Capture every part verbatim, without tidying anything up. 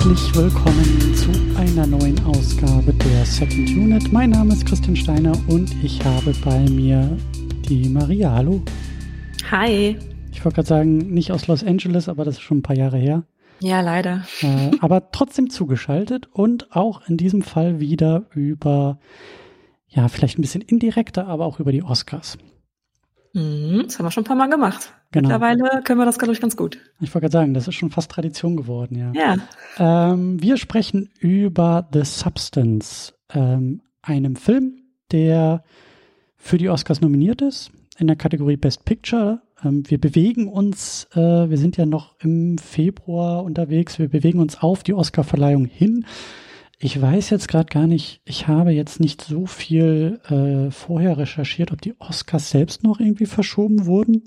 Herzlich willkommen zu einer neuen Ausgabe der Second Unit. Mein Name ist Christian Steiner und ich habe bei mir die Maria. Hallo. Hi. Ich wollte gerade sagen, nicht aus Los Angeles, aber das ist schon ein paar Jahre her. Ja, leider. Äh, aber trotzdem zugeschaltet und auch in diesem Fall wieder über, ja, vielleicht ein bisschen indirekter, aber auch über die Oscars. Mhm, das haben wir schon ein paar Mal gemacht. Genau. Mittlerweile können wir das, glaube ich, ganz gut. Ich wollte gerade sagen, das ist schon fast Tradition geworden, ja. Ja. Ähm, wir sprechen über The Substance, ähm, einem Film, der für die Oscars nominiert ist, in der Kategorie Best Picture. Ähm, wir bewegen uns, äh, wir sind ja noch im Februar unterwegs, wir bewegen uns auf die Oscarverleihung hin. Ich weiß jetzt gerade gar nicht, ich habe jetzt nicht so viel äh, vorher recherchiert, ob die Oscars selbst noch irgendwie verschoben wurden.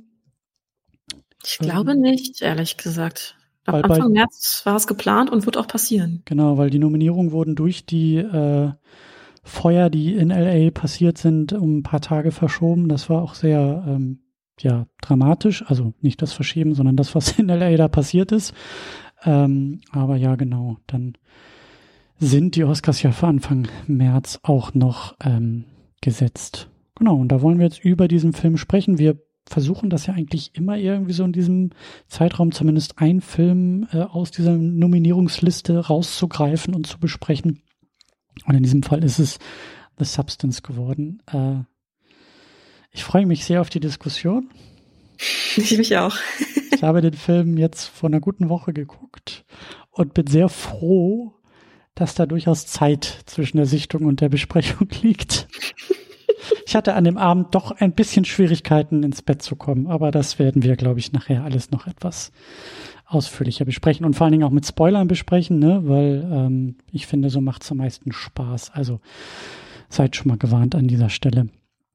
Ich glaube ähm, nicht, ehrlich gesagt. Ab Anfang bei, März war es geplant und wird auch passieren. Genau, weil die Nominierungen wurden durch die äh, Feuer, die in L A passiert sind, um ein paar Tage verschoben. Das war auch sehr ähm, ja dramatisch. Also nicht das Verschieben, sondern das, was in L A da passiert ist. Ähm, aber ja, genau, dann sind die Oscars ja für Anfang März auch noch ähm, gesetzt. Genau, und da wollen wir jetzt über diesen Film sprechen. Wir versuchen das ja eigentlich immer irgendwie so in diesem Zeitraum zumindest einen Film äh, aus dieser Nominierungsliste rauszugreifen und zu besprechen. Und in diesem Fall ist es The Substance geworden. Äh, ich freue mich sehr auf die Diskussion. Ich mich auch. Ich habe den Film jetzt vor einer guten Woche geguckt und bin sehr froh, dass da durchaus Zeit zwischen der Sichtung und der Besprechung liegt. Ich hatte an dem Abend doch ein bisschen Schwierigkeiten, ins Bett zu kommen, aber das werden wir, glaube ich, nachher alles noch etwas ausführlicher besprechen und vor allen Dingen auch mit Spoilern besprechen, ne? Weil ähm, ich finde, so macht es am meisten Spaß. Also seid schon mal gewarnt an dieser Stelle.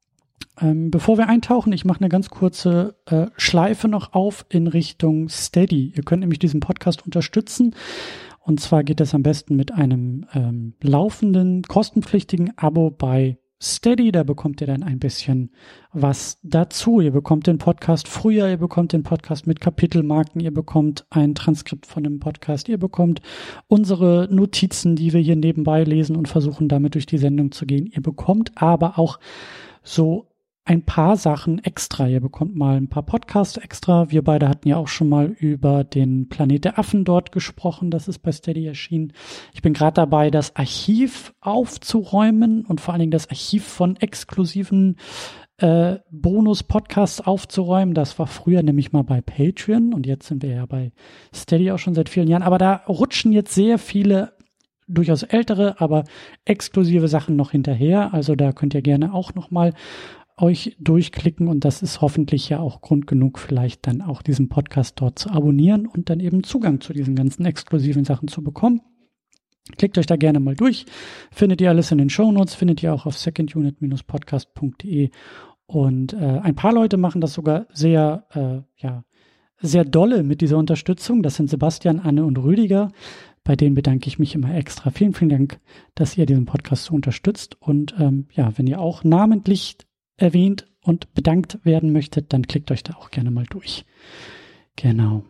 Ähm, bevor wir eintauchen, ich mache eine ganz kurze äh, Schleife noch auf in Richtung Steady. Ihr könnt nämlich diesen Podcast unterstützen. Und zwar geht das am besten mit einem ähm, laufenden, kostenpflichtigen Abo bei Steady. Da bekommt ihr dann ein bisschen was dazu. Ihr bekommt den Podcast früher, ihr bekommt den Podcast mit Kapitelmarken, ihr bekommt ein Transkript von dem Podcast, ihr bekommt unsere Notizen, die wir hier nebenbei lesen und versuchen damit durch die Sendung zu gehen. Ihr bekommt aber auch so ein paar Sachen extra. Ihr bekommt mal ein paar Podcasts extra. Wir beide hatten ja auch schon mal über den Planet der Affen dort gesprochen. Das ist bei Steady erschienen. Ich bin gerade dabei, das Archiv aufzuräumen und vor allen Dingen das Archiv von exklusiven äh, Bonus-Podcasts aufzuräumen. Das war früher nämlich mal bei Patreon und jetzt sind wir ja bei Steady auch schon seit vielen Jahren. Aber da rutschen jetzt sehr viele durchaus ältere, aber exklusive Sachen noch hinterher. Also da könnt ihr gerne auch noch mal euch durchklicken und das ist hoffentlich ja auch Grund genug, vielleicht dann auch diesen Podcast dort zu abonnieren und dann eben Zugang zu diesen ganzen exklusiven Sachen zu bekommen. Klickt euch da gerne mal durch. Findet ihr alles in den Shownotes, findet ihr auch auf second unit dash podcast punkt de und äh, ein paar Leute machen das sogar sehr, äh, ja, sehr dolle mit dieser Unterstützung. Das sind Sebastian, Anne und Rüdiger. Bei denen bedanke ich mich immer extra. Vielen, vielen Dank, dass ihr diesen Podcast so unterstützt und ähm, ja, wenn ihr auch namentlich erwähnt und bedankt werden möchtet, dann klickt euch da auch gerne mal durch. Genau.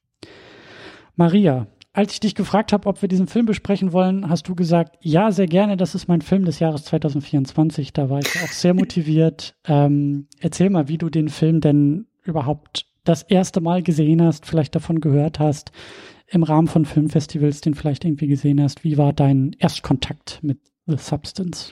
Maria, als ich dich gefragt habe, ob wir diesen Film besprechen wollen, hast du gesagt, ja, sehr gerne, das ist mein Film des Jahres zwanzig vierundzwanzig. Da war ich auch sehr motiviert. Ähm, erzähl mal, wie du den Film denn überhaupt das erste Mal gesehen hast, vielleicht davon gehört hast, im Rahmen von Filmfestivals den vielleicht irgendwie gesehen hast. Wie war dein Erstkontakt mit The Substance?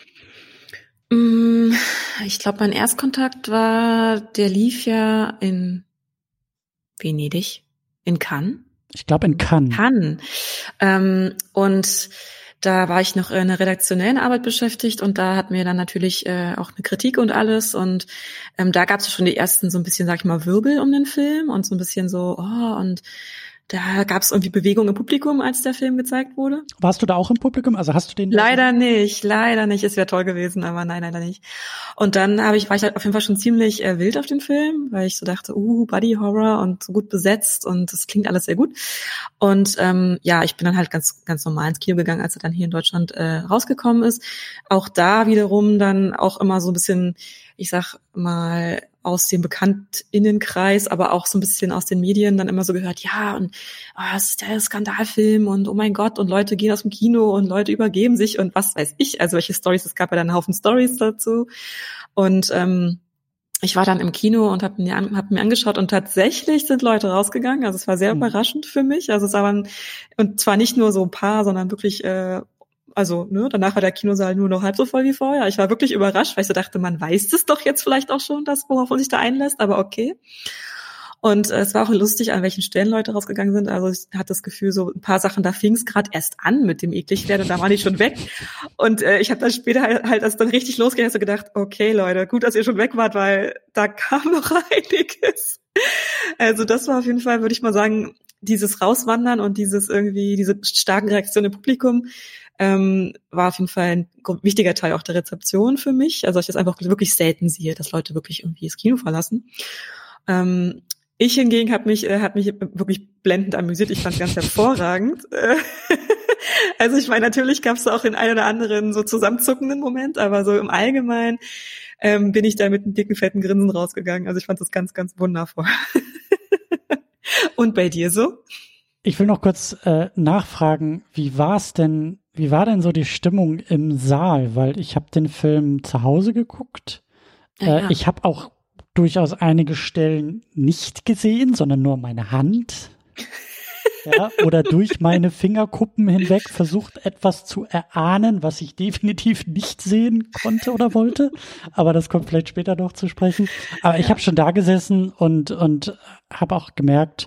Ich glaube, mein Erstkontakt war, der lief ja in Venedig, in Cannes. Ich glaube in Cannes. Cannes. Ähm, und da war ich noch in einer redaktionellen Arbeit beschäftigt und da hatten wir dann natürlich äh, auch eine Kritik und alles und ähm, da gab es schon die ersten so ein bisschen, sag ich mal, Wirbel um den Film und so ein bisschen so, oh, und da gab es irgendwie Bewegung im Publikum, als der Film gezeigt wurde. Warst du da auch im Publikum? Also hast du den? Leider nicht, leider nicht. Es wäre toll gewesen, aber nein, leider nicht. Und dann habe ich war ich halt auf jeden Fall schon ziemlich äh, wild auf den Film, weil ich so dachte, uh, Buddy Horror und so gut besetzt und das klingt alles sehr gut. Und ähm, ja, ich bin dann halt ganz ganz normal ins Kino gegangen, als er dann hier in Deutschland äh, rausgekommen ist. Auch da wiederum dann auch immer so ein bisschen, ich sag mal, aus dem BekanntInnenkreis, aber auch so ein bisschen aus den Medien dann immer so gehört, ja, und oh, das ist der Skandalfilm und oh mein Gott, und Leute gehen aus dem Kino und Leute übergeben sich und was weiß ich, also welche Storys, es gab ja dann einen Haufen Storys dazu. Und ähm, ich war dann im Kino und habe mir, hab mir angeschaut und tatsächlich sind Leute rausgegangen. Also es war sehr mhm. überraschend für mich. Also es waren, und zwar nicht nur so ein paar, sondern wirklich, äh, also ne, danach war der Kinosaal nur noch halb so voll wie vorher. Ich war wirklich überrascht, weil ich so dachte, man weiß es doch jetzt vielleicht auch schon, das, worauf man sich da einlässt, aber okay. Und äh, es war auch lustig, an welchen Stellen Leute rausgegangen sind. Also ich hatte das Gefühl, so ein paar Sachen, da fing es gerade erst an mit dem Ekligwerden und da waren die schon weg. Und äh, ich habe dann später halt, halt, als es dann richtig losging, so gedacht, okay Leute, gut, dass ihr schon weg wart, weil da kam noch einiges. Also das war auf jeden Fall, würde ich mal sagen, dieses Rauswandern und dieses irgendwie, diese starken Reaktionen im Publikum, ähm, war auf jeden Fall ein wichtiger Teil auch der Rezeption für mich. Also ich das einfach wirklich selten sehe, dass Leute wirklich irgendwie das Kino verlassen. Ähm, Ich hingegen habe mich äh, hab mich wirklich blendend amüsiert. Ich fand es ganz hervorragend. Also ich meine, natürlich gab es auch den einen oder anderen so zusammenzuckenden Moment, aber so im Allgemeinen ähm, bin ich da mit einem dicken, fetten Grinsen rausgegangen. Also ich fand das ganz, ganz wundervoll. Und bei dir so? Ich will noch kurz äh, nachfragen, wie war es denn, wie war denn so die Stimmung im Saal? Weil ich habe den Film zu Hause geguckt. Äh, ja. Ich habe auch durchaus einige Stellen nicht gesehen, sondern nur meine Hand. Ja, oder durch meine Fingerkuppen hinweg versucht, etwas zu erahnen, was ich definitiv nicht sehen konnte oder wollte. Aber das kommt vielleicht später noch zu sprechen. Aber ich habe schon da gesessen und, und habe auch gemerkt,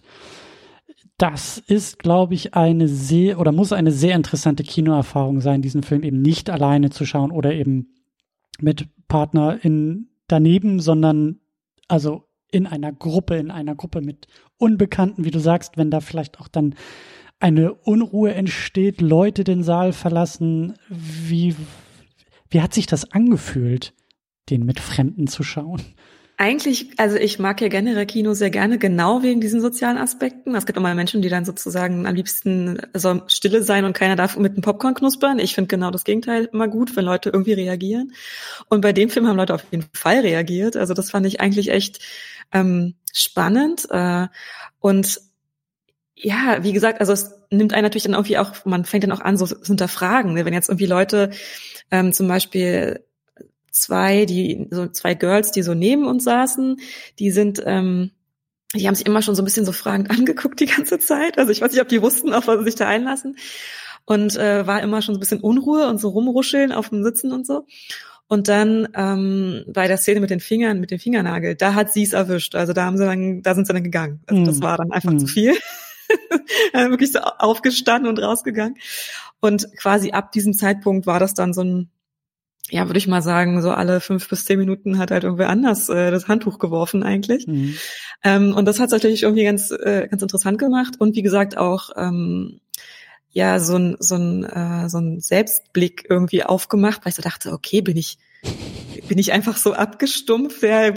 das ist, glaube ich, eine sehr, oder muss eine sehr interessante Kinoerfahrung sein, diesen Film eben nicht alleine zu schauen oder eben mit PartnerInnen daneben, sondern also in einer Gruppe, in einer Gruppe mit Unbekannten, wie du sagst, wenn da vielleicht auch dann eine Unruhe entsteht, Leute den Saal verlassen. Wie, wie hat sich das angefühlt, den mit Fremden zu schauen? Eigentlich, also ich mag ja generell Kino sehr gerne, genau wegen diesen sozialen Aspekten. Es gibt immer Menschen, die dann sozusagen am liebsten soll Stille sein und keiner darf mit dem Popcorn knuspern. Ich finde genau das Gegenteil immer gut, wenn Leute irgendwie reagieren. Und bei dem Film haben Leute auf jeden Fall reagiert. Also das fand ich eigentlich echt ähm, spannend. Äh, und ja, wie gesagt, also es nimmt einen natürlich dann irgendwie auch, man fängt dann auch an, so zu hinterfragen. Ne? Wenn jetzt irgendwie Leute ähm, zum Beispiel zwei, die so zwei Girls, die so neben uns saßen, die sind, ähm, die haben sich immer schon so ein bisschen so fragend angeguckt die ganze Zeit. Also ich weiß nicht, ob die wussten, auf was sie sich da einlassen. Und äh, war immer schon so ein bisschen Unruhe und so rumruscheln auf dem Sitzen und so. Und dann ähm, bei der Szene mit den Fingern, mit dem Fingernagel, da hat sie es erwischt. Also da haben sie dann, da sind sie dann gegangen. Also das war dann einfach mm. zu viel. Wirklich so aufgestanden und rausgegangen. Und quasi ab diesem Zeitpunkt war das dann so ein, ja, würde ich mal sagen, so alle fünf bis zehn Minuten hat halt irgendwer anders äh, das Handtuch geworfen eigentlich. Mhm. Ähm, und das hat es natürlich irgendwie ganz äh, ganz interessant gemacht. Und wie gesagt auch ähm, ja so ein so ein äh, so ein Selbstblick irgendwie aufgemacht, weil ich so dachte, okay, bin ich bin ich einfach so abgestumpft, ja.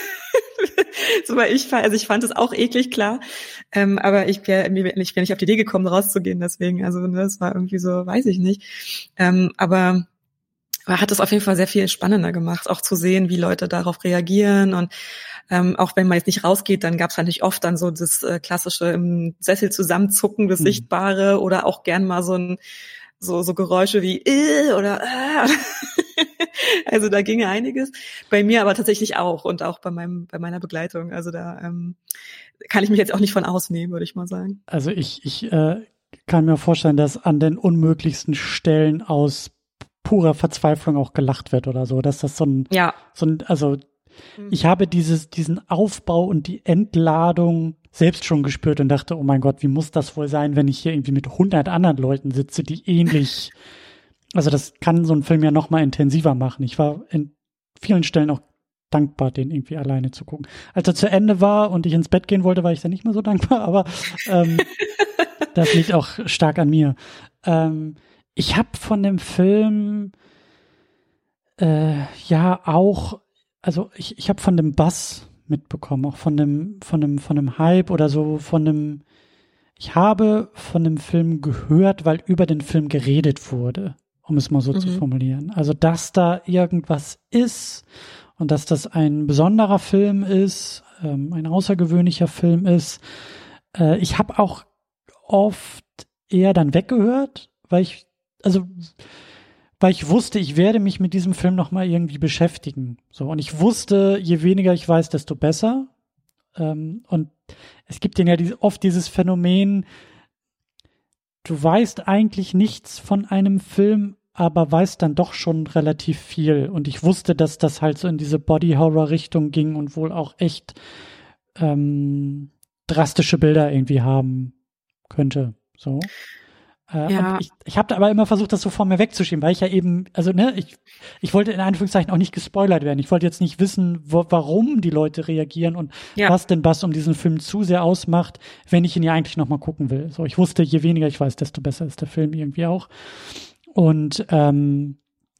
So, weil ich also ich fand es auch eklig, klar, ähm, aber ich bin ich bin nicht auf die Idee gekommen, rauszugehen, deswegen, also ne, das war irgendwie so, weiß ich nicht, ähm, aber Aber hat es auf jeden Fall sehr viel spannender gemacht, auch zu sehen, wie Leute darauf reagieren. Und ähm, auch wenn man jetzt nicht rausgeht, dann gab es natürlich oft dann so das äh, klassische im Sessel zusammenzucken, das mhm. Sichtbare, oder auch gern mal so ein so so Geräusche wie äh, oder äh. Also da ginge einiges. Bei mir aber tatsächlich auch und auch bei meinem bei meiner Begleitung. Also da ähm, kann ich mich jetzt auch nicht von ausnehmen, würde ich mal sagen. Also ich ich äh, kann mir vorstellen, dass an den unmöglichsten Stellen aus purer Verzweiflung auch gelacht wird oder so, dass das so ein, ja. so ein, also mhm. ich habe dieses, diesen Aufbau und die Entladung selbst schon gespürt und dachte, oh mein Gott, wie muss das wohl sein, wenn ich hier irgendwie mit hundert anderen Leuten sitze, die ähnlich, also das kann so ein Film ja noch mal intensiver machen. Ich war in vielen Stellen auch dankbar, den irgendwie alleine zu gucken. Als er zu Ende war und ich ins Bett gehen wollte, war ich dann nicht mehr so dankbar, aber ähm, das liegt auch stark an mir. Ähm, Ich habe von dem Film äh, ja auch, also ich, ich habe von dem Buzz mitbekommen, auch von dem, von dem, von dem Hype oder so, von dem, ich habe von dem Film gehört, weil über den Film geredet wurde, um es mal so mhm. zu formulieren. Also, dass da irgendwas ist und dass das ein besonderer Film ist, ähm, ein außergewöhnlicher Film ist. Äh, ich habe auch oft eher dann weggehört, weil ich, also weil ich wusste, ich werde mich mit diesem Film noch mal irgendwie beschäftigen. So, und ich wusste, je weniger ich weiß, desto besser. Ähm, und es gibt ja die, oft dieses Phänomen, du weißt eigentlich nichts von einem Film, aber weißt dann doch schon relativ viel. Und ich wusste, dass das halt so in diese Body-Horror-Richtung ging und wohl auch echt ähm, drastische Bilder irgendwie haben könnte. So. Äh, Ja. und ich, ich habe aber immer versucht, das so vor mir wegzuschieben, weil ich ja eben, also ne, ich, ich wollte in Anführungszeichen auch nicht gespoilert werden. Ich wollte jetzt nicht wissen, wo, warum die Leute reagieren und Ja. was denn was um diesen Film zu sehr ausmacht, wenn ich ihn ja eigentlich noch mal gucken will. So, ich wusste, je weniger ich weiß, desto besser ist der Film irgendwie auch. Und ähm,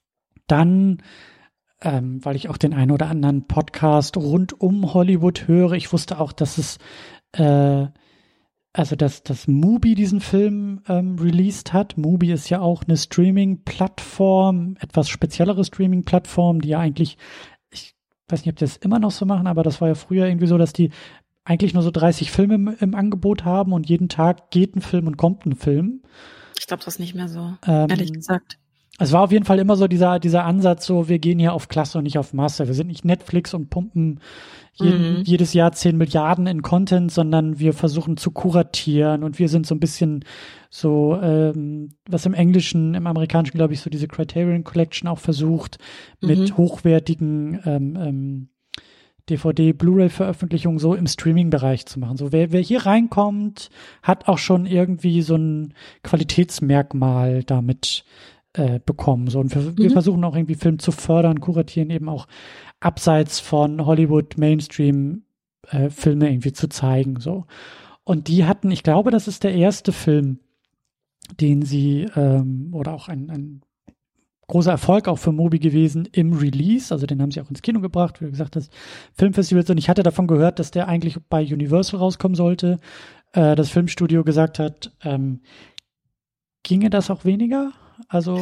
dann, ähm, weil ich auch den einen oder anderen Podcast rund um Hollywood höre, ich wusste auch, dass es äh, Also, dass, dass Mubi diesen Film ähm, released hat. Mubi ist ja auch eine Streaming-Plattform, etwas speziellere Streaming-Plattform, die ja eigentlich, ich weiß nicht, ob die das immer noch so machen, aber das war ja früher irgendwie so, dass die eigentlich nur so dreißig Filme im, im Angebot haben und jeden Tag geht ein Film und kommt ein Film. Ich glaube, das ist nicht mehr so, Ähm, ehrlich gesagt. Es war auf jeden Fall immer so dieser, dieser Ansatz, so wir gehen hier auf Klasse und nicht auf Masse. Wir sind nicht Netflix und pumpen jeden, Mhm. jedes Jahr zehn Milliarden in Content, sondern wir versuchen zu kuratieren und wir sind so ein bisschen so, ähm, was im Englischen, im Amerikanischen, glaube ich, so diese Criterion Collection auch versucht, mit Mhm. hochwertigen ähm, ähm, D V D, Blu-ray-Veröffentlichungen so im Streaming-Bereich zu machen. So wer, wer hier reinkommt, hat auch schon irgendwie so ein Qualitätsmerkmal damit äh, bekommen. So, und wir, wir Mhm. versuchen auch irgendwie Film zu fördern, kuratieren eben auch abseits von Hollywood Mainstream äh, Filme irgendwie zu zeigen. So. Und die hatten, ich glaube, das ist der erste Film, den sie, ähm, oder auch ein, ein großer Erfolg auch für Mubi gewesen im Release, also den haben sie auch ins Kino gebracht, wie gesagt, das Filmfestival, und ich hatte davon gehört, dass der eigentlich bei Universal rauskommen sollte. Äh, das Filmstudio gesagt hat, ähm, ginge das auch weniger? Also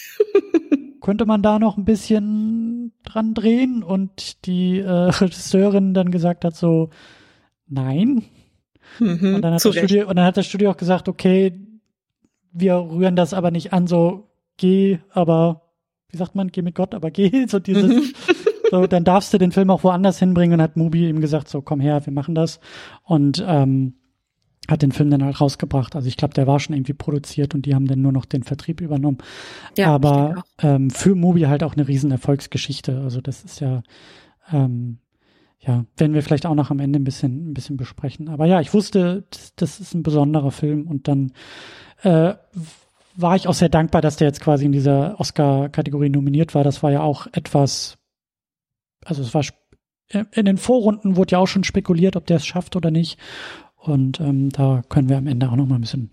könnte man da noch ein bisschen dran drehen? Und die äh, Regisseurin dann gesagt hat so, nein. Mhm. Und dann hat Zu das Recht. Studio, und dann hat das Studio auch gesagt, okay, wir rühren das aber nicht an, so geh, aber wie sagt man, geh mit Gott, aber geh, so dieses, Mhm. so, dann darfst du den Film auch woanders hinbringen, und hat Mubi ihm gesagt, so komm her, wir machen das, und ähm, hat den Film dann halt rausgebracht. Also ich glaube, der war schon irgendwie produziert und die haben dann nur noch den Vertrieb übernommen. Ja, ich denke Aber auch. ähm, für Mubi halt auch eine riesen Erfolgsgeschichte. Also das ist ja, ähm, ja, werden wir vielleicht auch noch am Ende ein bisschen, ein bisschen besprechen. Aber ja, ich wusste, das, das ist ein besonderer Film, und dann äh, war ich auch sehr dankbar, dass der jetzt quasi in dieser Oscar-Kategorie nominiert war. Das war ja auch etwas, also es war sp- in den Vorrunden wurde ja auch schon spekuliert, ob der es schafft oder nicht. Und ähm, da können wir am Ende auch noch mal ein bisschen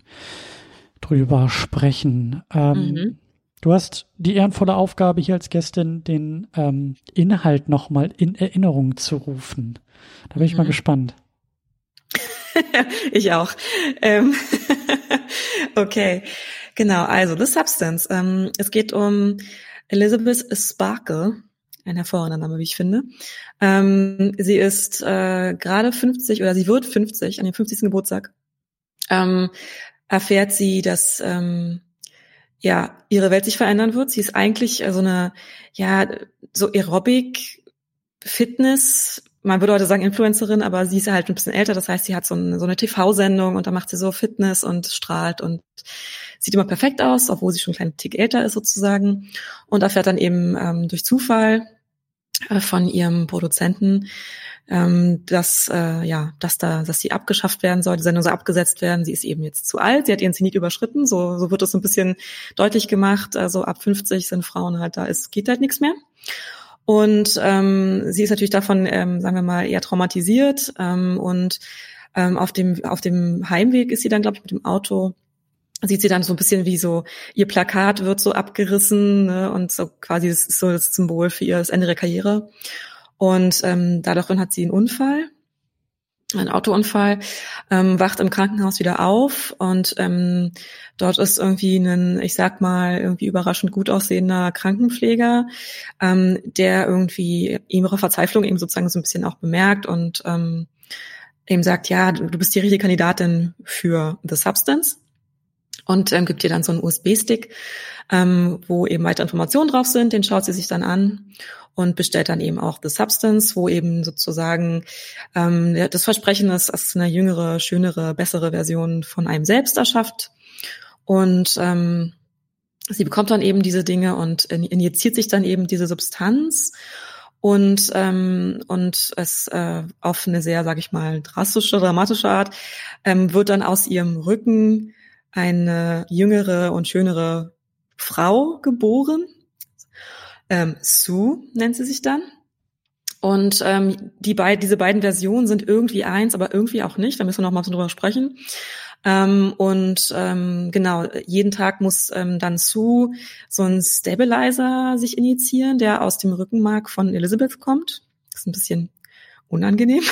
drüber sprechen. Ähm, Mhm. Du hast die ehrenvolle Aufgabe, hier als Gästin den ähm, Inhalt noch mal in Erinnerung zu rufen. Da bin ich mal Mhm. gespannt. Ich auch. Ähm, okay, genau. Also The Substance. Ähm, es geht um Elizabeth Sparkle, ein hervorragender Name, wie ich finde. Ähm, sie ist äh, gerade fünfzig, oder sie wird fünfzig, an ihrem fünfzigsten Geburtstag. Ähm, erfährt sie, dass ähm, ja ihre Welt sich verändern wird. Sie ist eigentlich äh, so eine ja so Aerobic, Fitness, man würde heute sagen Influencerin, aber sie ist ja halt ein bisschen älter, das heißt, sie hat so eine, so eine T V-Sendung und da macht sie so Fitness und strahlt und sieht immer perfekt aus, obwohl sie schon einen kleinen Tick älter ist sozusagen, und erfährt dann eben ähm, durch Zufall äh, von ihrem Produzenten, ähm, dass äh, ja, dass da, dass sie abgeschafft werden soll, die Sendung soll abgesetzt werden. Sie ist eben jetzt zu alt, sie hat ihren Zenit überschritten, so so wird das so ein bisschen deutlich gemacht. Also ab fünfzig sind Frauen halt, da ist geht halt nichts mehr. Und ähm, sie ist natürlich davon, ähm, sagen wir mal, eher traumatisiert. Ähm, und ähm, auf dem auf dem Heimweg ist sie dann, glaube ich, mit dem Auto, sieht sie dann so ein bisschen wie so, ihr Plakat wird so abgerissen, ne, und so quasi, das ist so das Symbol für ihr das Ende der Karriere. Und ähm, daraufhin hat sie einen Unfall ein Autounfall, ähm, wacht im Krankenhaus wieder auf und ähm, dort ist irgendwie ein, ich sag mal, irgendwie überraschend gut aussehender Krankenpfleger, ähm, der irgendwie ihre Verzweiflung eben sozusagen so ein bisschen auch bemerkt und ähm, eben sagt, ja, du, du bist die richtige Kandidatin für The Substance und ähm, gibt dir dann so einen U S B-Stick, ähm, wo eben weitere Informationen drauf sind, den schaut sie sich dann an und bestellt dann eben auch The Substance, wo eben sozusagen ähm, das Versprechen ist, dass es eine jüngere, schönere, bessere Version von einem selbst erschafft. Und ähm, sie bekommt dann eben diese Dinge und injiziert sich dann eben diese Substanz und ähm, und es äh, auf eine sehr, sage ich mal, drastische, dramatische Art ähm, wird dann aus ihrem Rücken eine jüngere und schönere Frau geboren. Ähm, Sue nennt sie sich dann. Und ähm, die beid, diese beiden Versionen sind irgendwie eins, aber irgendwie auch nicht. Da müssen wir noch mal drüber sprechen. Ähm, und ähm, genau, jeden Tag muss ähm, dann Sue so ein Stabilizer sich injizieren, der aus dem Rückenmark von Elizabeth kommt. Das ist ein bisschen unangenehm.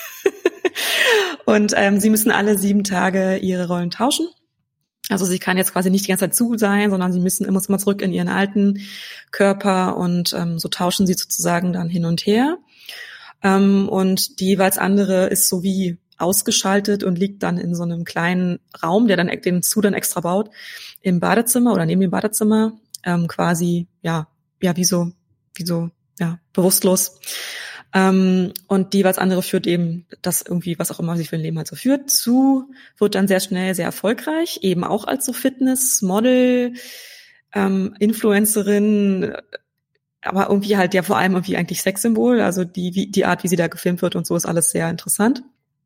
Und ähm, sie müssen alle sieben Tage ihre Rollen tauschen. Also sie kann jetzt quasi nicht die ganze Zeit Sue sein, sondern sie müssen immer mal zurück in ihren alten Körper und ähm, so tauschen sie sozusagen dann hin und her. Ähm, und die jeweils andere ist so wie ausgeschaltet und liegt dann in so einem kleinen Raum, der dann den Sue dann extra baut, im Badezimmer oder neben dem Badezimmer, ähm, quasi ja ja wie so wie so ja bewusstlos. Ähm, und die jeweils andere führt eben das irgendwie, was auch immer sich für ein Leben halt so führt. Sue wird dann sehr schnell sehr erfolgreich, eben auch als so Fitness-Model, ähm, Influencerin, aber irgendwie halt ja vor allem irgendwie eigentlich Sexsymbol. Also die, wie, die Art, wie sie da gefilmt wird und so ist alles sehr interessant.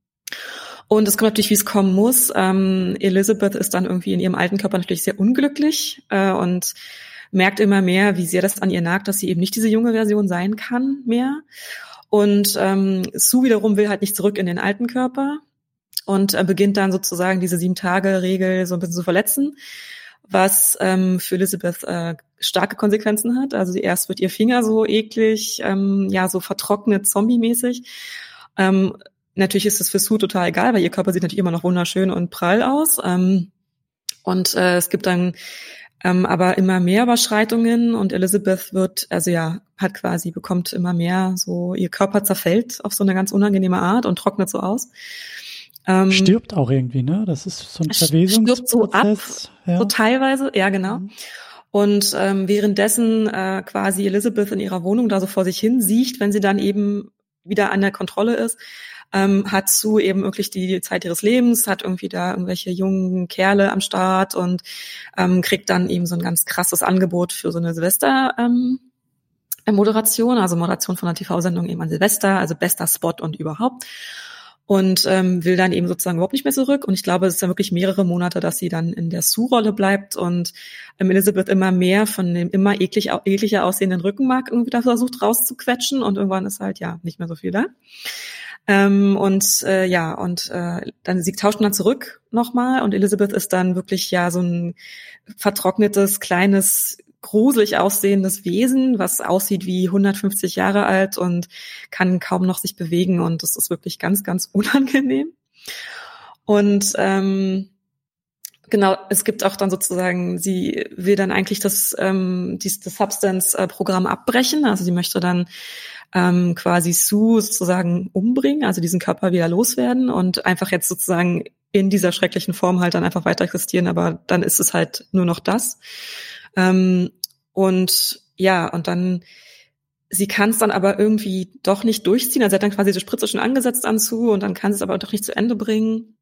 Und es kommt natürlich, wie es kommen muss. Ähm, Elizabeth ist dann irgendwie in ihrem alten Körper natürlich sehr unglücklich äh, und merkt immer mehr, wie sehr das an ihr nagt, dass sie eben nicht diese junge Version sein kann mehr. Und ähm, Sue wiederum will halt nicht zurück in den alten Körper und äh, beginnt dann sozusagen diese Sieben-Tage-Regel so ein bisschen zu verletzen, was ähm, für Elizabeth äh, starke Konsequenzen hat. Also erst wird ihr Finger so eklig, ähm, ja so vertrocknet, zombie-mäßig. Ähm, natürlich ist es für Sue total egal, weil ihr Körper sieht natürlich immer noch wunderschön und prall aus. Ähm, und äh, es gibt dann Ähm, aber immer mehr Überschreitungen und Elizabeth wird, also ja, hat quasi, bekommt immer mehr so, ihr Körper zerfällt auf so eine ganz unangenehme Art und trocknet so aus. Ähm, stirbt auch irgendwie, ne? Das ist so ein Verwesungsprozess. Stirbt so ab, ja. so teilweise, ja genau. Mhm. Und ähm, währenddessen äh, quasi Elizabeth in ihrer Wohnung da so vor sich hin sieht, wenn sie dann eben wieder an der Kontrolle ist, ähm, hat Sue eben wirklich die Zeit ihres Lebens, hat irgendwie da irgendwelche jungen Kerle am Start und ähm, kriegt dann eben so ein ganz krasses Angebot für so eine Silvester-Moderation, ähm, also Moderation von einer T V-Sendung eben an Silvester, also bester Spot und überhaupt. Und ähm, will dann eben sozusagen überhaupt nicht mehr zurück. Und ich glaube, es ist ja wirklich mehrere Monate, dass sie dann in der Sue-Rolle bleibt und ähm, Elizabeth immer mehr von dem immer eklig, ekliger aussehenden Rückenmark irgendwie da versucht rauszuquetschen und irgendwann ist halt ja nicht mehr so viel da. Ähm, und äh, ja, und äh, dann sie tauscht man dann zurück nochmal und Elizabeth ist dann wirklich ja so ein vertrocknetes, kleines, gruselig aussehendes Wesen, was aussieht wie hundertfünfzig Jahre alt und kann kaum noch sich bewegen und das ist wirklich ganz, ganz unangenehm. Und ähm, genau, es gibt auch dann sozusagen, sie will dann eigentlich das, ähm, dieses, das Substance-Programm abbrechen, also sie möchte dann ähm, quasi Sue sozusagen umbringen, also diesen Körper wieder loswerden und einfach jetzt sozusagen in dieser schrecklichen Form halt dann einfach weiter existieren, aber dann ist es halt nur noch das. Ähm, und ja, und dann, sie kann es dann aber irgendwie doch nicht durchziehen, also sie hat dann quasi die Spritze schon angesetzt an Sue und dann kann sie es aber doch nicht zu Ende bringen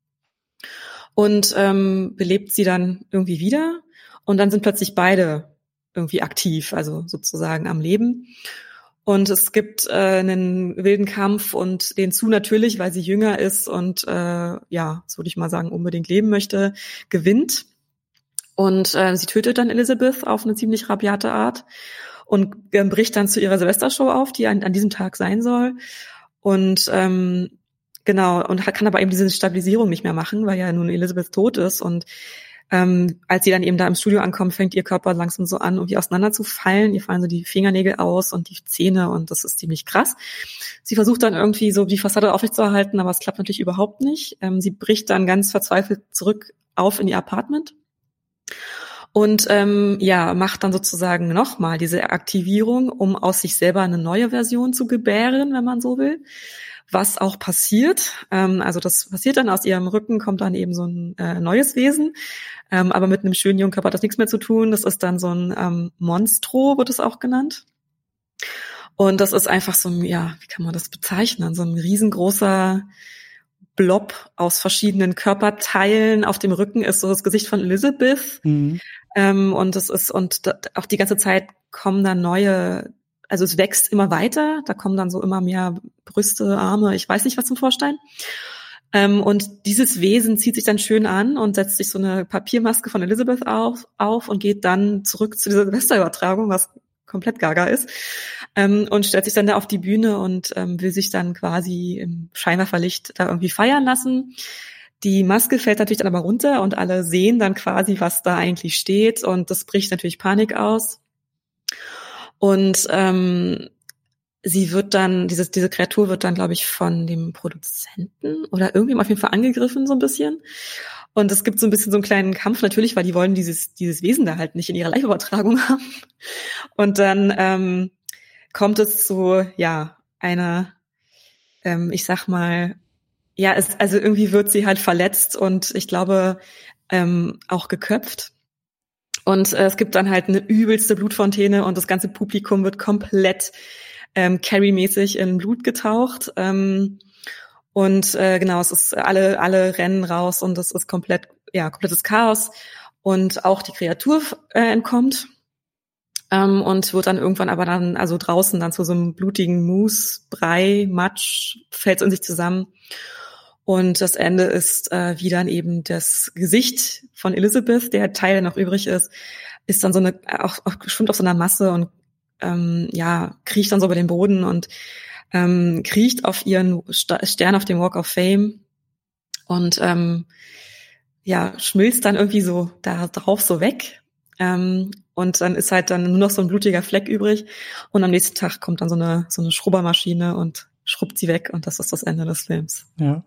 und ähm, belebt sie dann irgendwie wieder und dann sind plötzlich beide irgendwie aktiv, also sozusagen am Leben. Und es gibt äh, einen wilden Kampf und den Sue natürlich, weil sie jünger ist und äh, ja, so würde ich mal sagen, unbedingt leben möchte, gewinnt. Und äh, sie tötet dann Elizabeth auf eine ziemlich rabiate Art und äh, bricht dann zu ihrer Silvestershow auf, die an, an diesem Tag sein soll. Und ähm, genau, und kann aber eben diese Stabilisierung nicht mehr machen, weil ja nun Elizabeth tot ist und Ähm, als sie dann eben da im Studio ankommen, fängt ihr Körper langsam so an, irgendwie auseinanderzufallen. Ihr fallen so die Fingernägel aus und die Zähne und das ist ziemlich krass. Sie versucht dann irgendwie so die Fassade aufrechtzuerhalten, aber es klappt natürlich überhaupt nicht. Ähm, sie bricht dann ganz verzweifelt zurück auf in ihr Apartment und ähm, ja, macht dann sozusagen nochmal diese Aktivierung, um aus sich selber eine neue Version zu gebären, wenn man so will. Was auch passiert, ähm, also das passiert dann, aus ihrem Rücken kommt dann eben so ein äh, neues Wesen, ähm, aber mit einem schönen jungen Körper hat das nichts mehr zu tun. Das ist dann so ein ähm, Monstro, wird es auch genannt. Und das ist einfach so ein, ja, wie kann man das bezeichnen, so ein riesengroßer Blob aus verschiedenen Körperteilen. Auf dem Rücken ist so das Gesicht von Elizabeth. Mhm. Ähm, und es ist, und da, auch die ganze Zeit kommen dann neue, also es wächst immer weiter, da kommen dann so immer mehr Brüste, Arme, ich weiß nicht was zum Vorstellen. Ähm, und dieses Wesen zieht sich dann schön an und setzt sich so eine Papiermaske von Elizabeth auf, auf und geht dann zurück zu dieser Silvesterübertragung, was komplett gaga ist, ähm, und stellt sich dann da auf die Bühne und ähm, will sich dann quasi im Scheinwerferlicht da irgendwie feiern lassen. Die Maske fällt natürlich dann aber runter und alle sehen dann quasi, was da eigentlich steht und das bricht natürlich Panik aus. Und ähm, sie wird dann, dieses, diese Kreatur wird dann, glaube ich, von dem Produzenten oder irgendjemand auf jeden Fall angegriffen so ein bisschen. Und es gibt so ein bisschen so einen kleinen Kampf natürlich, weil die wollen dieses dieses Wesen da halt nicht in ihrer Live-Übertragung haben. Und dann ähm, kommt es zu, ja, einer, ähm, ich sag mal, ja, es, also irgendwie wird sie halt verletzt und ich glaube ähm, auch geköpft. Und äh, es gibt dann halt eine übelste Blutfontäne und das ganze Publikum wird komplett ähm, Carrie-mäßig in Blut getaucht. Ähm, und äh, genau, es ist alle alle rennen raus und es ist komplett, ja, komplettes Chaos. Und auch die Kreatur äh, entkommt ähm, und wird dann irgendwann aber dann, also draußen dann zu so einem blutigen Mus, Brei, Matsch, fällt so in sich zusammen. Und das Ende ist, äh, wie dann eben das Gesicht von Elizabeth, der Teil, der noch übrig ist, ist dann so eine, auch, auch schwimmt auf so einer Masse und ähm, ja, kriecht dann so über den Boden und ähm, kriecht auf ihren Stern auf dem Walk of Fame und ähm, ja, schmilzt dann irgendwie so da drauf so weg. Ähm, und dann ist halt dann nur noch so ein blutiger Fleck übrig. Und am nächsten Tag kommt dann so eine so eine Schrubbermaschine und schrubbt sie weg und das ist das Ende des Films. Ja.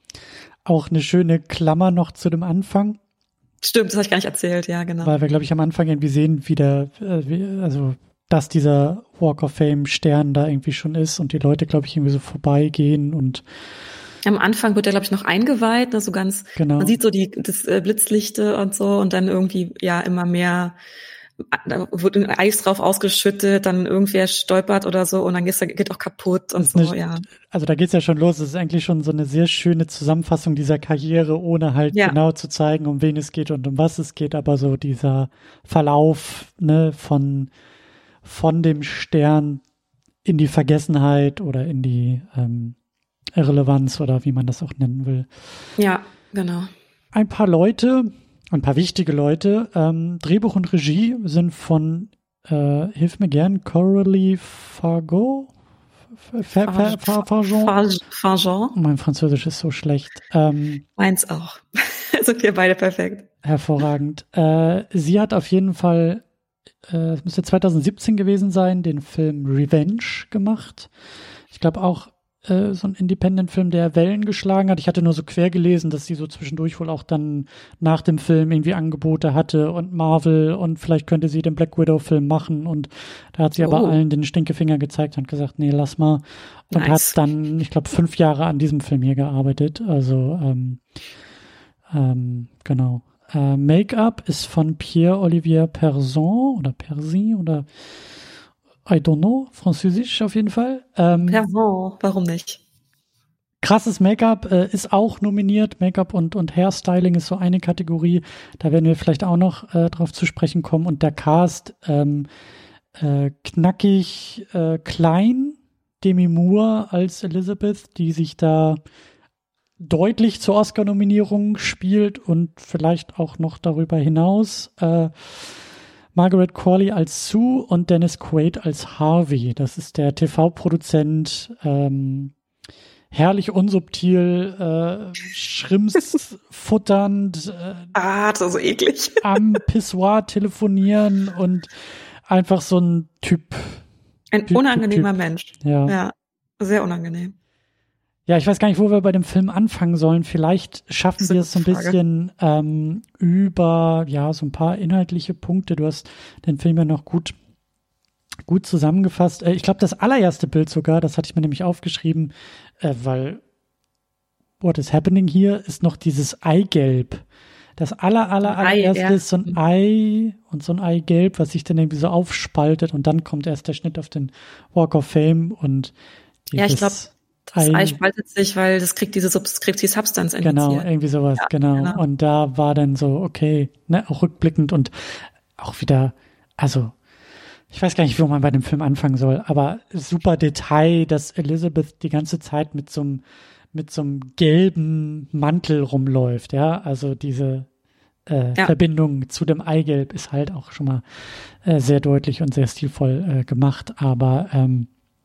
Auch eine schöne Klammer noch zu dem Anfang. Stimmt, das habe ich gar nicht erzählt, ja, genau. Weil wir, glaube ich, am Anfang irgendwie sehen, wie der, äh, wie, also, dass dieser Walk of Fame Stern da irgendwie schon ist und die Leute, glaube ich, irgendwie so vorbeigehen und am Anfang wird er, glaube ich, noch eingeweiht, ne, so ganz, genau. Man sieht so die das äh, Blitzlichte und so und dann irgendwie, ja, immer mehr, da wird ein Eis drauf ausgeschüttet, dann irgendwer stolpert oder so und dann geht, geht auch kaputt und so, eine, ja. Also da geht's ja schon los. Es ist eigentlich schon so eine sehr schöne Zusammenfassung dieser Karriere, ohne halt ja. genau zu zeigen, um wen es geht und um was es geht, aber so dieser Verlauf, ne, von, von dem Stern in die Vergessenheit oder in die ähm, Irrelevanz oder wie man das auch nennen will. Ja, genau. Ein paar Leute, ein paar wichtige Leute, ähm, Drehbuch und Regie sind von, äh, hilf mir gern, Coralie Fargo? Fargeon. Mein Französisch ist so schlecht. Ähm, Meins auch. Sind wir beide perfekt. Hervorragend. Äh, sie hat auf jeden Fall, äh, es müsste zwanzig siebzehn gewesen sein, den Film Revenge gemacht. Ich glaube auch äh, so ein Independent-Film, der Wellen geschlagen hat. Ich hatte nur so quer gelesen, dass sie so zwischendurch wohl auch dann nach dem Film irgendwie Angebote hatte und Marvel und vielleicht könnte sie den Black Widow-Film machen und da hat sie oh. aber allen den Stinkefinger gezeigt und gesagt, nee, lass mal. Und nice. Hat dann, ich glaube, fünf Jahre an diesem Film hier gearbeitet. Also, ähm, ähm, genau. Äh, Make-up ist von Pierre-Olivier Person oder Persi oder I don't know, französisch auf jeden Fall. Ähm, Person, warum nicht? Krasses Make-up äh, ist auch nominiert. Make-up und, und Hairstyling ist so eine Kategorie. Da werden wir vielleicht auch noch äh, drauf zu sprechen kommen. Und der Cast ähm, äh, knackig äh, klein. Demi Moore als Elizabeth, die sich da deutlich zur Oscar-Nominierung spielt und vielleicht auch noch darüber hinaus. Äh, Margaret Qualley als Sue und Dennis Quaid als Harvey. Das ist der T V-Produzent, ähm, herrlich unsubtil, äh, Schrimps futternd, äh, ah, das ist so eklig. am Pissoir telefonieren und einfach so ein Typ. Ein typ, unangenehmer typ, typ. Mensch. Ja. ja, sehr unangenehm. Ja, ich weiß gar nicht, wo wir bei dem Film anfangen sollen. Vielleicht schaffen wir es so ein bisschen ähm, über, ja, so ein paar inhaltliche Punkte. Du hast den Film ja noch gut, gut zusammengefasst. Äh, ich glaube, das allererste Bild sogar, das hatte ich mir nämlich aufgeschrieben, äh, weil What is happening here ist noch dieses Eigelb. Das aller, aller, allererste Ei, ja. ist so ein Ei und so ein Eigelb, was sich dann irgendwie so aufspaltet und dann kommt erst der Schnitt auf den Walk of Fame und ja, ich glaube, das Ei, Ei spaltet sich, weil das kriegt diese Substanz, kriegt die Substanz infiziert. Genau, irgendwie sowas, ja, genau. genau. Und da war dann so, okay, ne, auch rückblickend und auch wieder, also ich weiß gar nicht, wo man bei dem Film anfangen soll, aber super Detail, dass Elizabeth die ganze Zeit mit so einem mit so einem gelben Mantel rumläuft, ja, also diese äh, ja. Verbindung zu dem Eigelb ist halt auch schon mal äh, sehr deutlich und sehr stilvoll äh, gemacht, aber ähm,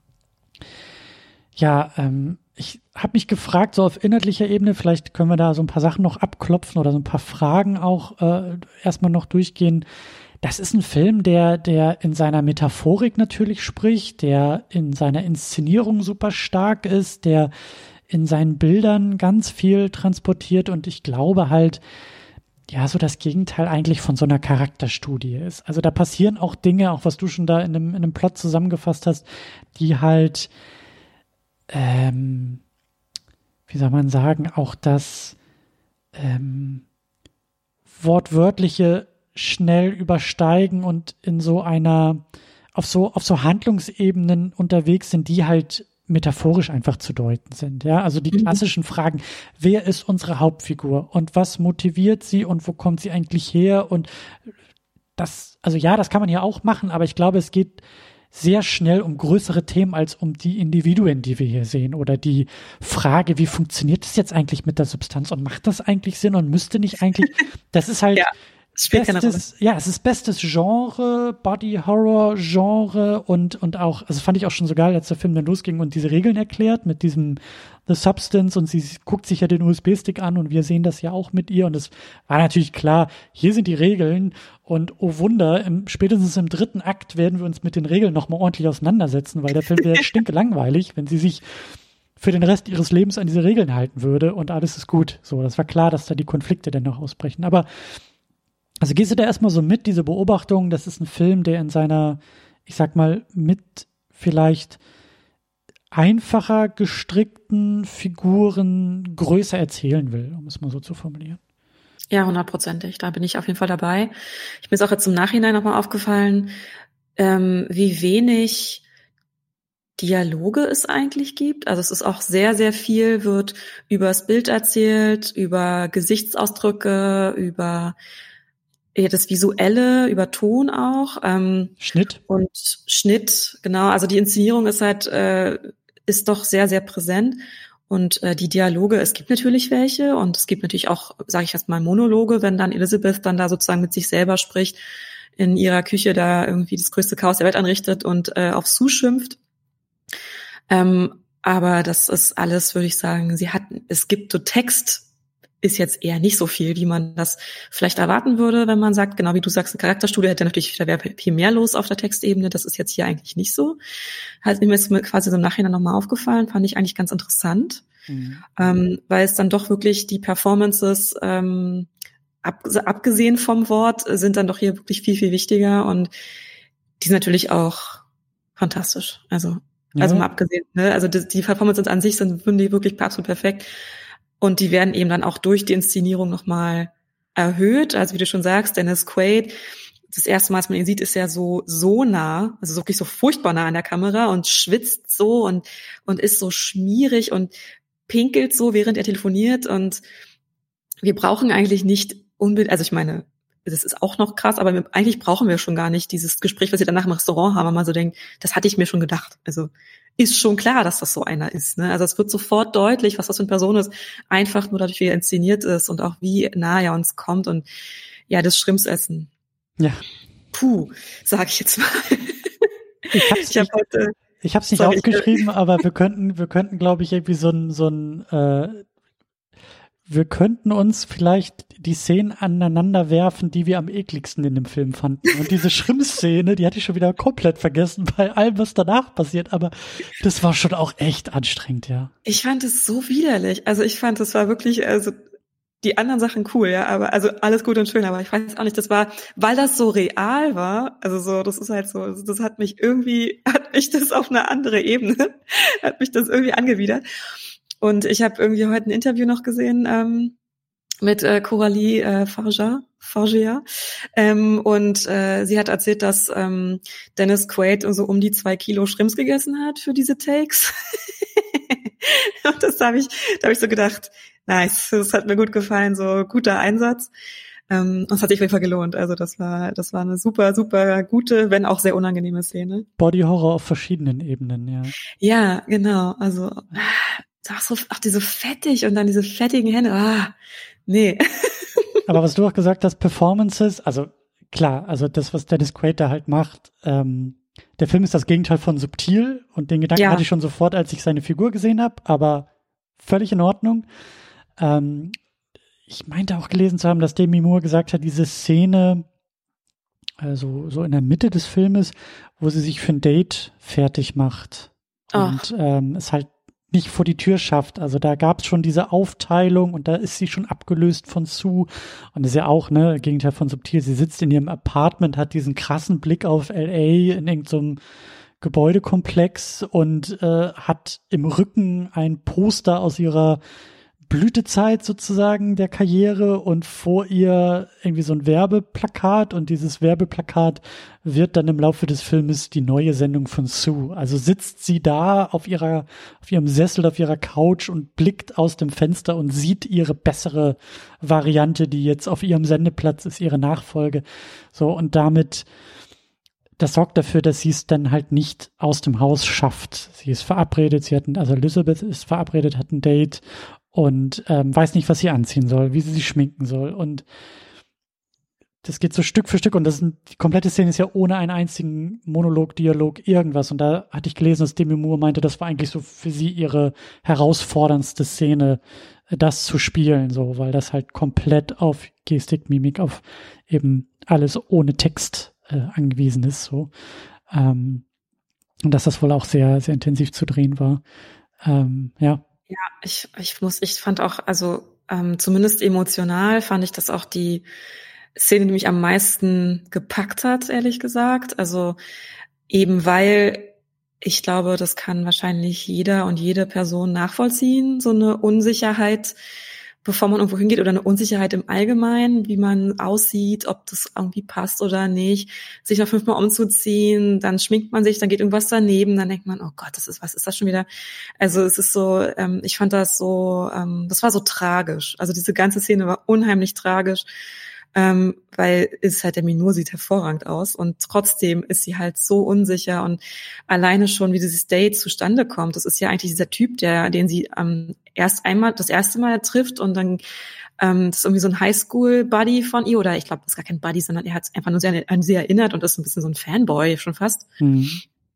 ja, ähm, ich habe mich gefragt, so auf inhaltlicher Ebene, vielleicht können wir da so ein paar Sachen noch abklopfen oder so ein paar Fragen auch äh, erstmal noch durchgehen. Das ist ein Film, der, der in seiner Metaphorik natürlich spricht, der in seiner Inszenierung super stark ist, der in seinen Bildern ganz viel transportiert und ich glaube halt, ja, so das Gegenteil eigentlich von so einer Charakterstudie ist. Also da passieren auch Dinge, auch was du schon da in einem, in einem Plot zusammengefasst hast, die halt, ähm, wie soll man sagen, auch das ähm, wortwörtliche schnell übersteigen und in so einer, auf so, auf so Handlungsebenen unterwegs sind, die halt metaphorisch einfach zu deuten sind, ja, also die klassischen Fragen, wer ist unsere Hauptfigur und was motiviert sie und wo kommt sie eigentlich her und das, also ja, das kann man ja auch machen, aber ich glaube, es geht sehr schnell um größere Themen als um die Individuen, die wir hier sehen oder die Frage, wie funktioniert das jetzt eigentlich mit der Substanz und macht das eigentlich Sinn und müsste nicht eigentlich, das ist halt ja. Bestes, ja, es ist bestes Genre, Body-Horror-Genre und, und auch, also fand ich auch schon so geil, als der Film dann losging und diese Regeln erklärt mit diesem The Substance und sie guckt sich ja den U S B-Stick an und wir sehen das ja auch mit ihr und es war natürlich klar, hier sind die Regeln und oh Wunder, im, spätestens im dritten Akt werden wir uns mit den Regeln nochmal ordentlich auseinandersetzen, weil der Film wäre stinkelangweilig, wenn sie sich für den Rest ihres Lebens an diese Regeln halten würde und alles ist gut. So, das war klar, dass da die Konflikte dann noch ausbrechen, aber also gehst du da erstmal so mit, diese Beobachtung, das ist ein Film, der in seiner, ich sag mal, mit vielleicht einfacher gestrickten Figuren größer erzählen will, um es mal so zu formulieren. Ja, hundertprozentig, da bin ich auf jeden Fall dabei. Ich bin es auch jetzt im Nachhinein nochmal aufgefallen, ähm, wie wenig Dialoge es eigentlich gibt. Also es ist auch sehr, sehr viel, wird über das Bild erzählt, über Gesichtsausdrücke, über ja, das Visuelle, über Ton auch. Ähm, Schnitt. Und Schnitt, genau. Also die Inszenierung ist halt, äh, ist doch sehr, sehr präsent. Und äh, die Dialoge, es gibt natürlich welche und es gibt natürlich auch, sage ich jetzt mal, Monologe, wenn dann Elizabeth dann da sozusagen mit sich selber spricht, in ihrer Küche da irgendwie das größte Chaos der Welt anrichtet und äh, auf Sue schimpft. Ähm, aber das ist alles, würde ich sagen, sie hat, es gibt so Text, ist jetzt eher nicht so viel, wie man das vielleicht erwarten würde, wenn man sagt, genau wie du sagst, eine Charakterstudie hätte natürlich wieder viel mehr los auf der Textebene. Das ist jetzt hier eigentlich nicht so. Halt mir ist mir quasi so im Nachhinein nochmal aufgefallen, fand ich eigentlich ganz interessant, mhm. ähm, weil es dann doch wirklich die Performances, ähm, ab, abgesehen vom Wort, sind dann doch hier wirklich viel, viel wichtiger und die sind natürlich auch fantastisch. Also, ja. also mal abgesehen, ne? Also die, die Performances an sich sind, finde ich, wirklich absolut perfekt. Und die werden eben dann auch durch die Inszenierung nochmal erhöht. Also wie du schon sagst, Dennis Quaid, das erste Mal, als man ihn sieht, ist er so so nah, also wirklich so furchtbar nah an der Kamera und schwitzt so und und ist so schmierig und pinkelt so, während er telefoniert. Und wir brauchen eigentlich nicht unbedingt, also ich meine, das ist auch noch krass, aber wir, eigentlich brauchen wir schon gar nicht dieses Gespräch, was wir danach im Restaurant haben, wenn man so denkt, das hatte ich mir schon gedacht. Also ist schon klar, dass das so einer ist. Ne? Also es wird sofort deutlich, was das für eine Person ist, einfach nur dadurch, wie er inszeniert ist und auch wie nah er uns kommt und ja, das Schrimpsessen. Ja. Puh, sag ich jetzt mal. Ich hab's, ich hab heute, Ich habe es nicht Sorry. aufgeschrieben, aber wir könnten, wir könnten, glaube ich, irgendwie so ein, so ein, äh, wir könnten uns vielleicht die Szenen aneinander werfen, die wir am ekligsten in dem Film fanden. Und diese Schrimm-Szene, die hatte ich schon wieder komplett vergessen bei allem, was danach passiert. Aber das war schon auch echt anstrengend, ja. Ich fand es so widerlich. Also ich fand, das war wirklich, also die anderen Sachen cool, ja, aber also alles gut und schön, aber ich weiß auch nicht, das war, weil das so real war, also so, das ist halt so, das hat mich irgendwie, hat mich das auf eine andere Ebene, hat mich das irgendwie angewidert. Und ich habe irgendwie heute ein Interview noch gesehen ähm, mit äh, Coralie äh, Farja, Fargia, ähm, und äh, sie hat erzählt, dass ähm, Dennis Quaid so um die zwei Kilo Shrimps gegessen hat für diese Takes. Und das habe ich, da habe ich so gedacht, nice, das hat mir gut gefallen, so guter Einsatz. Ähm, und es hat sich auf jeden Fall gelohnt. Also das war, das war eine super, super gute, wenn auch sehr unangenehme Szene. Body Horror auf verschiedenen Ebenen, ja. Ja, genau. Also ach so, ach diese fettig und dann diese fettigen Hände. Ah, nee. Aber was du auch gesagt hast, Performances, also klar, also das, was Dennis Quaid da halt macht, ähm, der Film ist das Gegenteil von subtil und den Gedanken Ja. hatte ich schon sofort, als ich seine Figur gesehen habe, aber völlig in Ordnung. Ähm, ich meinte auch gelesen zu haben, dass Demi Moore gesagt hat, diese Szene, also so in der Mitte des Filmes, wo sie sich für ein Date fertig macht und ähm, es halt nicht vor die Tür schafft. Also da gab es schon diese Aufteilung und da ist sie schon abgelöst von Sue. Und das ist ja auch, ne, Gegenteil von subtil. Sie sitzt in ihrem Apartment, hat diesen krassen Blick auf L A in irgendeinem Gebäudekomplex und äh, hat im Rücken ein Poster aus ihrer Blütezeit sozusagen der Karriere und vor ihr irgendwie so ein Werbeplakat und dieses Werbeplakat wird dann im Laufe des Filmes die neue Sendung von Sue. Also sitzt sie da auf ihrer, auf ihrem Sessel, auf ihrer Couch und blickt aus dem Fenster und sieht ihre bessere Variante, die jetzt auf ihrem Sendeplatz ist, ihre Nachfolge. So, und damit, das sorgt dafür, dass sie es dann halt nicht aus dem Haus schafft. Sie ist verabredet, sie hat ein, also Elizabeth ist verabredet, hat ein Date und ähm, weiß nicht, was sie anziehen soll, wie sie sich schminken soll. Und das geht so Stück für Stück und das ist, die komplette Szene ist ja ohne einen einzigen Monolog, Dialog, irgendwas. Und da hatte ich gelesen, dass Demi Moore meinte, das war eigentlich so für sie ihre herausforderndste Szene, das zu spielen, so, weil das halt komplett auf Gestik, Mimik, auf eben alles ohne Text äh, angewiesen ist, so. Ähm, und dass das wohl auch sehr, sehr intensiv zu drehen war. Ähm, ja. Ja, ich, ich muss, ich fand auch, also ähm, zumindest emotional fand ich das auch die Szene, die mich am meisten gepackt hat, ehrlich gesagt. Also eben weil ich glaube, das kann wahrscheinlich jeder und jede Person nachvollziehen, so eine Unsicherheit, bevor man irgendwo hingeht, oder eine Unsicherheit im Allgemeinen, wie man aussieht, ob das irgendwie passt oder nicht, sich noch fünfmal umzuziehen, dann schminkt man sich, dann geht irgendwas daneben, dann denkt man, oh Gott, das ist, was ist das schon wieder? Also es ist so, ähm, ich fand das so, ähm, das war so tragisch. Also diese ganze Szene war unheimlich tragisch, ähm, weil es halt, der Minur sieht hervorragend aus und trotzdem ist sie halt so unsicher und alleine schon, wie dieses Date zustande kommt, das ist ja eigentlich dieser Typ, der, den sie ähm, erst einmal, das erste Mal trifft und dann ähm, das ist irgendwie so ein Highschool-Buddy von ihr, oder ich glaube, das ist gar kein Buddy, sondern er hat einfach nur sehr an sie erinnert und ist ein bisschen so ein Fanboy schon fast. Mhm.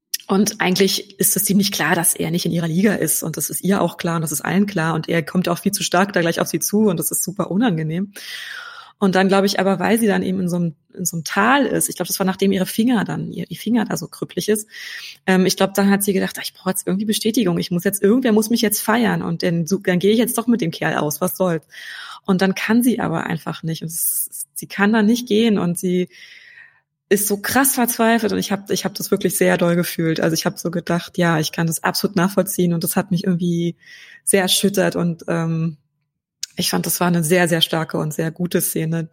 Und eigentlich ist es ziemlich klar, dass er nicht in ihrer Liga ist und das ist ihr auch klar und das ist allen klar und er kommt auch viel zu stark da gleich auf sie zu und das ist super unangenehm. Und dann glaube ich aber, weil sie dann eben in so einem, in so einem Tal ist, ich glaube, das war nachdem ihre Finger dann, ihr, ihr Finger da so krüppelig ist, ähm, ich glaube, dann hat sie gedacht, ach, ich brauche jetzt irgendwie Bestätigung, ich muss jetzt, irgendwer muss mich jetzt feiern und dann, dann gehe ich jetzt doch mit dem Kerl aus, was soll's. Und dann kann sie aber einfach nicht und es, sie kann da nicht gehen und sie ist so krass verzweifelt und ich habe ich hab das wirklich sehr doll gefühlt. Also ich habe so gedacht, ja, ich kann das absolut nachvollziehen und das hat mich irgendwie sehr erschüttert und ähm, ich fand, das war eine sehr, sehr starke und sehr gute Szene.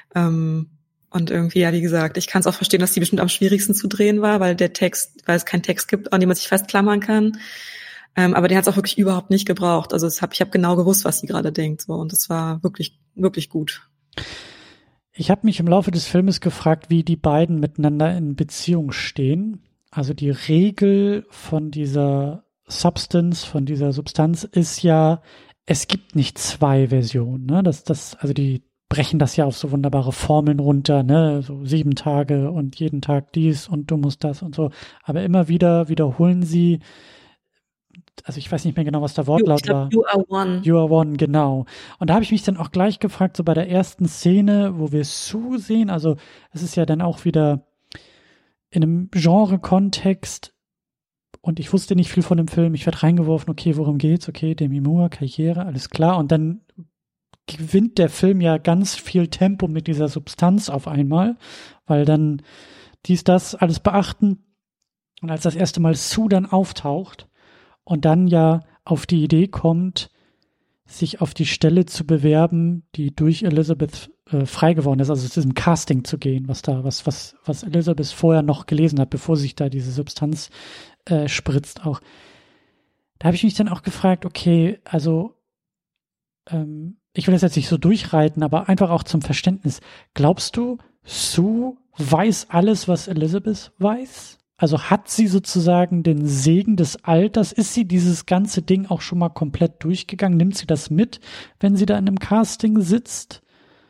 Ähm, und irgendwie, ja, wie gesagt, ich kann es auch verstehen, dass die bestimmt am schwierigsten zu drehen war, weil der Text, weil es keinen Text gibt, an dem man sich festklammern kann. Ähm, aber den hat es auch wirklich überhaupt nicht gebraucht. Also es hab, ich habe genau gewusst, was sie gerade denkt. So, und das war wirklich, wirklich gut. Ich habe mich im Laufe des Filmes gefragt, wie die beiden miteinander in Beziehung stehen. Also die Regel von dieser Substance, von dieser Substanz ist ja, es gibt nicht zwei Versionen, ne? Das, das, also die brechen das ja auf so wunderbare Formeln runter, ne, so sieben Tage und jeden Tag dies und du musst das und so. Aber immer wieder wiederholen sie, also ich weiß nicht mehr genau, was der Wortlaut ich glaub, war. You are one. You are one, genau. Und da habe ich mich dann auch gleich gefragt, so bei der ersten Szene, wo wir Sue sehen, also es ist ja dann auch wieder in einem Genre-Kontext und ich wusste nicht viel von dem Film. Ich werde reingeworfen, okay, worum geht's? Okay, Demi Moore, Karriere, alles klar. Und dann gewinnt der Film ja ganz viel Tempo mit dieser Substanz auf einmal, weil dann dies, das alles beachten. Und als das erste Mal Sue dann auftaucht und dann ja auf die Idee kommt, sich auf die Stelle zu bewerben, die durch Elizabeth äh, frei geworden ist, also zu diesem Casting zu gehen, was da, was, was, was Elizabeth vorher noch gelesen hat, bevor sich da diese Substanz äh, spritzt auch. Da habe ich mich dann auch gefragt, okay, also ähm, ich will das jetzt nicht so durchreiten, aber einfach auch zum Verständnis. Glaubst du, Sue weiß alles, was Elizabeth weiß? Also hat sie sozusagen den Segen des Alters? Ist sie dieses ganze Ding auch schon mal komplett durchgegangen? Nimmt sie das mit, wenn sie da in einem Casting sitzt?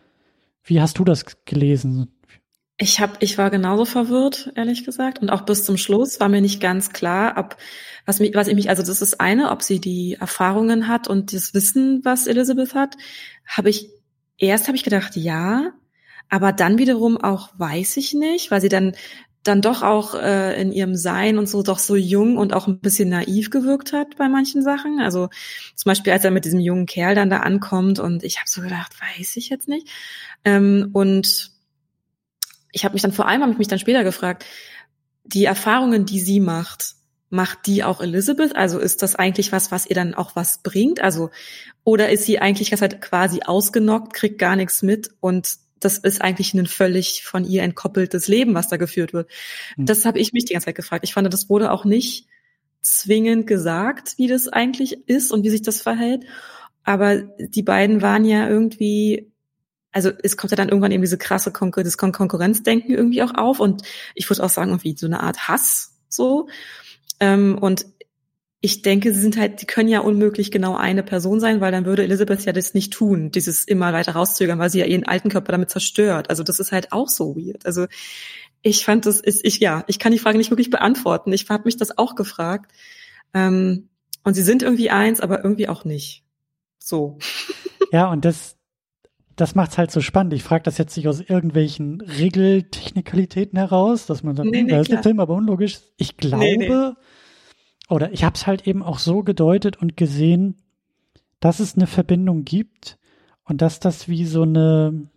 Wie hast du das gelesen? Ich hab, ich war genauso verwirrt, ehrlich gesagt. Und auch bis zum Schluss war mir nicht ganz klar, ob, was mich, was ich mich, also das ist eine, ob sie die Erfahrungen hat und das Wissen, was Elizabeth hat, habe ich, erst habe ich gedacht, ja, aber dann wiederum auch weiß ich nicht, weil sie dann, dann doch auch äh, in ihrem Sein und so doch so jung und auch ein bisschen naiv gewirkt hat bei manchen Sachen. Also zum Beispiel, als er mit diesem jungen Kerl dann da ankommt und ich habe so gedacht, weiß ich jetzt nicht. Ähm, und ich habe mich dann vor allem, habe ich mich dann später gefragt, die Erfahrungen, die sie macht, macht die auch Elizabeth? Also ist das eigentlich was, was ihr dann auch was bringt? Also, oder ist sie eigentlich halt quasi ausgenockt, kriegt gar nichts mit und das ist eigentlich ein völlig von ihr entkoppeltes Leben, was da geführt wird. Mhm. Das habe ich mich die ganze Zeit gefragt. Ich fand, das wurde auch nicht zwingend gesagt, wie das eigentlich ist und wie sich das verhält. Aber die beiden waren ja irgendwie, also es kommt ja dann irgendwann eben diese krasse Konkur- das Kon- Konkurrenzdenken irgendwie auch auf und ich würde auch sagen, irgendwie so eine Art Hass so. Ähm, und ich denke, sie sind halt, die können ja unmöglich genau eine Person sein, weil dann würde Elizabeth ja das nicht tun, dieses immer weiter rauszögern, weil sie ja ihren alten Körper damit zerstört. Also das ist halt auch so weird. Also ich fand das, ist, ich ja, ich kann die Frage nicht wirklich beantworten. Ich habe mich das auch gefragt. Ähm, und sie sind irgendwie eins, aber irgendwie auch nicht. So. Ja, und das Das macht's halt so spannend. Ich frage das jetzt nicht aus irgendwelchen Regeltechnikalitäten heraus, dass man sagt, nee, nee, da ist der Film aber unlogisch. Ich glaube, nee, nee. oder ich habe es halt eben auch so gedeutet und gesehen, dass es eine Verbindung gibt und dass das wie so eine,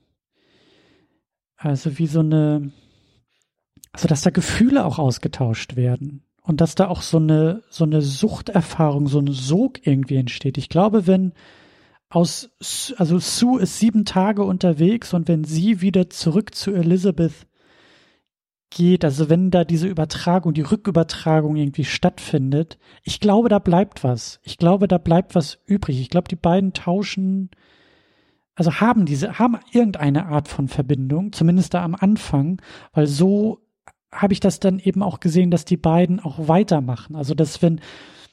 also wie so eine, also dass da Gefühle auch ausgetauscht werden und dass da auch so eine, so eine Suchterfahrung, so ein Sog irgendwie entsteht. Ich glaube, wenn aus, also Sue ist sieben Tage unterwegs und wenn sie wieder zurück zu Elizabeth geht, also wenn da diese Übertragung, die Rückübertragung irgendwie stattfindet, ich glaube, da bleibt was. Ich glaube, da bleibt was übrig. Ich glaube, die beiden tauschen, also haben diese, haben irgendeine Art von Verbindung, zumindest da am Anfang, weil so habe ich das dann eben auch gesehen, dass die beiden auch weitermachen. Also, dass wenn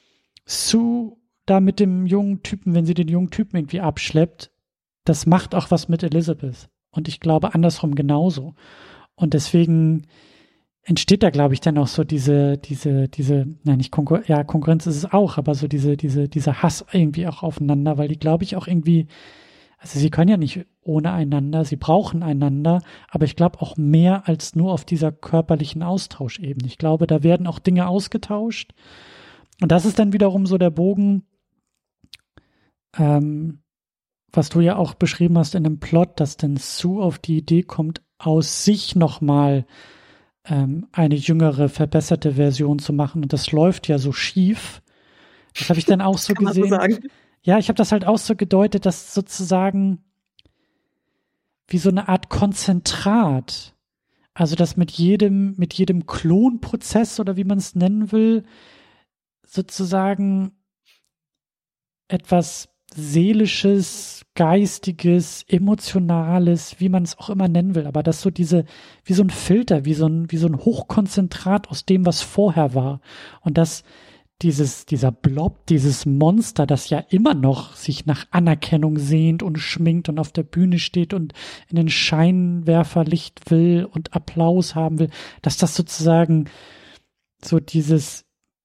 Sue da mit dem jungen Typen, wenn sie den jungen Typen irgendwie abschleppt, das macht auch was mit Elizabeth. Und ich glaube andersrum genauso. Und deswegen entsteht da, glaube ich, dann auch so diese, diese, diese, nein, nicht Konkurrenz, ja, Konkurrenz ist es auch, aber so diese, diese, dieser Hass irgendwie auch aufeinander, weil die, glaube ich, auch irgendwie, also sie können ja nicht ohne einander, sie brauchen einander, aber ich glaube auch mehr als nur auf dieser körperlichen Austauschebene. Ich glaube, da werden auch Dinge ausgetauscht. Und das ist dann wiederum so der Bogen, ähm, was du ja auch beschrieben hast in dem Plot, dass dann Sue auf die Idee kommt, aus sich nochmal ähm, eine jüngere, verbesserte Version zu machen. Und das läuft ja so schief. Das habe ich dann auch so Kann gesehen. Man so sagen. Ja, ich habe das halt auch so gedeutet, dass sozusagen wie so eine Art Konzentrat, also dass mit jedem, mit jedem Klonprozess oder wie man es nennen will, sozusagen etwas Seelisches, Geistiges, Emotionales, wie man es auch immer nennen will, aber das so diese, wie so ein Filter, wie so ein, wie so ein Hochkonzentrat aus dem, was vorher war. Und dass dieses, dieser Blob, dieses Monster, das ja immer noch sich nach Anerkennung sehnt und schminkt und auf der Bühne steht und in den Scheinwerferlicht will und Applaus haben will, dass das sozusagen so dieses,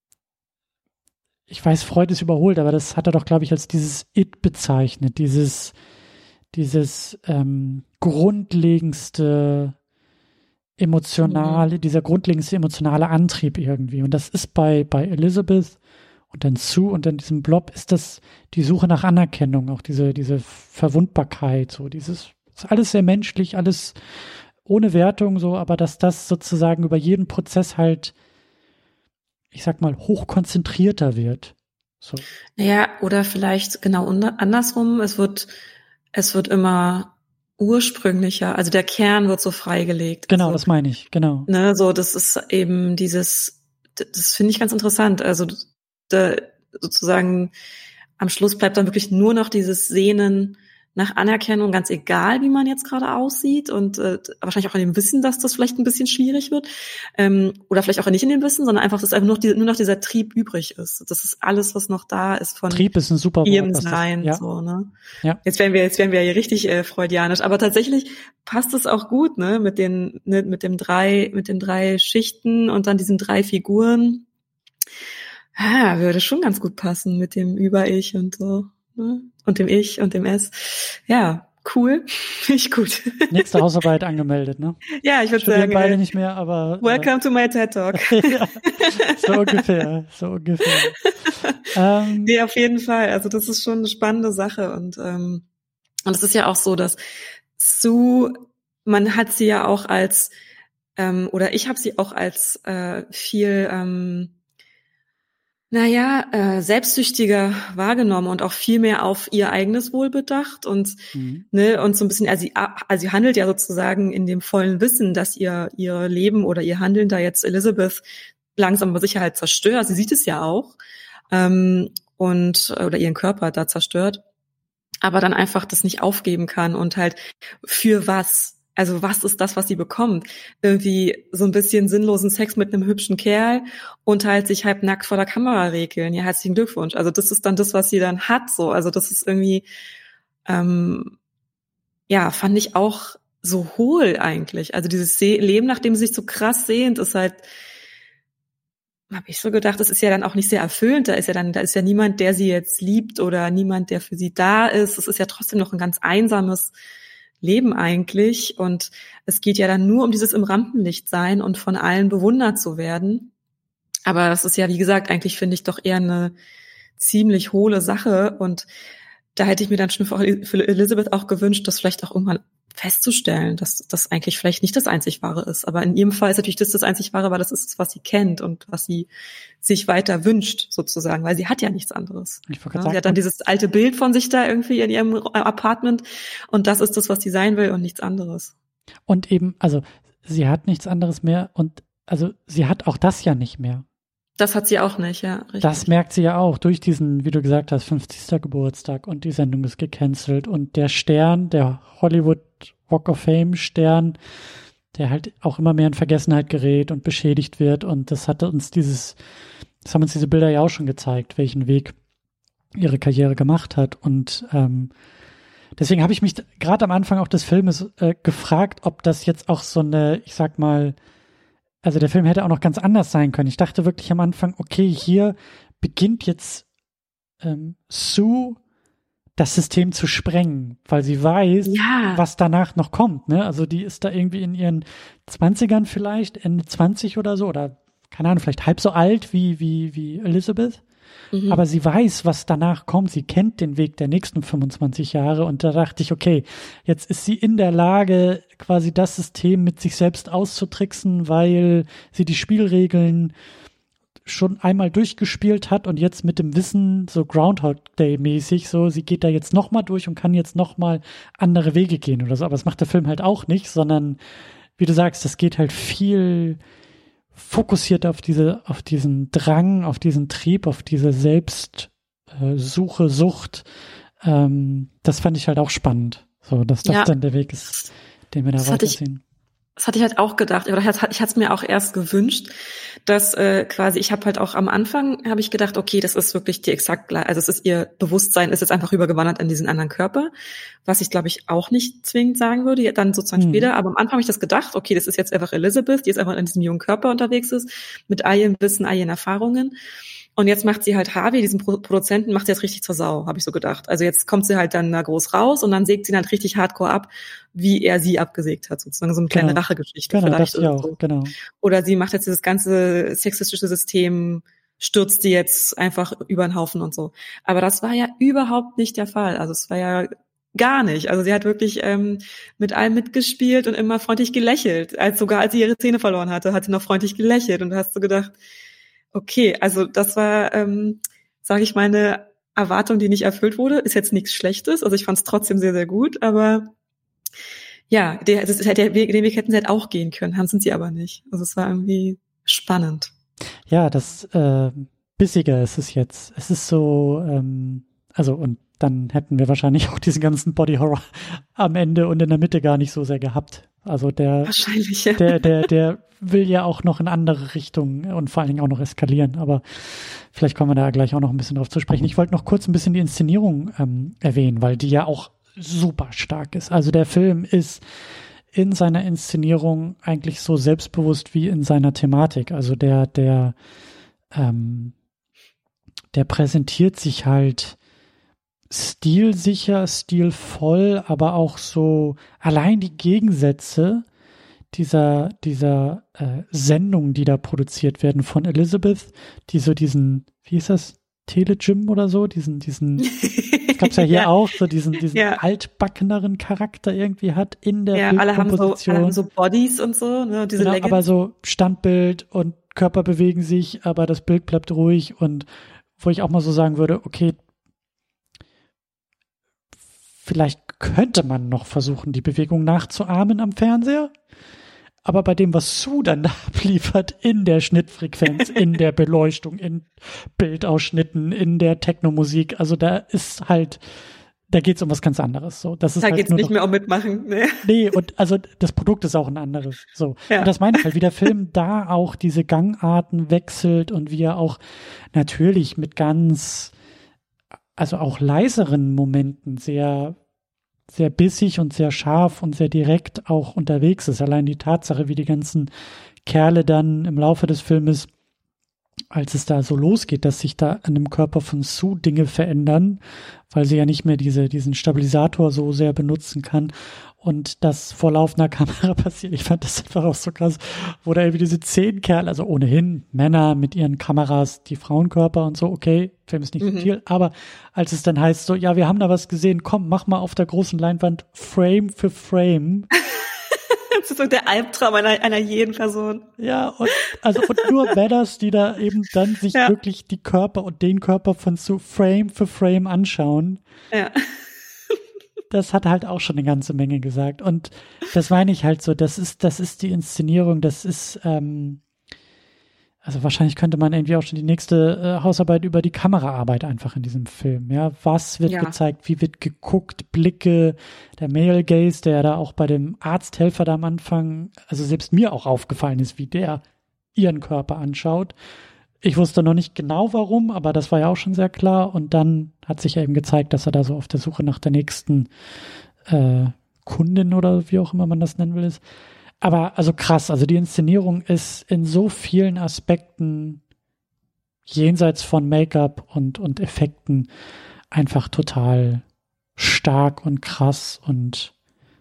ich weiß, Freud ist überholt, aber das hat er doch, glaube ich, als dieses It bezeichnet, dieses, dieses ähm, grundlegendste emotionale, dieser grundlegendste emotionale Antrieb irgendwie. Und das ist bei, bei Elizabeth und dann Sue und dann diesem Blob ist das die Suche nach Anerkennung, auch diese, diese Verwundbarkeit, so dieses, ist alles sehr menschlich, alles ohne Wertung, so, aber dass das sozusagen über jeden Prozess halt, ich sag mal, hochkonzentrierter wird. So. Ja, oder vielleicht genau andersrum, es wird, es wird immer ursprünglicher, also der Kern wird so freigelegt. Genau, also, das meine ich, genau. Ne, so, das ist eben dieses, das finde ich ganz interessant, also da, sozusagen am Schluss bleibt dann wirklich nur noch dieses Sehnen nach Anerkennung, ganz egal, wie man jetzt gerade aussieht und äh, wahrscheinlich auch in dem Wissen, dass das vielleicht ein bisschen schwierig wird ähm, oder vielleicht auch nicht in dem Wissen, sondern einfach, dass einfach nur, die, nur noch dieser Trieb übrig ist. Das ist alles, was noch da ist von Trieb ist ein super ihrem Wort, Sein. Ja. So, ne? Ja. Jetzt werden wir, jetzt werden wir hier richtig äh, freudianisch, aber tatsächlich passt es auch gut, ne, mit den, ne, mit dem drei, mit den drei Schichten und dann diesen drei Figuren. Ja, würde schon ganz gut passen mit dem Über-Ich und so. Und dem Ich und dem Es. Ja, cool. Finde ich gut. Nächste Hausarbeit angemeldet, ne? Ja, ich würde sagen. Wir beide nicht mehr, aber. Welcome äh, to my TED Talk. Ja, so ungefähr, so ungefähr. ähm, nee, auf jeden Fall. Also das ist schon eine spannende Sache und ähm, und es ist ja auch so, dass Sue, man hat sie ja auch als ähm, oder ich habe sie auch als äh, viel ähm, naja, äh, selbstsüchtiger wahrgenommen und auch viel mehr auf ihr eigenes Wohl bedacht und mhm. ne und so ein bisschen, also sie, also sie handelt ja sozusagen in dem vollen Wissen, dass ihr ihr Leben oder ihr Handeln da jetzt Elizabeth langsam aber sicher halt zerstört. Sie sieht es ja auch ähm, und oder ihren Körper da zerstört, aber dann einfach das nicht aufgeben kann und halt für was? Also was ist das, was sie bekommt? Irgendwie so ein bisschen sinnlosen Sex mit einem hübschen Kerl und halt sich halb nackt vor der Kamera regeln. Ja, herzlichen Glückwunsch. Also das ist dann das, was sie dann hat. So, also das ist irgendwie, ähm, ja, fand ich auch so hohl eigentlich. Also dieses Se- Leben, nachdem sie sich so krass sehnt, ist halt, habe ich so gedacht, das ist ja dann auch nicht sehr erfüllend. Da ist ja dann, da ist ja niemand, der sie jetzt liebt oder niemand, der für sie da ist. Es ist ja trotzdem noch ein ganz einsames Leben eigentlich und es geht ja dann nur um dieses im Rampenlicht sein und von allen bewundert zu werden. Aber das ist ja, wie gesagt, eigentlich finde ich doch eher eine ziemlich hohle Sache und da hätte ich mir dann schon für Elizabeth auch gewünscht, das vielleicht auch irgendwann festzustellen, dass das eigentlich vielleicht nicht das einzig Wahre ist. Aber in ihrem Fall ist natürlich das das einzig Wahre, weil das ist, was sie kennt und was sie sich weiter wünscht, sozusagen, weil sie hat ja nichts anderes. Ich ja, sagen, sie hat dann dieses alte Bild von sich da irgendwie in ihrem Apartment und das ist das, was sie sein will und nichts anderes. Und eben, also sie hat nichts anderes mehr und also sie hat auch das ja nicht mehr. Das hat sie auch nicht, ja. Richtig. Das merkt sie ja auch durch diesen, wie du gesagt hast, fünfzigsten Geburtstag und die Sendung ist gecancelt und der Stern, der Hollywood Walk of Fame Stern, der halt auch immer mehr in Vergessenheit gerät und beschädigt wird und das hatte uns dieses, das haben uns diese Bilder ja auch schon gezeigt, welchen Weg ihre Karriere gemacht hat und ähm, deswegen habe ich mich gerade am Anfang auch des Filmes äh, gefragt, ob das jetzt auch so eine, ich sag mal, also der Film hätte auch noch ganz anders sein können. Ich dachte wirklich am Anfang, okay, hier beginnt jetzt ähm, Sue das System zu sprengen, weil sie weiß, ja. was danach noch kommt. Ne? Also die ist da irgendwie in ihren Zwanzigern vielleicht, Ende zwanzig oder so, oder keine Ahnung, vielleicht halb so alt wie wie wie Elizabeth. Mhm. Aber sie weiß, was danach kommt. Sie kennt den Weg der nächsten fünfundzwanzig Jahre. Und da dachte ich, okay, jetzt ist sie in der Lage, quasi das System mit sich selbst auszutricksen, weil sie die Spielregeln schon einmal durchgespielt hat und jetzt mit dem Wissen, so Groundhog Day-mäßig, so, sie geht da jetzt nochmal durch und kann jetzt nochmal andere Wege gehen oder so. Aber das macht der Film halt auch nicht, sondern, wie du sagst, das geht halt viel fokussiert auf diese, auf diesen Drang, auf diesen Trieb, auf diese Selbstsuche, Sucht. Ähm, das fand ich halt auch spannend. So, dass das ja. dann der Weg ist, den wir da das weitersehen. Das hatte ich halt auch gedacht, oder ich hatte es mir auch erst gewünscht, dass äh, quasi, ich habe halt auch am Anfang, habe ich gedacht, okay, das ist wirklich die exakt gleiche, also es ist ihr Bewusstsein, ist jetzt einfach rübergewandert in diesen anderen Körper, was ich glaube ich auch nicht zwingend sagen würde, dann sozusagen hm. später, aber am Anfang habe ich das gedacht, okay, das ist jetzt einfach Elizabeth, die jetzt einfach in diesem jungen Körper unterwegs ist, mit all ihrem Wissen, all ihren Erfahrungen. Und jetzt macht sie halt Harvey, diesen Pro- Produzenten, macht sie jetzt richtig zur Sau, habe ich so gedacht. Also jetzt kommt sie halt dann da groß raus und dann sägt sie ihn halt richtig hardcore ab, wie er sie abgesägt hat, sozusagen so eine kleine genau. Rachegeschichte genau, vielleicht. Das oder, auch, so. genau. Oder sie macht jetzt dieses ganze sexistische System, stürzt die jetzt einfach über den Haufen und so. Aber das war ja überhaupt nicht der Fall. Also es war ja gar nicht. Also sie hat wirklich ähm, mit allem mitgespielt und immer freundlich gelächelt. Als sogar als sie ihre Zähne verloren hatte, hat sie noch freundlich gelächelt. Und da hast du gedacht, okay, also das war, ähm, sage ich mal, eine Erwartung, die nicht erfüllt wurde. Ist jetzt nichts Schlechtes, also ich fand es trotzdem sehr, sehr gut, aber ja, der, das hätte, den Weg hätten sie halt auch gehen können, haben sind sie aber nicht. Also es war irgendwie spannend. Ja, das äh, Bissiger ist es jetzt. Es ist so, ähm, also und dann hätten wir wahrscheinlich auch diesen ganzen Body Horror am Ende und in der Mitte gar nicht so sehr gehabt. Also der, wahrscheinlich, ja. der, der, der will ja auch noch in andere Richtungen und vor allen Dingen auch noch eskalieren. Aber vielleicht kommen wir da gleich auch noch ein bisschen drauf zu sprechen. Ich wollte noch kurz ein bisschen die Inszenierung ähm, erwähnen, weil die ja auch super stark ist. Also der Film ist in seiner Inszenierung eigentlich so selbstbewusst wie in seiner Thematik. Also der, der, ähm, der präsentiert sich halt stilsicher, stilvoll, aber auch so allein die Gegensätze dieser, dieser äh, Sendungen, die da produziert werden von Elizabeth, die so diesen, wie hieß das, Telegym oder so, diesen, diesen, das gab's ja hier ja. auch, so diesen, diesen ja. altbackeneren Charakter irgendwie hat in der ja, Bildkomposition. Alle haben so, alle haben so Bodies und so, ne, diese genau, Leggings. Aber so Standbild und Körper bewegen sich, aber das Bild bleibt ruhig und wo ich auch mal so sagen würde, okay, vielleicht könnte man noch versuchen, die Bewegung nachzuahmen am Fernseher. Aber bei dem, was Sue dann abliefert, in der Schnittfrequenz, in der Beleuchtung, in Bildausschnitten, in der Technomusik, also da ist halt, da geht's um was ganz anderes. So, das ist da halt geht's nur nicht noch, mehr um mitmachen. Nee. nee, und also das Produkt ist auch ein anderes. So. Ja. Und das meine ich halt, wie der Film da auch diese Gangarten wechselt und wie er auch natürlich mit ganz, also auch leiseren Momenten sehr sehr bissig und sehr scharf und sehr direkt auch unterwegs ist. Allein die Tatsache, wie die ganzen Kerle dann im Laufe des Filmes, als es da so losgeht, dass sich da an dem Körper von Sue Dinge verändern, weil sie ja nicht mehr diese, diesen Stabilisator so sehr benutzen kann und das vor laufender Kamera passiert. Ich fand das einfach auch so krass, wo da irgendwie diese zehn Kerle, also ohnehin Männer mit ihren Kameras, die Frauenkörper und so, okay, Film ist nicht mhm. subtil, aber als es dann heißt so, ja, wir haben da was gesehen, komm, mach mal auf der großen Leinwand Frame für Frame. Das ist so der Albtraum einer, einer jeden Person. Ja, und also und nur Badass, die da eben dann sich ja. wirklich die Körper und den Körper von Sue Frame für Frame anschauen. Ja. Das hat halt auch schon eine ganze Menge gesagt. Und das meine ich halt so, das ist, das ist die Inszenierung, das ist, ähm, also wahrscheinlich könnte man irgendwie auch schon die nächste äh, Hausarbeit über die Kameraarbeit einfach in diesem Film, ja. Was wird ja. gezeigt, wie wird geguckt, Blicke, der Male Gaze, der da auch bei dem Arzthelfer da am Anfang, also selbst mir auch aufgefallen ist, wie der ihren Körper anschaut. Ich wusste noch nicht genau warum, aber das war ja auch schon sehr klar. Und dann hat sich eben gezeigt, dass er da so auf der Suche nach der nächsten äh, Kundin oder wie auch immer man das nennen will ist. Aber also krass, also die Inszenierung ist in so vielen Aspekten jenseits von Make-up und, und Effekten einfach total stark und krass und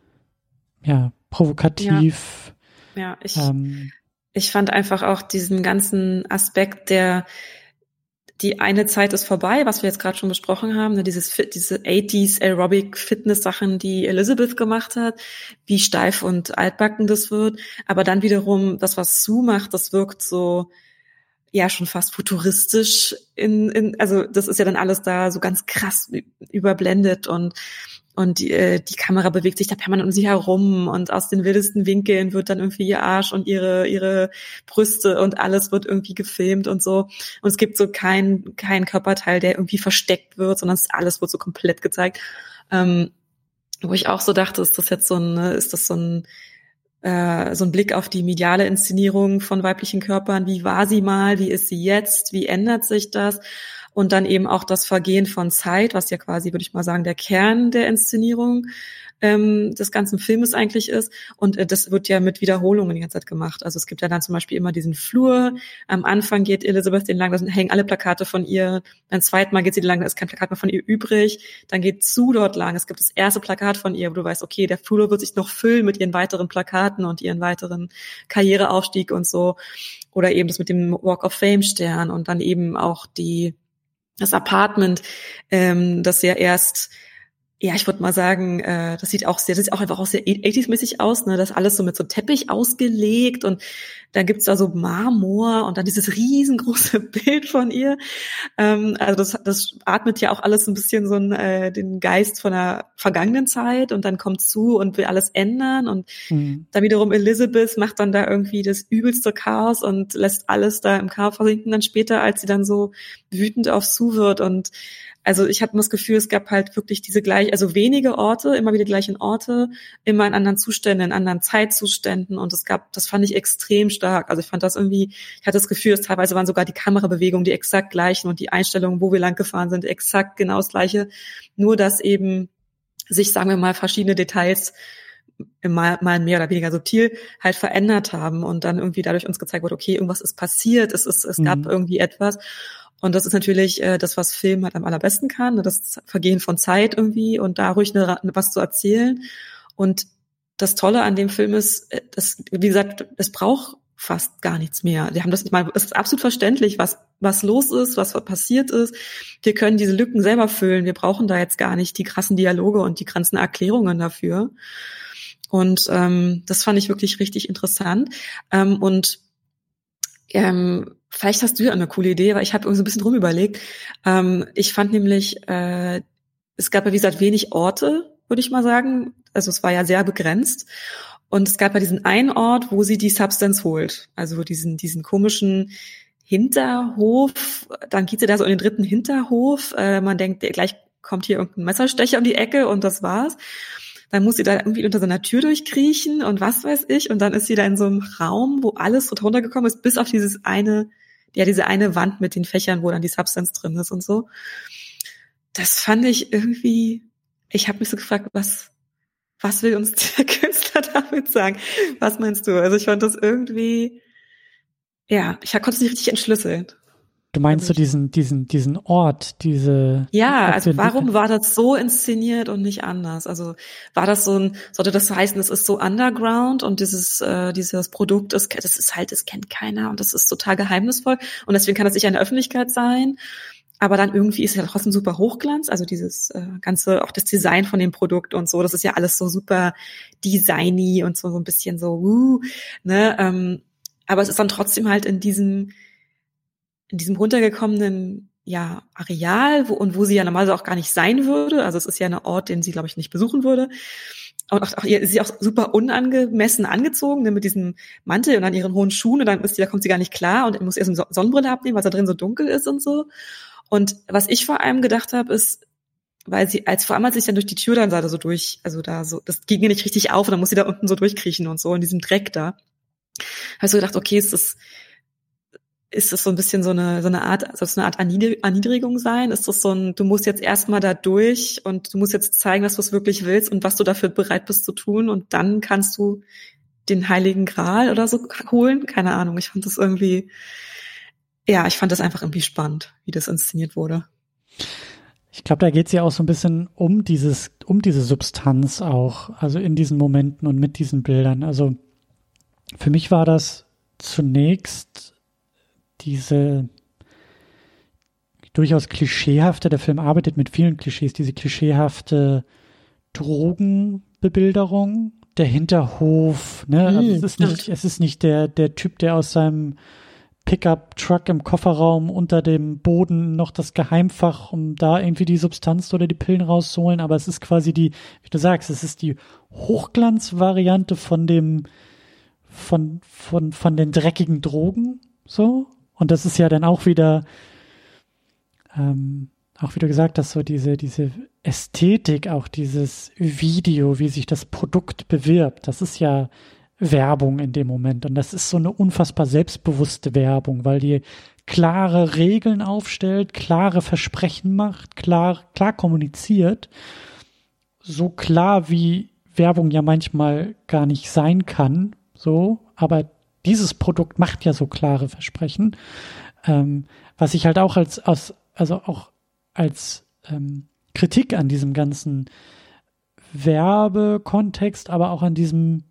ja, provokativ. Ja, ja ich... Ähm, Ich fand einfach auch diesen ganzen Aspekt der, die eine Zeit ist vorbei, was wir jetzt gerade schon besprochen haben, ne, dieses Fit, diese achtziger Aerobic Fitness Sachen, die Elizabeth gemacht hat, wie steif und altbacken das wird, aber dann wiederum das, was Sue macht, das wirkt so, ja, schon fast futuristisch in, in, also das ist ja dann alles da so ganz krass überblendet und Und die, äh, die Kamera bewegt sich da permanent um sie herum und aus den wildesten Winkeln wird dann irgendwie ihr Arsch und ihre ihre Brüste und alles wird irgendwie gefilmt und so. Und es gibt so keinen keinen Körperteil, der irgendwie versteckt wird, sondern alles wird so komplett gezeigt. Ähm, wo ich auch so dachte, ist das jetzt so ein, ist das so ein äh, so ein Blick auf die mediale Inszenierung von weiblichen Körpern. Wie war sie mal? Wie ist sie jetzt? Wie ändert sich das? Und dann eben auch das Vergehen von Zeit, was ja quasi, würde ich mal sagen, der Kern der Inszenierung ähm, des ganzen Filmes eigentlich ist. Und äh, das wird ja mit Wiederholungen die ganze Zeit gemacht. Also es gibt ja dann zum Beispiel immer diesen Flur. Am Anfang geht Elizabeth den lang, da hängen alle Plakate von ihr. Ein zweites Mal geht sie den lang, da ist kein Plakat mehr von ihr übrig. Dann geht Sue dort lang. Es gibt das erste Plakat von ihr, wo du weißt, okay, der Flur wird sich noch füllen mit ihren weiteren Plakaten und ihren weiteren Karriereaufstieg und so. Oder eben das mit dem Walk of Fame Stern und dann eben auch die das Apartment, ähm, das ja erst, ja, ich würde mal sagen, äh, das sieht auch sehr, das sieht auch einfach auch sehr achtziger-mäßig aus, ne, das alles so mit so Teppich ausgelegt und dann gibt's da so Marmor und dann dieses riesengroße Bild von ihr. Ähm, also das, das atmet ja auch alles ein bisschen so ein, äh, den Geist von der vergangenen Zeit und dann kommt zu und will alles ändern und mhm. dann wiederum Elizabeth macht dann da irgendwie das übelste Chaos und lässt alles da im Chaos versinken dann später, als sie dann so wütend auf Sue wird und also ich habe das Gefühl, es gab halt wirklich diese gleich, also wenige Orte, immer wieder die gleichen Orte, immer in anderen Zuständen, in anderen Zeitzuständen und es gab, das fand ich extrem stark. Also ich fand das irgendwie, ich hatte das Gefühl, dass teilweise waren sogar die Kamerabewegungen die exakt gleichen und die Einstellungen, wo wir lang gefahren sind, exakt genau das Gleiche. Nur dass eben sich, sagen wir mal, verschiedene Details mal, mal mehr oder weniger subtil halt verändert haben und dann irgendwie dadurch uns gezeigt wurde, okay, irgendwas ist passiert, es ist, es gab mhm. irgendwie etwas. Und das ist natürlich äh, das, was Film halt am allerbesten kann, ne? Das Vergehen von Zeit irgendwie und da ruhig ne, was zu erzählen. Und das Tolle an dem Film ist, dass, wie gesagt, es braucht fast gar nichts mehr. Wir haben das nicht mal, es ist absolut verständlich, was was los ist, was passiert ist. Wir können diese Lücken selber füllen. Wir brauchen da jetzt gar nicht die krassen Dialoge und die krassen Erklärungen dafür. Und ähm, das fand ich wirklich richtig interessant. Ähm, und ähm, vielleicht hast du ja eine coole Idee, weil ich habe irgendwie so ein bisschen drum überlegt. Ähm, ich fand nämlich, äh, es gab ja wie gesagt wenig Orte, würde ich mal sagen. Also es war ja sehr begrenzt. Und es gab ja diesen einen Ort, wo sie die Substance holt. Also diesen diesen komischen Hinterhof. Dann geht sie da so in den dritten Hinterhof. Äh, man denkt, gleich kommt hier irgendein Messerstecher um die Ecke und das war's. Dann muss sie da irgendwie unter so einer Tür durchkriechen und was weiß ich. Und dann ist sie da in so einem Raum, wo alles so runtergekommen ist, bis auf dieses eine, ja, diese eine Wand mit den Fächern, wo dann die Substance drin ist und so. Das fand ich irgendwie, ich habe mich so gefragt, was, was will uns der Künstler damit sagen? Was meinst du? Also ich fand das irgendwie, ja, ich konnte es nicht richtig entschlüsseln. Du meinst so diesen, diesen, diesen Ort, diese... Ja, also warum war das so inszeniert und nicht anders? Also war das so ein, sollte das heißen, es ist so underground und dieses, äh, dieses Produkt ist, das ist halt, das kennt keiner und das ist total geheimnisvoll und deswegen kann das nicht in der Öffentlichkeit sein. Aber dann irgendwie ist es ja trotzdem super Hochglanz, also dieses äh, ganze, auch das Design von dem Produkt und so, das ist ja alles so super designy und so, so ein bisschen so, uh, ne, ähm, aber es ist dann trotzdem halt in diesem, in diesem runtergekommenen, ja, Areal, wo, und wo sie ja normalerweise auch gar nicht sein würde, also es ist ja ein Ort, den sie, glaube ich, nicht besuchen würde. Und auch, auch ihr ist sie auch super unangemessen angezogen, ne, mit diesem Mantel und dann ihren hohen Schuhen und dann ist sie, da kommt sie gar nicht klar und muss erst eine Sonnenbrille abnehmen, weil es da drin so dunkel ist und so. Und was ich vor allem gedacht habe, ist, weil sie, als vor allem als ich dann durch die Tür dann sah, da so durch, also da so, das ging mir nicht richtig auf und dann muss sie da unten so durchkriechen und so in diesem Dreck da. Habe ich so gedacht, okay, ist das, ist das so ein bisschen so eine, so eine Art, soll es eine Art Erniedrigung sein? Ist das so ein, du musst jetzt erstmal da durch und du musst jetzt zeigen, dass du es wirklich willst und was du dafür bereit bist zu tun und dann kannst du den Heiligen Gral oder so holen? Keine Ahnung. Ich fand das irgendwie, ja, ich fand das einfach irgendwie spannend, wie das inszeniert wurde. Ich glaube, da geht es ja auch so ein bisschen um dieses, um diese Substanz auch, also in diesen Momenten und mit diesen Bildern. Also für mich war das zunächst diese durchaus klischeehafte, der Film arbeitet mit vielen Klischees, diese klischeehafte Drogenbebilderung, der Hinterhof, ne? Mm, also es ist nicht, es ist nicht der, der Typ, der aus seinem Pickup-Truck im Kofferraum unter dem Boden noch das Geheimfach, um da irgendwie die Substanz oder die Pillen rauszuholen, aber es ist quasi die, wie du sagst, es ist die Hochglanzvariante von dem, von, von, von den dreckigen Drogen, so. Und das ist ja dann auch wieder, ähm, auch wie du gesagt hast, so diese, diese Ästhetik, auch dieses Video, wie sich das Produkt bewirbt, das ist ja Werbung in dem Moment. Und das ist so eine unfassbar selbstbewusste Werbung, weil die klare Regeln aufstellt, klare Versprechen macht, klar, klar kommuniziert. So klar, wie Werbung ja manchmal gar nicht sein kann, so, aber dieses Produkt macht ja so klare Versprechen, ähm, was ich halt auch als, als also auch als ähm, Kritik an diesem ganzen Werbekontext, aber auch an diesem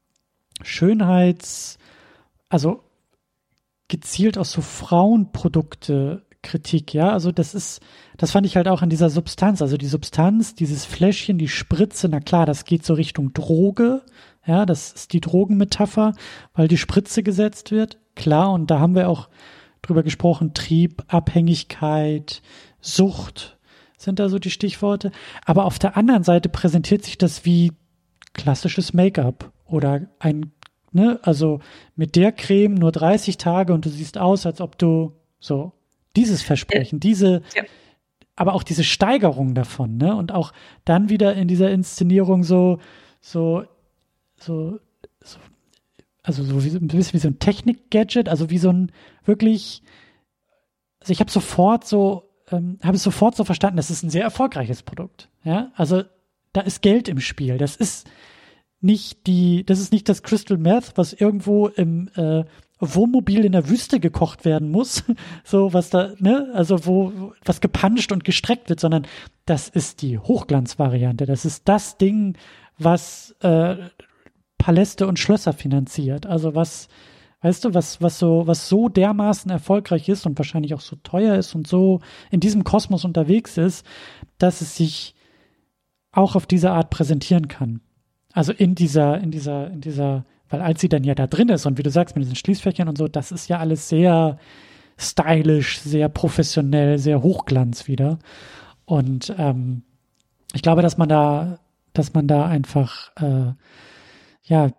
Schönheits, also gezielt aus so Frauenprodukte Kritik, ja, also das ist, das fand ich halt auch an dieser Substanz, also die Substanz, dieses Fläschchen, die Spritze, na klar, das geht so Richtung Droge, ja, das ist die Drogenmetapher, weil die Spritze gesetzt wird, klar, und da haben wir auch drüber gesprochen, Trieb, Abhängigkeit, Sucht sind da so die Stichworte, aber auf der anderen Seite präsentiert sich das wie klassisches Make-up oder ein, ne, also mit der Creme nur dreißig Tage und du siehst aus, als ob du so dieses Versprechen, ja. diese, ja. aber auch diese Steigerung davon, ne, und auch dann wieder in dieser Inszenierung so, so, so, so also so wie, ein bisschen wie so ein Technik-Gadget, also wie so ein wirklich, also ich habe sofort so, ähm, habe es sofort so verstanden, das ist ein sehr erfolgreiches Produkt, ja, also da ist Geld im Spiel, das ist nicht die, das ist nicht das Crystal Meth, was irgendwo im äh, Wohnmobil in der Wüste gekocht werden muss, so was da, ne, also wo was gepanscht und gestreckt wird, sondern das ist die Hochglanzvariante. Das ist das Ding, was äh, Paläste und Schlösser finanziert. Also was, weißt du, was was so was so dermaßen erfolgreich ist und wahrscheinlich auch so teuer ist und so in diesem Kosmos unterwegs ist, dass es sich auch auf diese Art präsentieren kann. Also in dieser, in dieser, in dieser, weil als sie dann ja da drin ist und wie du sagst, mit diesen Schließfächern und so, das ist ja alles sehr stylisch, sehr professionell, sehr Hochglanz wieder. Und ähm, ich glaube, dass man da, dass man da einfach äh, ja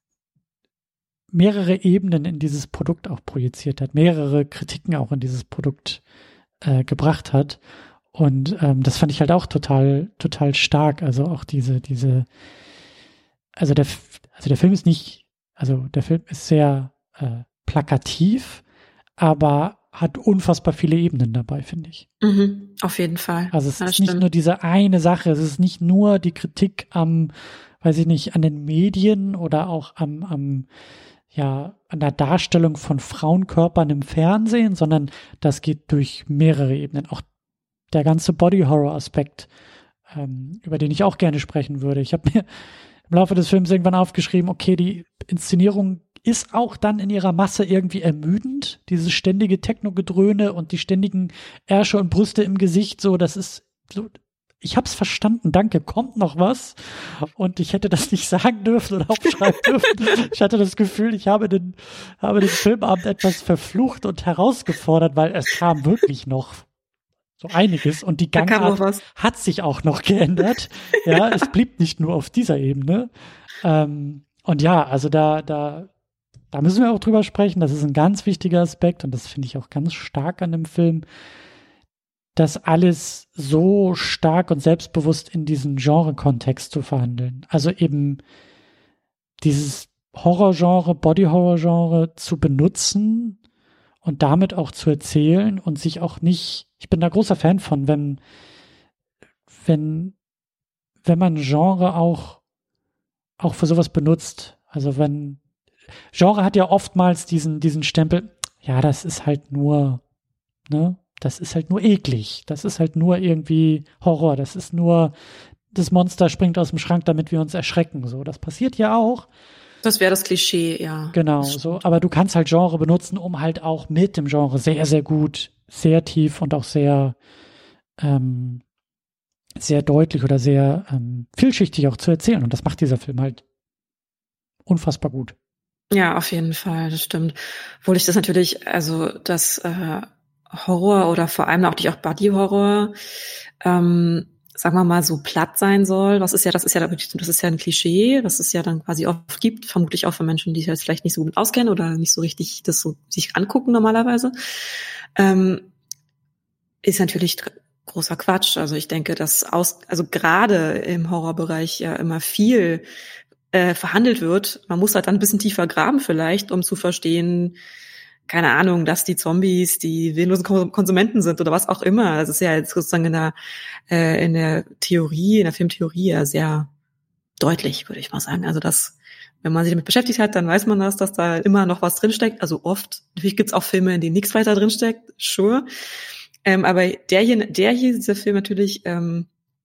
mehrere Ebenen in dieses Produkt auch projiziert hat, mehrere Kritiken auch in dieses Produkt äh, gebracht hat. Und ähm, das fand ich halt auch total, total stark. Also auch diese, diese Also der, also der Film ist nicht, also der Film ist sehr äh, plakativ, aber hat unfassbar viele Ebenen dabei, finde ich. Mhm, auf jeden Fall. Also es ja, ist nicht nur diese eine Sache, es ist nicht nur die Kritik am, weiß ich nicht, an den Medien oder auch am, am ja, an der Darstellung von Frauenkörpern im Fernsehen, sondern das geht durch mehrere Ebenen. Auch der ganze Body-Horror-Aspekt, ähm, über den ich auch gerne sprechen würde. Ich habe mir im Laufe des Films irgendwann aufgeschrieben, okay, die Inszenierung ist auch dann in ihrer Masse irgendwie ermüdend. Dieses ständige Techno-Gedröhne und die ständigen Ärsche und Brüste im Gesicht, so, das ist so, ich hab's verstanden, danke, kommt noch was. Und ich hätte das nicht sagen dürfen oder aufschreiben dürfen. Ich hatte das Gefühl, ich habe den, habe den Filmabend etwas verflucht und herausgefordert, weil es kam wirklich noch so einiges und die Gangart hat sich auch noch geändert. Ja, es blieb nicht nur auf dieser Ebene. Ähm, und ja, also da, da, da müssen wir auch drüber sprechen. Das ist ein ganz wichtiger Aspekt und das finde ich auch ganz stark an dem Film, das alles so stark und selbstbewusst in diesen Genre-Kontext zu verhandeln. Also eben dieses Horror-Genre, Body-Horror-Genre zu benutzen und damit auch zu erzählen und sich auch nicht, ich bin da großer Fan von, wenn, wenn, wenn man Genre auch, auch für sowas benutzt. Also wenn, Genre hat ja oftmals diesen, diesen Stempel, ja, das ist halt nur, ne, das ist halt nur eklig, das ist halt nur irgendwie Horror, das ist nur, das Monster springt aus dem Schrank, damit wir uns erschrecken, so, das passiert ja auch. Das wäre das Klischee, ja. Genau, so, aber du kannst halt Genre benutzen, um halt auch mit dem Genre sehr, sehr gut, sehr tief und auch sehr, ähm, sehr deutlich oder sehr ähm, vielschichtig auch zu erzählen. Und das macht dieser Film halt unfassbar gut. Ja, auf jeden Fall, das stimmt. Obwohl ich das natürlich, also das äh, Horror oder vor allem auch die auch Body-Horror, ähm, sagen wir mal, so platt sein soll. Was ist ja, das ist ja, das ist ja ein Klischee, was es ja dann quasi oft gibt, vermutlich auch für Menschen, die sich jetzt vielleicht nicht so gut auskennen oder nicht so richtig das so sich angucken normalerweise. Ähm, ist natürlich großer Quatsch. Also ich denke, dass aus, also gerade im Horrorbereich ja immer viel äh, verhandelt wird. Man muss halt dann ein bisschen tiefer graben vielleicht, um zu verstehen, keine Ahnung, dass die Zombies die willenlosen Konsumenten sind oder was auch immer. Das ist ja jetzt sozusagen in der, äh, in der Theorie, in der Filmtheorie ja sehr deutlich, würde ich mal sagen. Also das, wenn man sich damit beschäftigt hat, dann weiß man das, dass da immer noch was drinsteckt. Also oft. Natürlich gibt's auch Filme, in denen nichts weiter drinsteckt, sure. Ähm, aber der hier, der hier, dieser Film natürlich, ähm,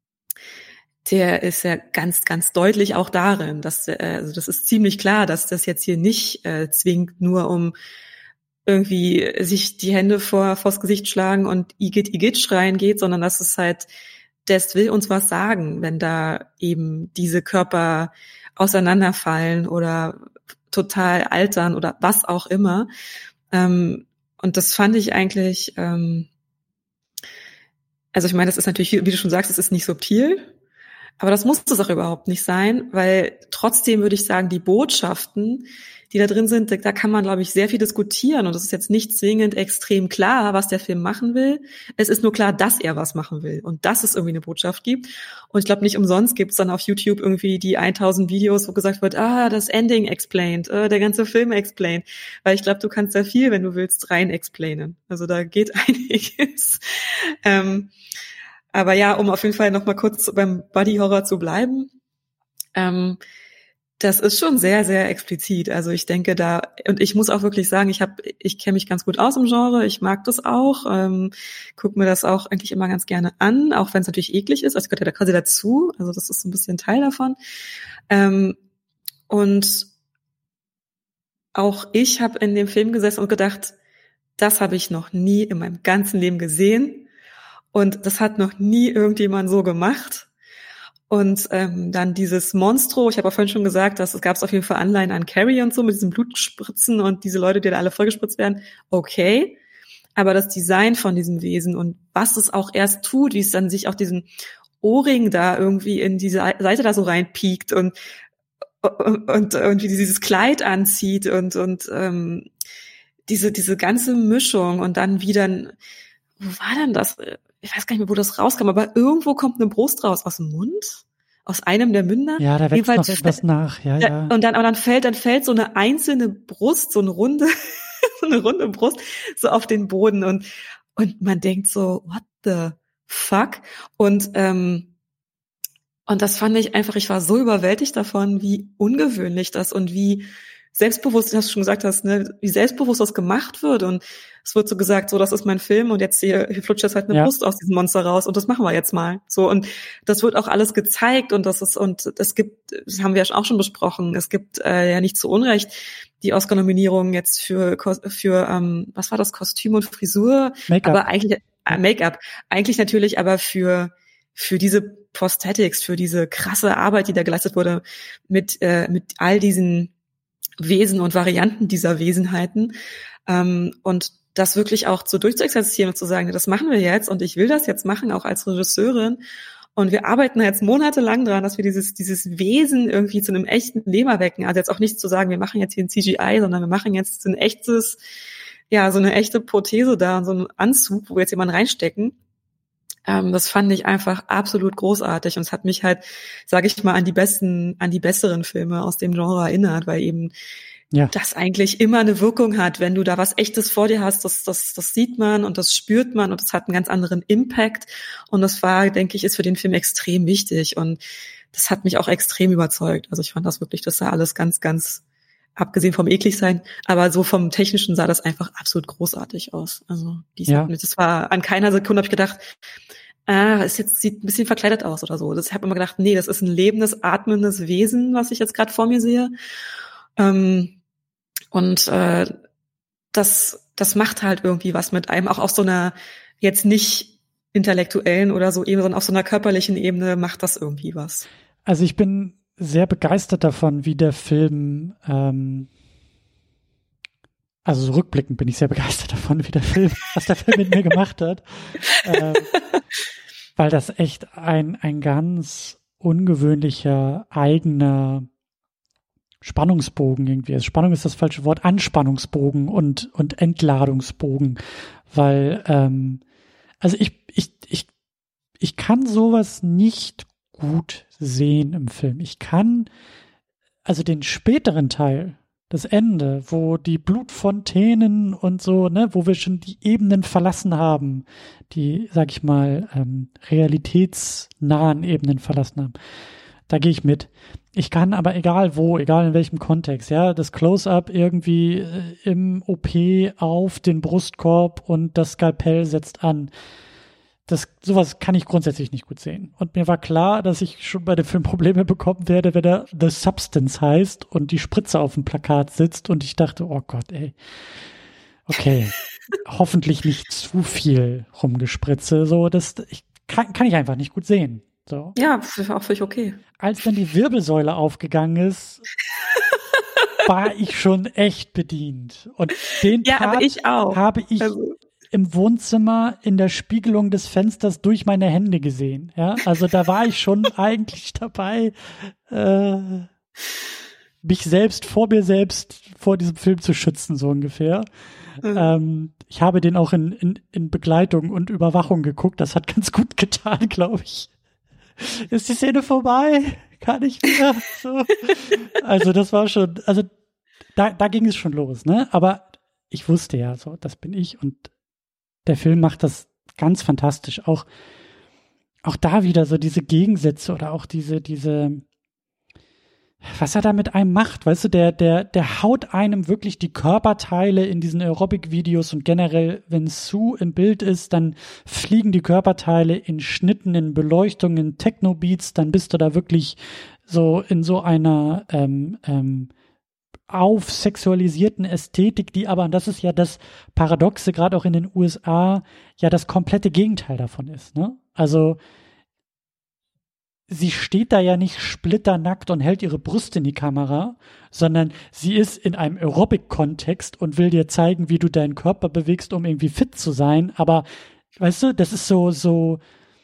der ist ja ganz, ganz deutlich auch darin, dass, äh, also das ist ziemlich klar, dass das jetzt hier nicht äh, zwingend nur um irgendwie sich die Hände vor vors Gesicht schlagen und Igitt, Igitt schreien geht, sondern dass es halt, das will uns was sagen, wenn da eben diese Körper auseinanderfallen oder total altern oder was auch immer. Ähm, und das fand ich eigentlich, ähm, also ich meine, das ist natürlich, wie du schon sagst, es ist nicht subtil, aber das muss es auch überhaupt nicht sein, weil trotzdem würde ich sagen, die Botschaften, die da drin sind, da kann man, glaube ich, sehr viel diskutieren. Und es ist jetzt nicht zwingend extrem klar, was der Film machen will. Es ist nur klar, dass er was machen will und dass es irgendwie eine Botschaft gibt. Und ich glaube, nicht umsonst gibt es dann auf YouTube irgendwie die tausend Videos, wo gesagt wird, ah, das Ending explained, äh, der ganze Film explained. Weil ich glaube, du kannst sehr viel, wenn du willst, rein explainen. Also da geht einiges. ähm, aber ja, um auf jeden Fall noch mal kurz beim Body Horror zu bleiben. Ähm, Das ist schon sehr, sehr explizit. Also ich denke da, und ich muss auch wirklich sagen, ich habe, ich kenne mich ganz gut aus im Genre, ich mag das auch, ähm, gucke mir das auch eigentlich immer ganz gerne an, auch wenn es natürlich eklig ist, also gehört ja da quasi dazu, also das ist so ein bisschen Teil davon. Ähm, und auch ich habe in dem Film gesessen und gedacht, das habe ich noch nie in meinem ganzen Leben gesehen und das hat noch nie irgendjemand so gemacht. Und ähm, dann dieses Monstro, ich habe auch vorhin schon gesagt, dass es gab es auf jeden Fall Anleihen an Carrie und so mit diesen Blutspritzen und diese Leute, die da alle vollgespritzt werden, okay. Aber das Design von diesem Wesen und was es auch erst tut, wie es dann sich auch diesen Ohrring da irgendwie in diese Seite da so reinpiekt und und, und, und wie dieses Kleid anzieht und und ähm, diese diese ganze Mischung und dann wieder, wo war denn das? Ich weiß gar nicht mehr, wo das rauskam, aber irgendwo kommt eine Brust raus. Aus dem Mund? Aus einem der Münder? Ja, da wächst noch etwas nach, ja, ja. Und dann, aber dann fällt, dann fällt so eine einzelne Brust, so eine runde, so eine runde Brust, so auf den Boden und, und man denkt so, what the fuck? Und, ähm, und das fand ich einfach, ich war so überwältigt davon, wie ungewöhnlich das und wie selbstbewusst, du hast schon gesagt hast, ne, wie selbstbewusst das gemacht wird und es wird so gesagt, so, das ist mein Film und jetzt hier, hier flutscht jetzt halt eine ja. Brust aus diesem Monster raus und das machen wir jetzt mal. So, und das wird auch alles gezeigt und das ist, und es gibt, das haben wir ja auch schon besprochen, es gibt äh, ja nicht zu Unrecht die Oscar-Nominierung jetzt für, für ähm, was war das, Kostüm und Frisur? Make-up. Aber eigentlich, äh, Make-up. Eigentlich natürlich aber für für diese Prosthetics, für diese krasse Arbeit, die da geleistet wurde, mit äh, mit all diesen Wesen und Varianten dieser Wesenheiten, ähm, und das wirklich auch so durchzuexerzieren und zu sagen, das machen wir jetzt und ich will das jetzt machen, auch als Regisseurin. Und wir arbeiten jetzt monatelang dran, dass wir dieses dieses Wesen irgendwie zu einem echten Leben erwecken. Also jetzt auch nicht zu sagen, wir machen jetzt hier ein C G I, sondern wir machen jetzt ein echtes, ja, so eine echte Prothese da und so einen Anzug, wo wir jetzt jemanden reinstecken. Ähm, das fand ich einfach absolut großartig und es hat mich halt, sage ich mal, an die besten, an die besseren Filme aus dem Genre erinnert, weil eben ja. das eigentlich immer eine Wirkung hat, wenn du da was Echtes vor dir hast, das, das, das sieht man und das spürt man und das hat einen ganz anderen Impact und das war, denke ich, ist für den Film extrem wichtig und das hat mich auch extrem überzeugt. Also ich fand das wirklich, das sah alles ganz, ganz, abgesehen vom eklig sein, aber so vom Technischen sah das einfach absolut großartig aus. Also dies ja. das war, an keiner Sekunde habe ich gedacht, ah, es jetzt sieht ein bisschen verkleidet aus oder so. Das, ich habe immer gedacht, nee, das ist ein lebendes, atmendes Wesen, was ich jetzt gerade vor mir sehe. Ähm, und äh, das, das macht halt irgendwie was mit einem, auch auf so einer jetzt nicht intellektuellen oder so Ebene, sondern auf so einer körperlichen Ebene macht das irgendwie was. Also ich bin sehr begeistert davon, wie der Film, ähm, also so rückblickend bin ich sehr begeistert davon, wie der Film, was der Film mit mir gemacht hat, ähm, weil das echt ein ein ganz ungewöhnlicher eigener Spannungsbogen irgendwie ist. Spannung ist das falsche Wort, Anspannungsbogen und und Entladungsbogen, weil ähm, also ich ich ich ich kann sowas nicht gut sehen im Film. Ich kann also den späteren Teil, das Ende, wo die Blutfontänen und so, ne, wo wir schon die Ebenen verlassen haben, die, sag ich mal, ähm, realitätsnahen Ebenen verlassen haben. Da gehe ich mit. Ich kann aber egal wo, egal in welchem Kontext, ja, das Close-up irgendwie äh, im O P auf den Brustkorb und das Skalpell setzt an. Das, sowas kann ich grundsätzlich nicht gut sehen. Und mir war klar, dass ich schon bei dem Film Probleme bekommen werde, wenn er The Substance heißt und die Spritze auf dem Plakat sitzt und ich dachte, oh Gott, ey. Okay. Hoffentlich nicht zu viel Rumgespritze. So, das, ich, kann, kann ich einfach nicht gut sehen. So. Ja, das war auch völlig okay. Als dann die Wirbelsäule aufgegangen ist, war ich schon echt bedient. Und den ja, Part aber ich auch. habe ich also. im Wohnzimmer in der Spiegelung des Fensters durch meine Hände gesehen. Ja, also da war ich schon eigentlich dabei, äh, mich selbst vor mir selbst vor diesem Film zu schützen, so ungefähr. Mhm. Ähm, ich habe den auch in, in, in Begleitung und Überwachung geguckt. Das hat ganz gut getan, glaube ich. Ist die Szene vorbei? Kann ich wieder? So. Also das war schon, also da, da ging es schon los, ne? Aber ich wusste ja, so, das bin ich und der Film macht das ganz fantastisch. Auch, auch da wieder so diese Gegensätze oder auch diese, diese, was er da mit einem macht, weißt du, der, der, der haut einem wirklich die Körperteile in diesen Aerobic-Videos und generell, wenn Sue im Bild ist, dann fliegen die Körperteile in Schnitten, in Beleuchtungen, in Techno-Beats, dann bist du da wirklich so in so einer, ähm, ähm, auf sexualisierten Ästhetik, die aber, und das ist ja das Paradoxe, gerade auch in den U S A, ja das komplette Gegenteil davon ist, ne? Also sie steht da ja nicht splitternackt und hält ihre Brust in die Kamera, sondern sie ist in einem Aerobic-Kontext und will dir zeigen, wie du deinen Körper bewegst, um irgendwie fit zu sein, aber weißt du, das ist so, so,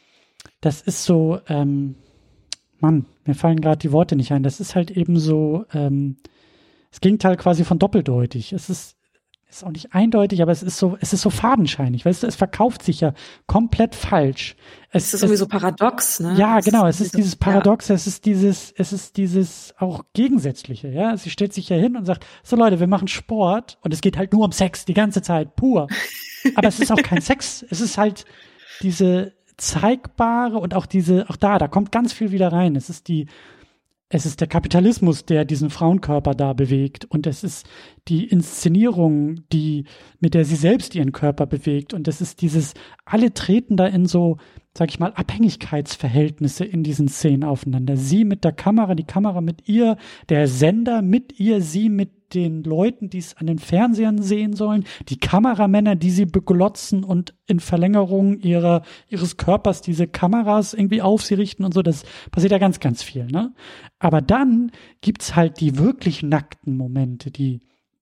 das ist so, ähm, Mann, mir fallen gerade die Worte nicht ein, das ist halt eben so, ähm, das Gegenteil quasi von doppeldeutig. Es ist, ist auch nicht eindeutig, aber es ist so, es ist so fadenscheinig. Weißt du, es verkauft sich ja komplett falsch. Es, es ist irgendwie so paradox, ne? Ja, es genau. Es ist dieses Paradox, ja. es ist dieses, es ist dieses auch Gegensätzliche, ja. Sie stellt sich ja hin und sagt, so Leute, wir machen Sport und es geht halt nur um Sex die ganze Zeit, pur. Aber es ist auch kein Sex. Es ist halt diese zeigbare und auch diese, auch da, da kommt ganz viel wieder rein. Es ist die, Es ist der Kapitalismus, der diesen Frauenkörper da bewegt. Und es ist die Inszenierung, die, mit der sie selbst ihren Körper bewegt. Und es ist dieses, alle treten da in so, sag ich mal, Abhängigkeitsverhältnisse in diesen Szenen aufeinander. Sie mit der Kamera, die Kamera mit ihr, der Sender mit ihr, sie mit den Leuten, die es an den Fernsehern sehen sollen, die Kameramänner, die sie beglotzen und in Verlängerung ihrer, ihres Körpers diese Kameras irgendwie auf sie richten und so. Das passiert ja ganz, ganz viel, ne? Aber dann gibt's halt die wirklich nackten Momente, die,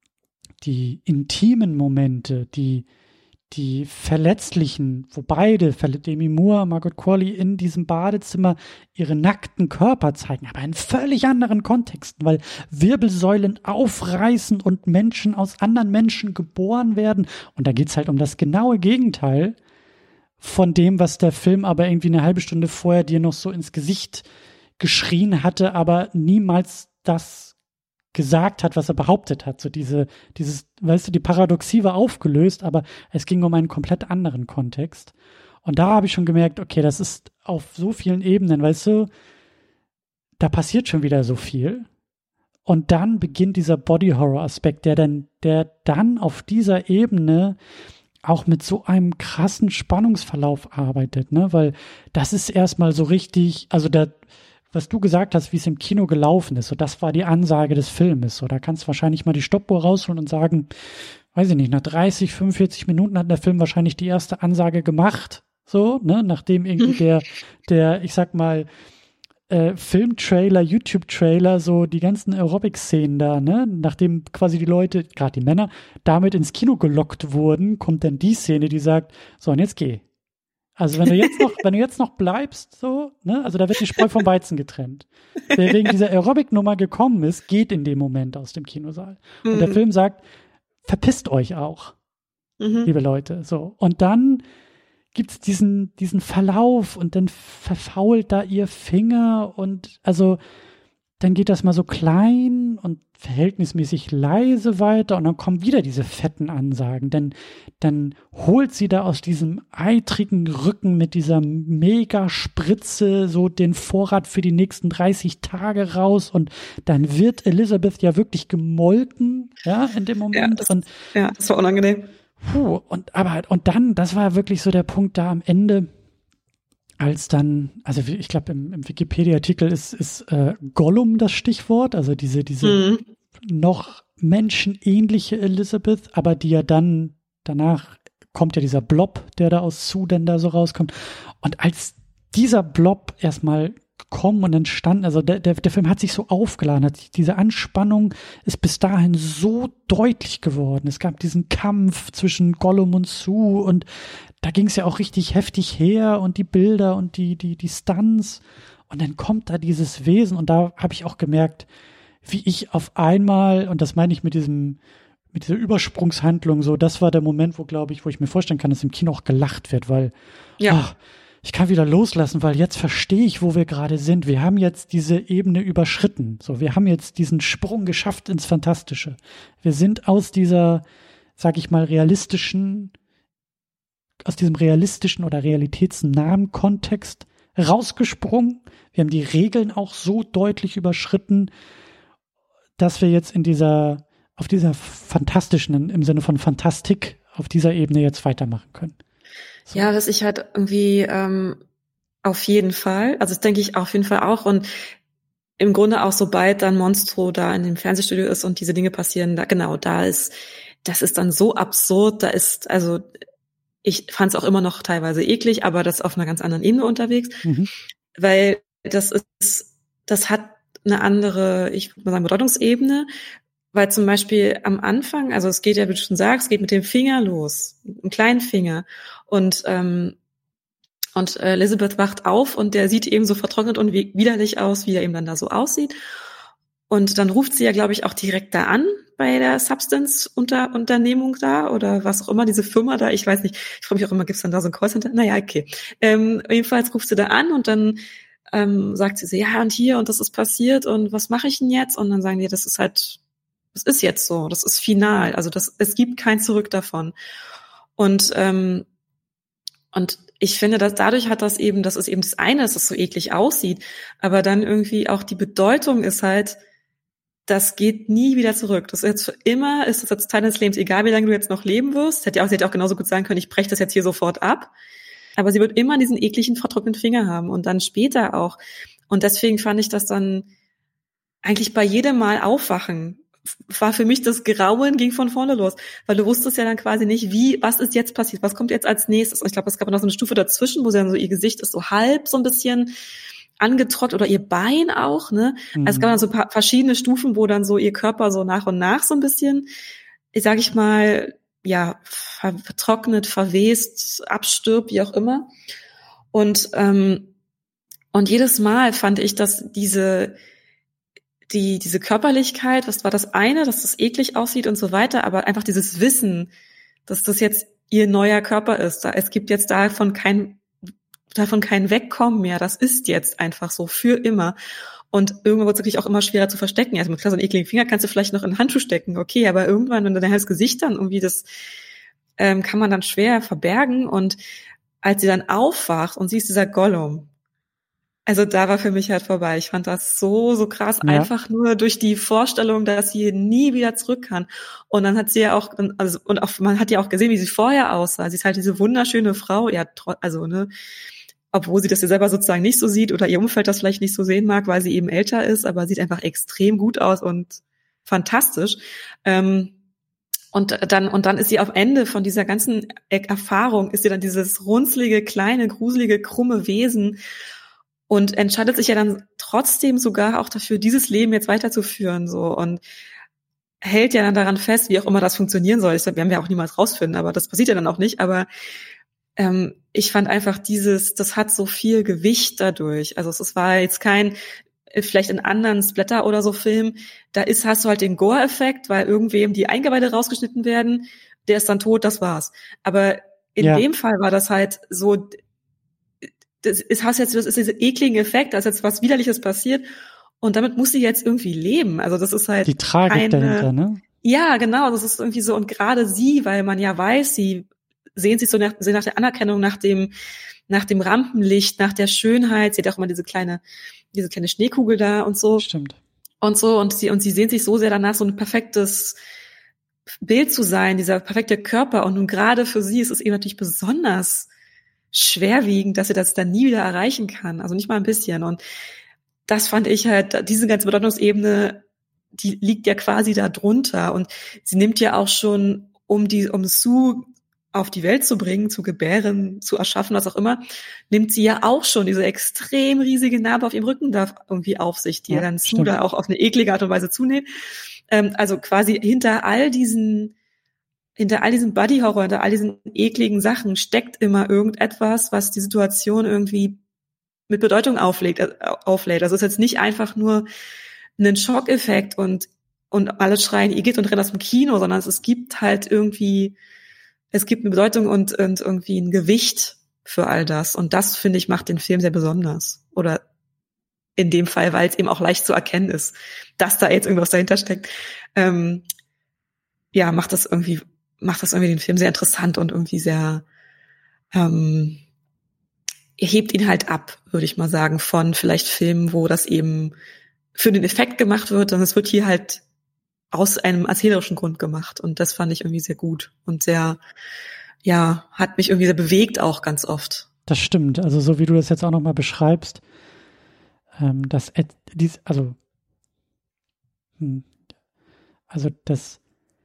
die intimen Momente, die, die verletzlichen, wo beide, Demi Moore, Margot Qualley in diesem Badezimmer ihre nackten Körper zeigen, aber in völlig anderen Kontexten, weil Wirbelsäulen aufreißen und Menschen aus anderen Menschen geboren werden. Und da geht's halt um das genaue Gegenteil von dem, was der Film aber irgendwie eine halbe Stunde vorher dir noch so ins Gesicht geschrien hatte, aber niemals das gesagt hat, was er behauptet hat. So diese, dieses, weißt du, die Paradoxie war aufgelöst, aber es ging um einen komplett anderen Kontext. Und da habe ich schon gemerkt, okay, das ist auf so vielen Ebenen, weißt du, da passiert schon wieder so viel. Und dann beginnt dieser Body-Horror-Aspekt, der dann, der dann auf dieser Ebene auch mit so einem krassen Spannungsverlauf arbeitet, ne, weil das ist erstmal so richtig, also da, was du gesagt hast, wie es im Kino gelaufen ist, so das war die Ansage des Filmes, so da kannst du wahrscheinlich mal die Stoppuhr rausholen und sagen, weiß ich nicht, nach dreißig, fünfundvierzig Minuten hat der Film wahrscheinlich die erste Ansage gemacht, so, ne, nachdem irgendwie der, der, ich sag mal, äh, Filmtrailer, YouTube-Trailer, so die ganzen Aerobic-Szenen da, ne, nachdem quasi die Leute, gerade die Männer, damit ins Kino gelockt wurden, kommt dann die Szene, die sagt, so, und jetzt geh. Also wenn du jetzt noch, wenn du jetzt noch bleibst, so, ne, also da wird die Spreu vom Weizen getrennt. Wer wegen dieser Aerobic-Nummer gekommen ist, geht in dem Moment aus dem Kinosaal. Und mhm. der Film sagt, verpisst euch auch, mhm. liebe Leute, so. Und dann gibt's diesen, diesen Verlauf und dann verfault da ihr Finger und also dann geht das mal so klein und verhältnismäßig leise weiter und dann kommen wieder diese fetten Ansagen. Denn dann holt sie da aus diesem eitrigen Rücken mit dieser Megaspritze so den Vorrat für die nächsten dreißig Tage raus und dann wird Elizabeth ja wirklich gemolken, ja, in dem Moment. Ja, das, und, ja, das war unangenehm. Puh, und aber und dann, das war wirklich so der Punkt da am Ende, als dann, also ich glaube im, im Wikipedia-Artikel ist, ist äh, Gollum das Stichwort, also diese, diese Mhm. noch menschenähnliche Elizabeth, aber die ja dann, danach kommt ja dieser Blob, der da aus Sudan da so rauskommt. Und als dieser Blob erstmal gekommen und entstanden, also der, der, der Film hat sich so aufgeladen, hat diese Anspannung ist bis dahin so deutlich geworden. Es gab diesen Kampf zwischen Gollum und Sue und da ging es ja auch richtig heftig her und die Bilder und die, die, die Stunts. Und dann kommt da dieses Wesen und da habe ich auch gemerkt, wie ich auf einmal, und das meine ich mit diesem, mit dieser Übersprungshandlung so, das war der Moment, wo, glaube ich, wo ich mir vorstellen kann, dass im Kino auch gelacht wird, weil Ja. ach, ich kann wieder loslassen, weil jetzt verstehe ich, wo wir gerade sind. Wir haben jetzt diese Ebene überschritten. So, wir haben jetzt diesen Sprung geschafft ins Fantastische. Wir sind aus dieser, sag ich mal, realistischen, aus diesem realistischen oder realitätsnahen Kontext rausgesprungen. Wir haben die Regeln auch so deutlich überschritten, dass wir jetzt in dieser, auf dieser fantastischen, im Sinne von Fantastik, auf dieser Ebene jetzt weitermachen können. So. Ja, was ich halt irgendwie ähm, auf jeden Fall, also das denke ich auf jeden Fall auch und im Grunde auch sobald dann Monstro da in dem Fernsehstudio ist und diese Dinge passieren, da genau, da ist, das ist dann so absurd, da ist, also ich fand es auch immer noch teilweise eklig, aber das ist auf einer ganz anderen Ebene unterwegs, Mhm. weil das ist, das hat eine andere, ich würde mal sagen, Bedeutungsebene, weil zum Beispiel am Anfang, also es geht ja, wie du schon sagst, es geht mit dem Finger los, einem kleinen Finger und ähm, und äh, Elizabeth wacht auf und der sieht eben so vertrocknet und wie, widerlich aus, wie er eben dann da so aussieht. Und dann ruft sie ja, glaube ich, auch direkt da an bei der Substance-Unternehmung da oder was auch immer, diese Firma da, ich weiß nicht. Ich frage mich auch immer, gibt's dann da so ein Callcenter? Naja, okay. Ähm, jedenfalls ruft sie da an und dann ähm, sagt sie so, ja und hier und das ist passiert und was mache ich denn jetzt? Und dann sagen die, das ist halt, das ist jetzt so, das ist final. Also das, es gibt kein Zurück davon. Und ähm, und ich finde, dass dadurch hat das eben, das ist eben das eine, dass es so eklig aussieht, aber dann irgendwie auch die Bedeutung ist halt, das geht nie wieder zurück. Das ist jetzt für immer, ist das jetzt Teil deines Lebens, egal wie lange du jetzt noch leben wirst. Hätte ja auch, sie hätte auch genauso gut sagen können, ich breche das jetzt hier sofort ab. Aber sie wird immer diesen ekligen, vertrockneten Finger haben und dann später auch. Und deswegen fand ich das dann eigentlich bei jedem Mal aufwachen, war für mich das Grauen ging von vorne los, weil du wusstest ja dann quasi nicht, wie, was ist jetzt passiert, was kommt jetzt als nächstes. Und ich glaube, es gab noch so eine Stufe dazwischen, wo sie dann so, ihr Gesicht ist so halb so ein bisschen angetrockt oder ihr Bein auch, ne? Mhm. Also es gab dann so ein paar verschiedene Stufen, wo dann so ihr Körper so nach und nach so ein bisschen, ich sag ich mal, ja, vertrocknet, verwest, abstirbt, wie auch immer. Und ähm, und jedes Mal fand ich, dass diese die diese Körperlichkeit, was war das eine, dass das eklig aussieht und so weiter, aber einfach dieses Wissen, dass das jetzt ihr neuer Körper ist. Es gibt jetzt davon kein davon kein Wegkommen mehr. Das ist jetzt einfach so für immer. Und irgendwann wird es wirklich auch immer schwerer zu verstecken. Also mit klar, so einen ekligen Finger kannst du vielleicht noch in einen Handschuh stecken, okay, aber irgendwann, wenn du dein halbes Gesicht dann irgendwie das ähm, kann man dann schwer verbergen. Und als sie dann aufwacht und sie ist dieser Gollum, also da war für mich halt vorbei. Ich fand das so, so krass, Ja. einfach nur durch die Vorstellung, dass sie nie wieder zurück kann. Und dann hat sie ja auch, also, und auch, man hat ja auch gesehen, wie sie vorher aussah. Sie ist halt diese wunderschöne Frau, ja, also, ne, obwohl sie das ja selber sozusagen nicht so sieht oder ihr Umfeld das vielleicht nicht so sehen mag, weil sie eben älter ist, aber sieht einfach extrem gut aus und fantastisch. Ähm, Und dann, und dann ist sie am Ende von dieser ganzen Erfahrung, ist sie dann dieses runzlige, kleine, gruselige, krumme Wesen und entscheidet sich ja dann trotzdem sogar auch dafür, dieses Leben jetzt weiterzuführen, so, und hält ja dann daran fest, wie auch immer das funktionieren soll. Ich glaube, wir werden ja auch niemals rausfinden, aber das passiert ja dann auch nicht, aber ähm, ich fand einfach dieses, das hat so viel Gewicht dadurch. Also es war jetzt kein, vielleicht in anderen Splatter oder so Filmen, da ist, hast du halt den Gore-Effekt, weil irgendwem die Eingeweide rausgeschnitten werden, der ist dann tot, das war's. Aber in Ja. dem Fall war das halt so, das ist, hast jetzt, das ist dieser eklige Effekt, da ist jetzt was Widerliches passiert Und damit muss sie jetzt irgendwie leben. Also das ist halt die Tragik keine, dahinter, ne? Ja, genau. Das ist irgendwie so. Und gerade sie, weil man ja weiß, sie sehen sich so nach, sehen nach der Anerkennung, nach dem, nach dem Rampenlicht, nach der Schönheit. Sie hat auch immer diese kleine, diese kleine Schneekugel da und so. Stimmt. Und so. Und sie, und sie sehnt sich so sehr danach, so ein perfektes Bild zu sein, dieser perfekte Körper. Und nun gerade für sie ist es eben natürlich besonders schwerwiegend, dass sie das dann nie wieder erreichen kann. Also nicht mal ein bisschen. Und das fand ich halt, diese ganze Bedeutungsebene, die liegt ja quasi da drunter. Und sie nimmt ja auch schon, um die, um Sue auf die Welt zu bringen, zu gebären, zu erschaffen, was auch immer, nimmt sie ja auch schon diese extrem riesige Narbe auf ihrem Rücken da irgendwie auf sich, die ja, dann Sue da auch auf eine eklige Art und Weise zunimmt. Ähm, also quasi hinter all diesen, hinter all diesem Body-Horror, hinter all diesen ekligen Sachen steckt immer irgendetwas, was die Situation irgendwie mit Bedeutung auflegt, äh, auflädt. Also es ist jetzt nicht einfach nur ein Schockeffekt und und alle schreien Igitt und rennen aus dem Kino, sondern es gibt halt irgendwie, es gibt eine Bedeutung und, und irgendwie ein Gewicht für all das. Und das, finde ich, macht den Film sehr besonders. Oder in dem Fall, weil es eben auch leicht zu erkennen ist, dass da jetzt irgendwas dahinter steckt. Ähm, ja, macht das irgendwie, macht das irgendwie den Film sehr interessant und irgendwie sehr, ähm, hebt ihn halt ab, würde ich mal sagen, von vielleicht Filmen, wo das eben für den Effekt gemacht wird, sondern es wird hier halt aus einem erzählerischen Grund gemacht. Und das fand ich irgendwie sehr gut und sehr, ja, hat mich irgendwie sehr bewegt auch ganz oft. Das stimmt. Also so wie du das jetzt auch nochmal beschreibst, ähm, dass, dies, also, hm, also das,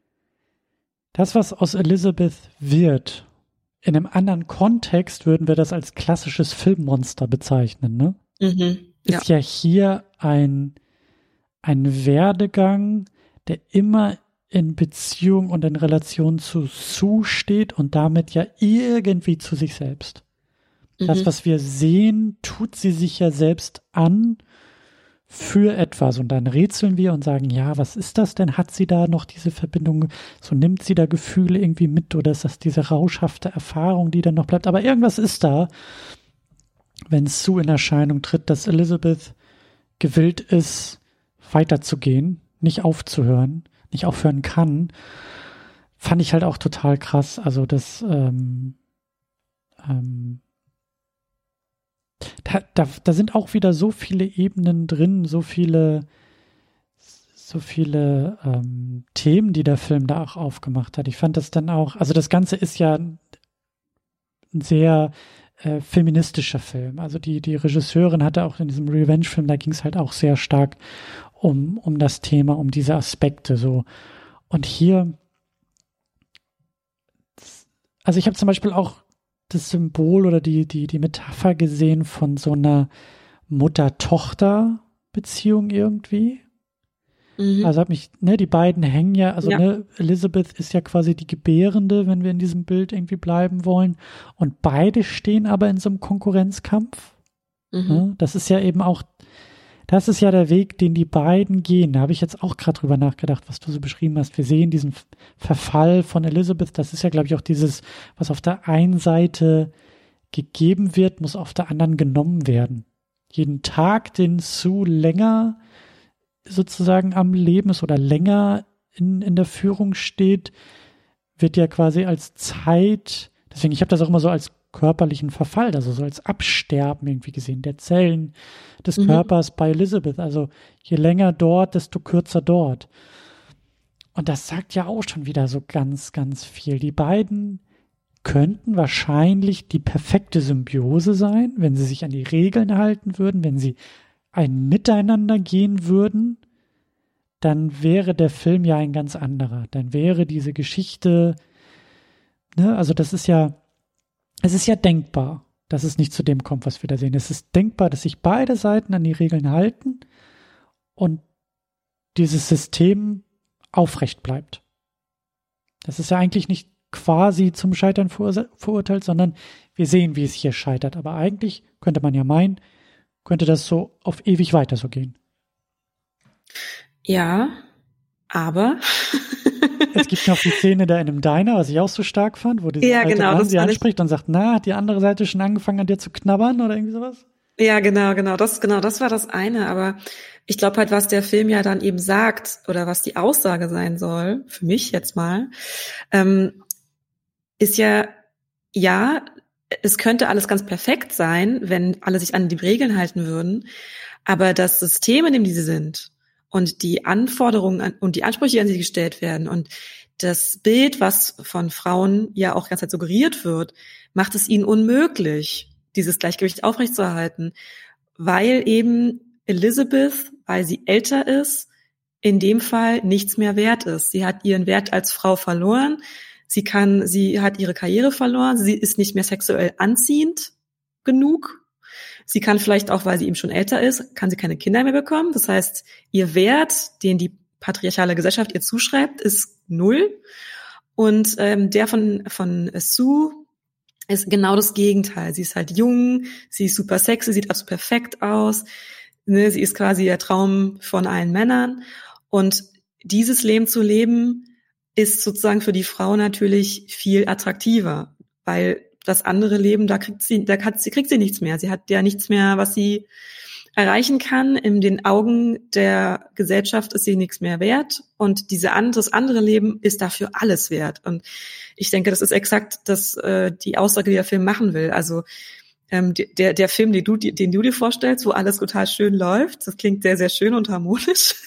das, was aus Elizabeth wird, in einem anderen Kontext würden wir das als klassisches Filmmonster bezeichnen, ne? Mhm, ja. Ist ja hier ein, ein Werdegang, der immer in Beziehung und in Relation zu Sue steht und damit ja irgendwie zu sich selbst. Mhm. Das, was wir sehen, tut sie sich ja selbst an für etwas und dann rätseln wir und sagen, ja, was ist das denn? Hat sie da noch diese Verbindung? So nimmt sie da Gefühle irgendwie mit oder ist das diese rauschhafte Erfahrung, die dann noch bleibt? Aber irgendwas ist da, wenn Sue in Erscheinung tritt, dass Elizabeth gewillt ist, weiterzugehen, nicht aufzuhören, nicht aufhören kann, fand ich halt auch total krass. Also das ähm, ähm, Da, da, da sind auch wieder so viele Ebenen drin, so viele, so viele ähm, Themen, die der Film da auch aufgemacht hat. Ich fand das dann auch, also das Ganze ist ja ein sehr äh, feministischer Film. Also die, die Regisseurin hatte auch in diesem Revenge-Film, da ging es halt auch sehr stark um, um das Thema, um diese Aspekte so. Und hier, also ich habe zum Beispiel auch das Symbol oder die, die, die Metapher gesehen von so einer Mutter-Tochter-Beziehung irgendwie. Mhm. Also hat mich, ne, die beiden hängen ja, also ja. ne, Elizabeth ist ja quasi die Gebärende, wenn wir in diesem Bild irgendwie bleiben wollen. Und beide stehen aber in so einem Konkurrenzkampf. Mhm. Ne? Das ist ja eben auch, das ist ja der Weg, den die beiden gehen. Da habe ich jetzt auch gerade drüber nachgedacht, was du so beschrieben hast. Wir sehen diesen Verfall von Elizabeth. Das ist ja, glaube ich, auch dieses, was auf der einen Seite gegeben wird, muss auf der anderen genommen werden. Jeden Tag, den Sue länger sozusagen am Leben ist oder länger in, in der Führung steht, wird ja quasi als Zeit, deswegen, ich habe das auch immer so als körperlichen Verfall, also so als Absterben irgendwie gesehen, der Zellen des mhm. Körpers bei Elizabeth. Also je länger dort, desto kürzer dort. Und das sagt ja auch schon wieder so ganz, ganz viel. Die beiden könnten wahrscheinlich die perfekte Symbiose sein, wenn sie sich an die Regeln halten würden, wenn sie ein Miteinander gehen würden, dann wäre der Film ja ein ganz anderer. Dann wäre diese Geschichte, ne, also das ist ja Es ist ja denkbar, dass es nicht zu dem kommt, was wir da sehen. Es ist denkbar, dass sich beide Seiten an die Regeln halten und dieses System aufrecht bleibt. Das ist ja eigentlich nicht quasi zum Scheitern verur- verurteilt, sondern wir sehen, wie es hier scheitert. Aber eigentlich könnte man ja meinen, könnte das so auf ewig weiter so gehen. Ja, aber es gibt noch die Szene da in einem Diner, was ich auch so stark fand, wo diese ja, alte genau, Mann sie anspricht und sagt, na, hat die andere Seite schon angefangen an dir zu knabbern oder irgendwie sowas? Ja, genau, genau, das, genau, das war das eine, aber ich glaube halt, was der Film ja dann eben sagt oder was die Aussage sein soll, für mich jetzt mal, ähm, ist ja, ja, es könnte alles ganz perfekt sein, wenn alle sich an die Regeln halten würden, aber das System, in dem diese sind und die Anforderungen an, und die Ansprüche, die an sie gestellt werden und das Bild, was von Frauen ja auch die ganze Zeit suggeriert wird, macht es ihnen unmöglich, dieses Gleichgewicht aufrechtzuerhalten, weil eben Elizabeth, weil sie älter ist, in dem Fall nichts mehr wert ist. Sie hat ihren Wert als Frau verloren. Sie kann, sie hat ihre Karriere verloren. Sie ist nicht mehr sexuell anziehend genug. Sie kann vielleicht auch, weil sie eben schon älter ist, kann sie keine Kinder mehr bekommen. Das heißt, ihr Wert, den die patriarchale Gesellschaft ihr zuschreibt, ist null. Und ähm, der von von Sue ist genau das Gegenteil. Sie ist halt jung, sie ist super sexy, sieht absolut perfekt aus. Ne, sie ist quasi der Traum von allen Männern. Und dieses Leben zu leben, ist sozusagen für die Frau natürlich viel attraktiver, weil das andere Leben, da kriegt sie, da hat sie, kriegt sie nichts mehr. Sie hat ja nichts mehr, was sie erreichen kann. In den Augen der Gesellschaft ist sie nichts mehr wert. Und diese andere, das andere Leben ist dafür alles wert. Und ich denke, das ist exakt das, äh, die Aussage, die der Film machen will. Also ähm, der, der Film, den du, den du dir vorstellst, wo alles total schön läuft, das klingt sehr, sehr schön und harmonisch.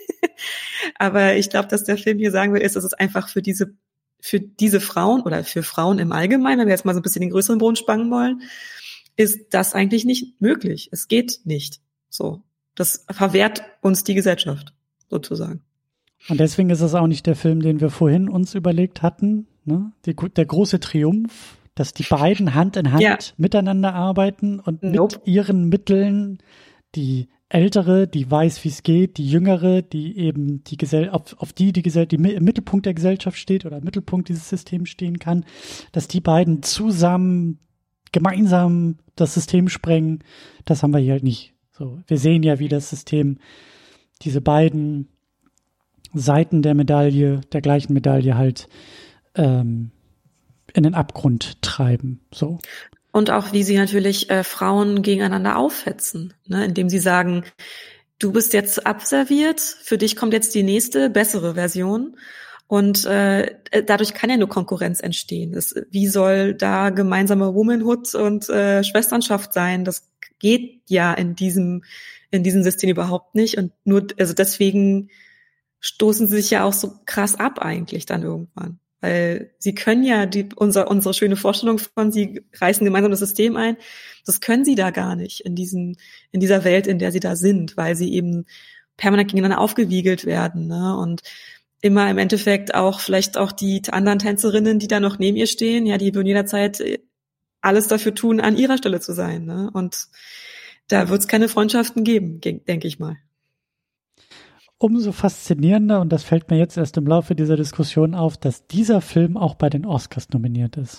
Aber ich glaube, dass der Film hier sagen will, ist, dass es einfach für diese für diese Frauen oder für Frauen im Allgemeinen, wenn wir jetzt mal so ein bisschen den größeren Boden spannen wollen, ist das eigentlich nicht möglich. Es geht nicht. So, das verwehrt uns die Gesellschaft sozusagen. Und deswegen ist es auch nicht der Film, den wir vorhin uns überlegt hatten, ne? Die, der große Triumph, dass die beiden Hand in Hand ja. miteinander arbeiten und nope. mit ihren Mitteln die Ältere, die weiß, wie es geht, die Jüngere, die eben die Gesell auf, auf die die Gesellschaft, die im Mittelpunkt der Gesellschaft steht oder im Mittelpunkt dieses Systems stehen kann, dass die beiden zusammen gemeinsam das System sprengen, das haben wir hier halt nicht. So, wir sehen ja, wie das System diese beiden Seiten der Medaille, der gleichen Medaille halt ähm, in den Abgrund treiben. So. Und auch, wie sie natürlich äh, Frauen gegeneinander aufhetzen, ne? Indem sie sagen, du bist jetzt abserviert, für dich kommt jetzt die nächste, bessere Version. Und äh, dadurch kann ja nur Konkurrenz entstehen. Das, wie soll da gemeinsame Womanhood und äh, Schwesternschaft sein? Das geht ja in diesem in diesem System überhaupt nicht. Und nur, also deswegen stoßen sie sich ja auch so krass ab eigentlich dann irgendwann. Weil sie können ja die unser, unsere schöne Vorstellung von, sie reißen gemeinsam das System ein, das können sie da gar nicht in diesem, in dieser Welt, in der sie da sind, weil sie eben permanent gegeneinander aufgewiegelt werden, ne? Und immer im Endeffekt auch vielleicht auch die anderen Tänzerinnen, die da noch neben ihr stehen, ja, die würden jederzeit alles dafür tun, an ihrer Stelle zu sein, ne? Und da wird es keine Freundschaften geben, denke ich mal. Umso faszinierender, und das fällt mir jetzt erst im Laufe dieser Diskussion auf, dass dieser Film auch bei den Oscars nominiert ist.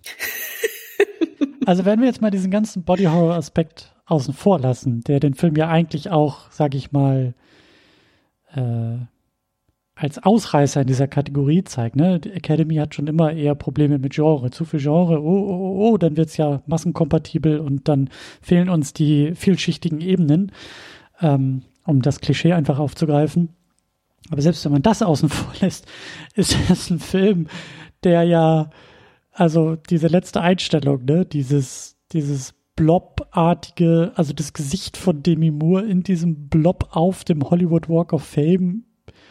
Also wenn wir jetzt mal diesen ganzen Body-Horror-Aspekt außen vor lassen, der den Film ja eigentlich auch, sag ich mal, äh, als Ausreißer in dieser Kategorie zeigt, ne? Die Academy hat schon immer eher Probleme mit Genre. Zu viel Genre, oh, oh, oh, oh, dann wird's ja massenkompatibel und dann fehlen uns die vielschichtigen Ebenen. Ähm, um das Klischee einfach aufzugreifen. Aber selbst wenn man das außen vor lässt, ist das ein Film, der ja, also diese letzte Einstellung, ne, dieses, dieses Blob-artige, also das Gesicht von Demi Moore in diesem Blob auf dem Hollywood Walk of Fame.